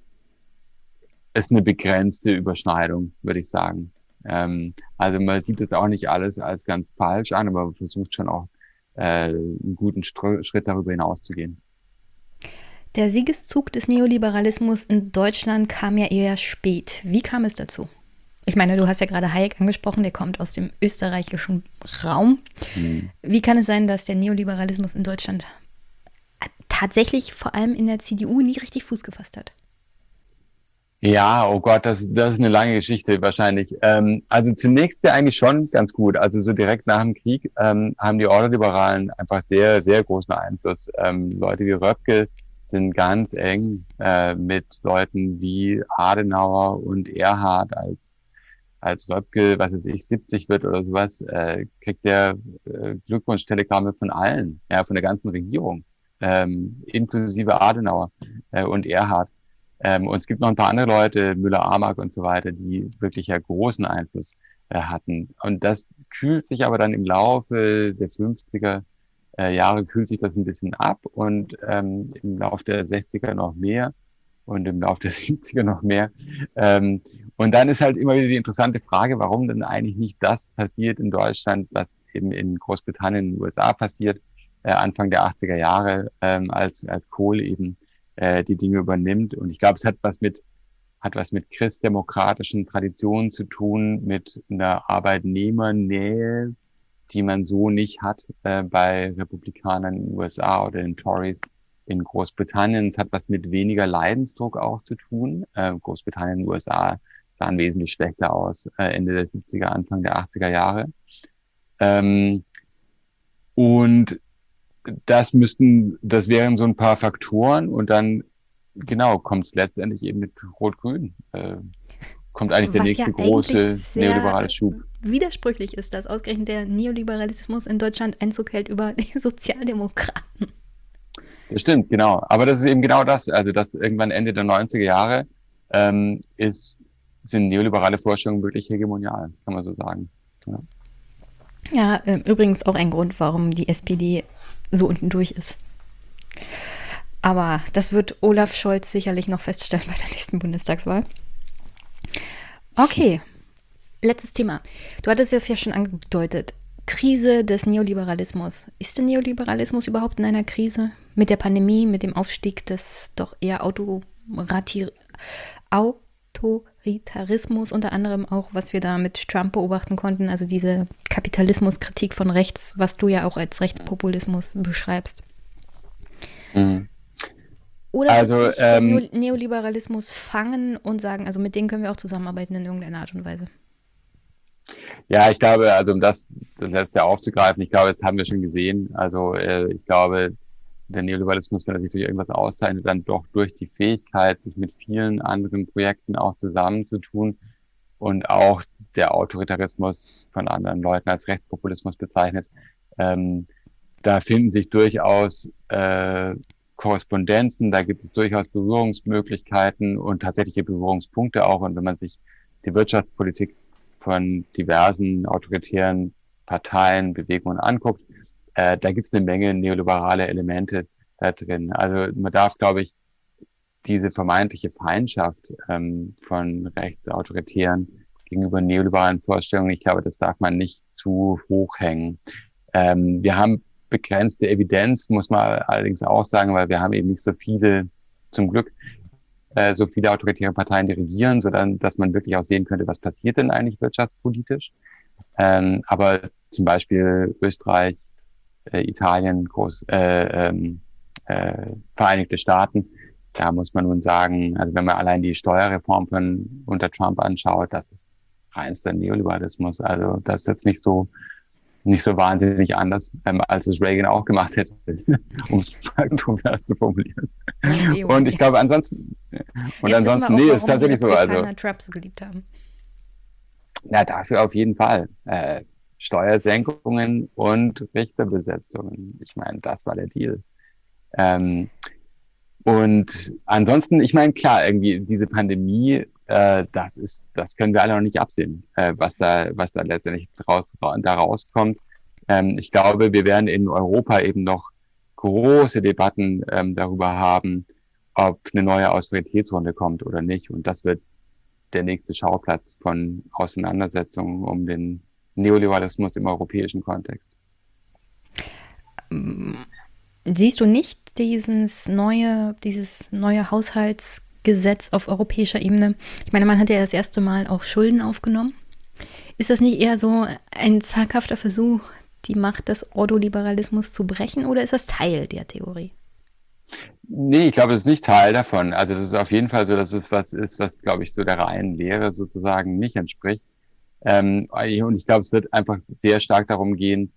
eine begrenzte Überschneidung, würde ich sagen. Also man sieht das auch nicht alles als ganz falsch an, aber man versucht schon auch einen guten Schritt darüber hinaus zu gehen. Der Siegeszug des Neoliberalismus in Deutschland kam ja eher spät. Wie kam es dazu? Ich meine, du hast ja gerade Hayek angesprochen, der kommt aus dem österreichischen Raum. Wie kann es sein, dass der Neoliberalismus in Deutschland tatsächlich vor allem in der CDU nie richtig Fuß gefasst hat? Ja, oh Gott, das ist eine lange Geschichte wahrscheinlich. Also zunächst ja eigentlich schon ganz gut. Also so direkt nach dem Krieg haben die Ordoliberalen einfach sehr, sehr großen Einfluss. Leute wie Röpke sind ganz eng mit Leuten wie Adenauer und Erhard. Als Röpke, was weiß ich, 70 wird oder sowas, kriegt der Glückwunschtelegramme von allen, ja, von der ganzen Regierung, inklusive Adenauer und Erhard. Und es gibt noch ein paar andere Leute, Müller-Amack und so weiter, die wirklich ja großen Einfluss hatten. Und das kühlt sich aber dann im Laufe der 50er Jahre kühlt sich das ein bisschen ab und im Laufe der 60er noch mehr und im Laufe der 70er noch mehr. Und dann ist halt immer wieder die interessante Frage, warum denn eigentlich nicht das passiert in Deutschland, was eben in Großbritannien, in den USA passiert, Anfang der 80er Jahre, als Kohl eben die Dinge übernimmt. Und ich glaube, es hat was mit christdemokratischen Traditionen zu tun, mit einer Arbeitnehmernähe, die man so nicht hat bei Republikanern in den USA oder den Tories in Großbritannien. Es hat was mit weniger Leidensdruck auch zu tun. Großbritannien und den USA sahen wesentlich schlechter aus Ende der 70er, Anfang der 80er Jahre. Und das wären so ein paar Faktoren und dann, genau, kommt es letztendlich eben mit Rot-Grün. Kommt eigentlich der nächste große neoliberale Schub. Widersprüchlich ist, dass ausgerechnet der Neoliberalismus in Deutschland Einzug hält über die Sozialdemokraten. Das stimmt, genau. Aber das ist eben genau das. Also das irgendwann Ende der 90er Jahre sind neoliberale Vorstellungen wirklich hegemonial. Das kann man so sagen. Ja, übrigens auch ein Grund, warum die SPD so unten durch ist. Aber das wird Olaf Scholz sicherlich noch feststellen bei der nächsten Bundestagswahl. Okay, letztes Thema. Du hattest es ja schon angedeutet. Krise des Neoliberalismus. Ist der Neoliberalismus überhaupt in einer Krise? Mit der Pandemie, mit dem Aufstieg des doch eher Autoritarismus, unter anderem auch, was wir da mit Trump beobachten konnten, also diese Kapitalismuskritik von rechts, was du ja auch als Rechtspopulismus beschreibst. Mhm. Oder wird sich der Neoliberalismus fangen und sagen, also mit denen können wir auch zusammenarbeiten in irgendeiner Art und Weise? Ja, ich glaube, also um das letzte aufzugreifen, ich glaube, das haben wir schon gesehen. Also ich glaube, der Neoliberalismus, wenn er sich durch irgendwas auszeichnet, dann doch durch die Fähigkeit, sich mit vielen anderen Projekten auch zusammenzutun und auch der Autoritarismus von anderen Leuten als Rechtspopulismus bezeichnet. Da finden sich durchaus Korrespondenzen, da gibt es durchaus Berührungsmöglichkeiten und tatsächliche Berührungspunkte auch. Und wenn man sich die Wirtschaftspolitik von diversen autoritären Parteien, Bewegungen anguckt, da gibt es eine Menge neoliberale Elemente da drin. Also man darf, glaube ich, diese vermeintliche Feindschaft von rechtsautoritären gegenüber neoliberalen Vorstellungen, ich glaube, das darf man nicht zu hoch hängen. Wir haben begrenzte Evidenz, muss man allerdings auch sagen, weil wir haben eben nicht so viele, zum Glück, so viele autoritäre Parteien, die regieren, dass man wirklich auch sehen könnte, was passiert denn eigentlich wirtschaftspolitisch. Aber zum Beispiel Österreich, Italien, Vereinigte Staaten, da muss man nun sagen, also wenn man allein die Steuerreform unter Trump anschaut, das ist reinster Neoliberalismus. Also das ist jetzt nicht so wahnsinnig anders, als es Reagan auch gemacht hätte, um es kontrovers zu formulieren. Und ich glaube ansonsten, nee, ist tatsächlich so. Also Trump so geliebt haben. Na, dafür auf jeden Fall. Steuersenkungen und Richterbesetzungen. Ich meine, das war der Deal. Und ansonsten, ich meine, klar, irgendwie diese Pandemie, das können wir alle noch nicht absehen, was da letztendlich da rauskommt. Ich glaube, wir werden in Europa eben noch große Debatten darüber haben, ob eine neue Austeritätsrunde kommt oder nicht. Und das wird der nächste Schauplatz von Auseinandersetzungen um den Neoliberalismus im europäischen Kontext. Siehst du nicht dieses neue Haushaltsgesetz auf europäischer Ebene? Ich meine, man hat ja das erste Mal auch Schulden aufgenommen. Ist das nicht eher so ein zaghafter Versuch, die Macht des Ordoliberalismus zu brechen, oder ist das Teil der Theorie? Nee, ich glaube, das ist nicht Teil davon. Also das ist auf jeden Fall so, dass es was ist, was, glaube ich, so der reinen Lehre sozusagen nicht entspricht. Und ich glaube, es wird einfach sehr stark darum gehen,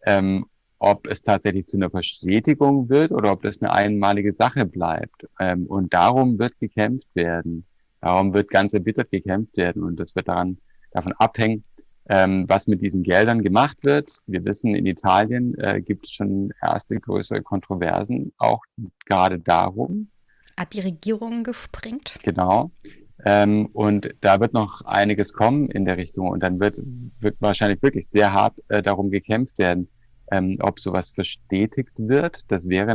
ob es tatsächlich zu einer Verstetigung wird oder ob das eine einmalige Sache bleibt. Und darum wird gekämpft werden. Darum wird ganz erbittert gekämpft werden. Und das wird davon abhängen, was mit diesen Geldern gemacht wird. Wir wissen, in Italien gibt es schon erste größere Kontroversen, auch gerade darum. Hat die Regierung gesprengt? Genau. Und da wird noch einiges kommen in der Richtung. Und dann wird wahrscheinlich wirklich sehr hart darum gekämpft werden, ob sowas verstetigt wird. Das wäre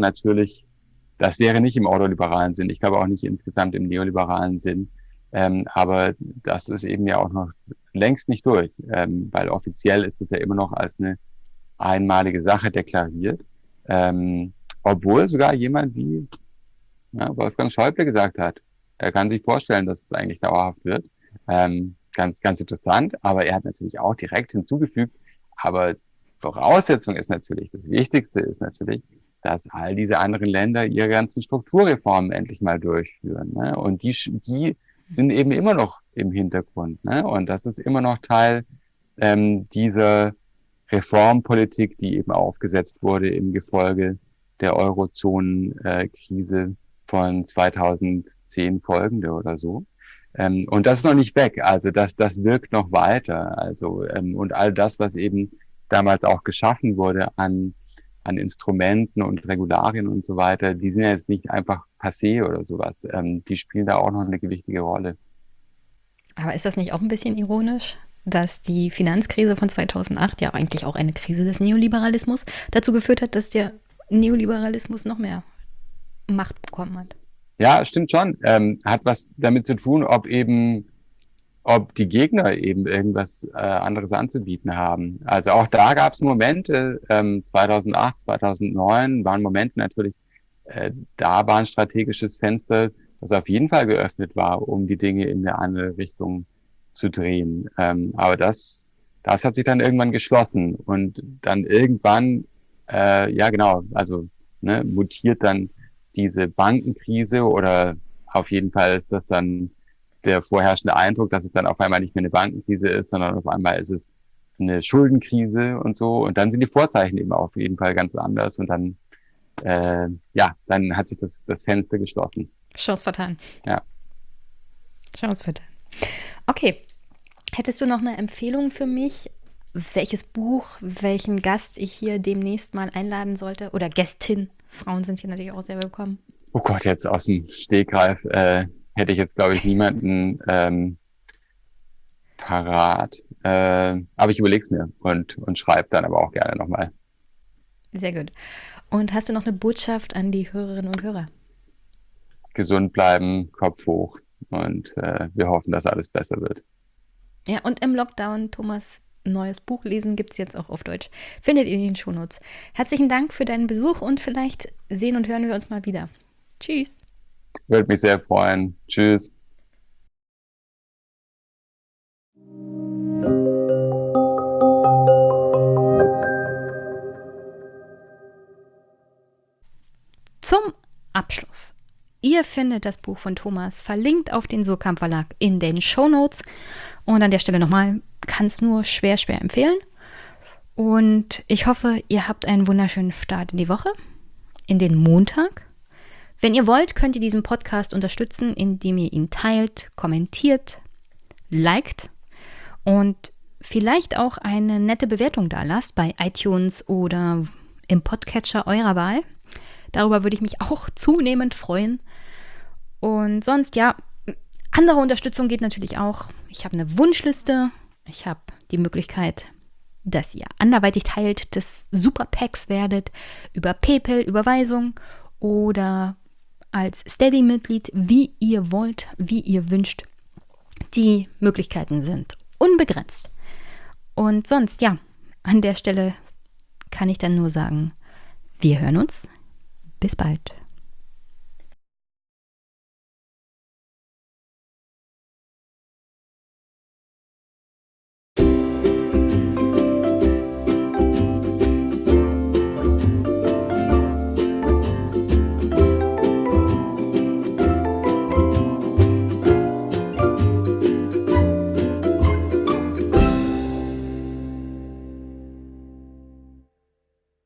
nicht im ordoliberalen Sinn. Ich glaube auch nicht insgesamt im neoliberalen Sinn. Aber das ist eben ja auch noch längst nicht durch, weil offiziell ist es ja immer noch als eine einmalige Sache deklariert. Obwohl sogar jemand wie Wolfgang Schäuble gesagt hat, er kann sich vorstellen, dass es eigentlich dauerhaft wird. Ganz, ganz interessant. Aber er hat natürlich auch direkt hinzugefügt, aber Voraussetzung ist natürlich, das Wichtigste ist natürlich, dass all diese anderen Länder ihre ganzen Strukturreformen endlich mal durchführen. Ne? Und die sind eben immer noch im Hintergrund. Ne? Und das ist immer noch Teil dieser Reformpolitik, die eben aufgesetzt wurde im Gefolge der Eurozonen-Krise von 2010 folgende oder so. Und das ist noch nicht weg. Also das wirkt noch weiter. Also und all das, was eben damals auch geschaffen wurde an Instrumenten und Regularien und so weiter, die sind ja jetzt nicht einfach passé oder sowas. Die spielen da auch noch eine gewichtige Rolle. Aber ist das nicht auch ein bisschen ironisch, dass die Finanzkrise von 2008, ja eigentlich auch eine Krise des Neoliberalismus, dazu geführt hat, dass der Neoliberalismus noch mehr Macht bekommen hat? Ja, stimmt schon. Hat was damit zu tun, ob die Gegner eben irgendwas anderes anzubieten haben. Also auch da gab es Momente, 2008, 2009 waren Momente natürlich, da war ein strategisches Fenster, das auf jeden Fall geöffnet war, um die Dinge in eine andere Richtung zu drehen. Aber das hat sich dann irgendwann geschlossen und dann irgendwann, mutiert dann diese Bankenkrise oder auf jeden Fall ist das dann der vorherrschende Eindruck, dass es dann auf einmal nicht mehr eine Bankenkrise ist, sondern auf einmal ist es eine Schuldenkrise und so. Und dann sind die Vorzeichen eben auf jeden Fall ganz anders. Und dann, dann hat sich das Fenster geschlossen. Chance vertan. Ja. Chance vertan. Okay. Hättest du noch eine Empfehlung für mich? Welches Buch, welchen Gast ich hier demnächst mal einladen sollte? Oder Gästin. Frauen sind hier natürlich auch sehr willkommen. Oh Gott, jetzt aus dem Stegreif hätte ich jetzt, glaube ich, niemanden parat. Aber ich überlege es mir und schreibe dann aber auch gerne nochmal. Sehr gut. Und hast du noch eine Botschaft an die Hörerinnen und Hörer? Gesund bleiben, Kopf hoch und wir hoffen, dass alles besser wird. Ja, und im Lockdown Thomas' neues Buch lesen gibt es jetzt auch auf Deutsch. Findet ihr in den Shownotes. Herzlichen Dank für deinen Besuch und vielleicht sehen und hören wir uns mal wieder. Tschüss. Würde mich sehr freuen. Tschüss. Zum Abschluss. Ihr findet das Buch von Thomas verlinkt auf den Surkamp Verlag in den Shownotes. Und an der Stelle nochmal, kann es nur schwer empfehlen. Und ich hoffe, ihr habt einen wunderschönen Start in die Woche, in den Montag. Wenn ihr wollt, könnt ihr diesen Podcast unterstützen, indem ihr ihn teilt, kommentiert, liked und vielleicht auch eine nette Bewertung da lasst bei iTunes oder im Podcatcher eurer Wahl. Darüber würde ich mich auch zunehmend freuen. Und sonst, ja, andere Unterstützung geht natürlich auch. Ich habe eine Wunschliste. Ich habe die Möglichkeit, dass ihr anderweitig teilt, des Super-Packs werdet, über PayPal, Überweisung oder als Steady-Mitglied, wie ihr wollt, wie ihr wünscht. Die Möglichkeiten sind unbegrenzt. Und sonst, ja, an der Stelle kann ich dann nur sagen, wir hören uns. Bis bald.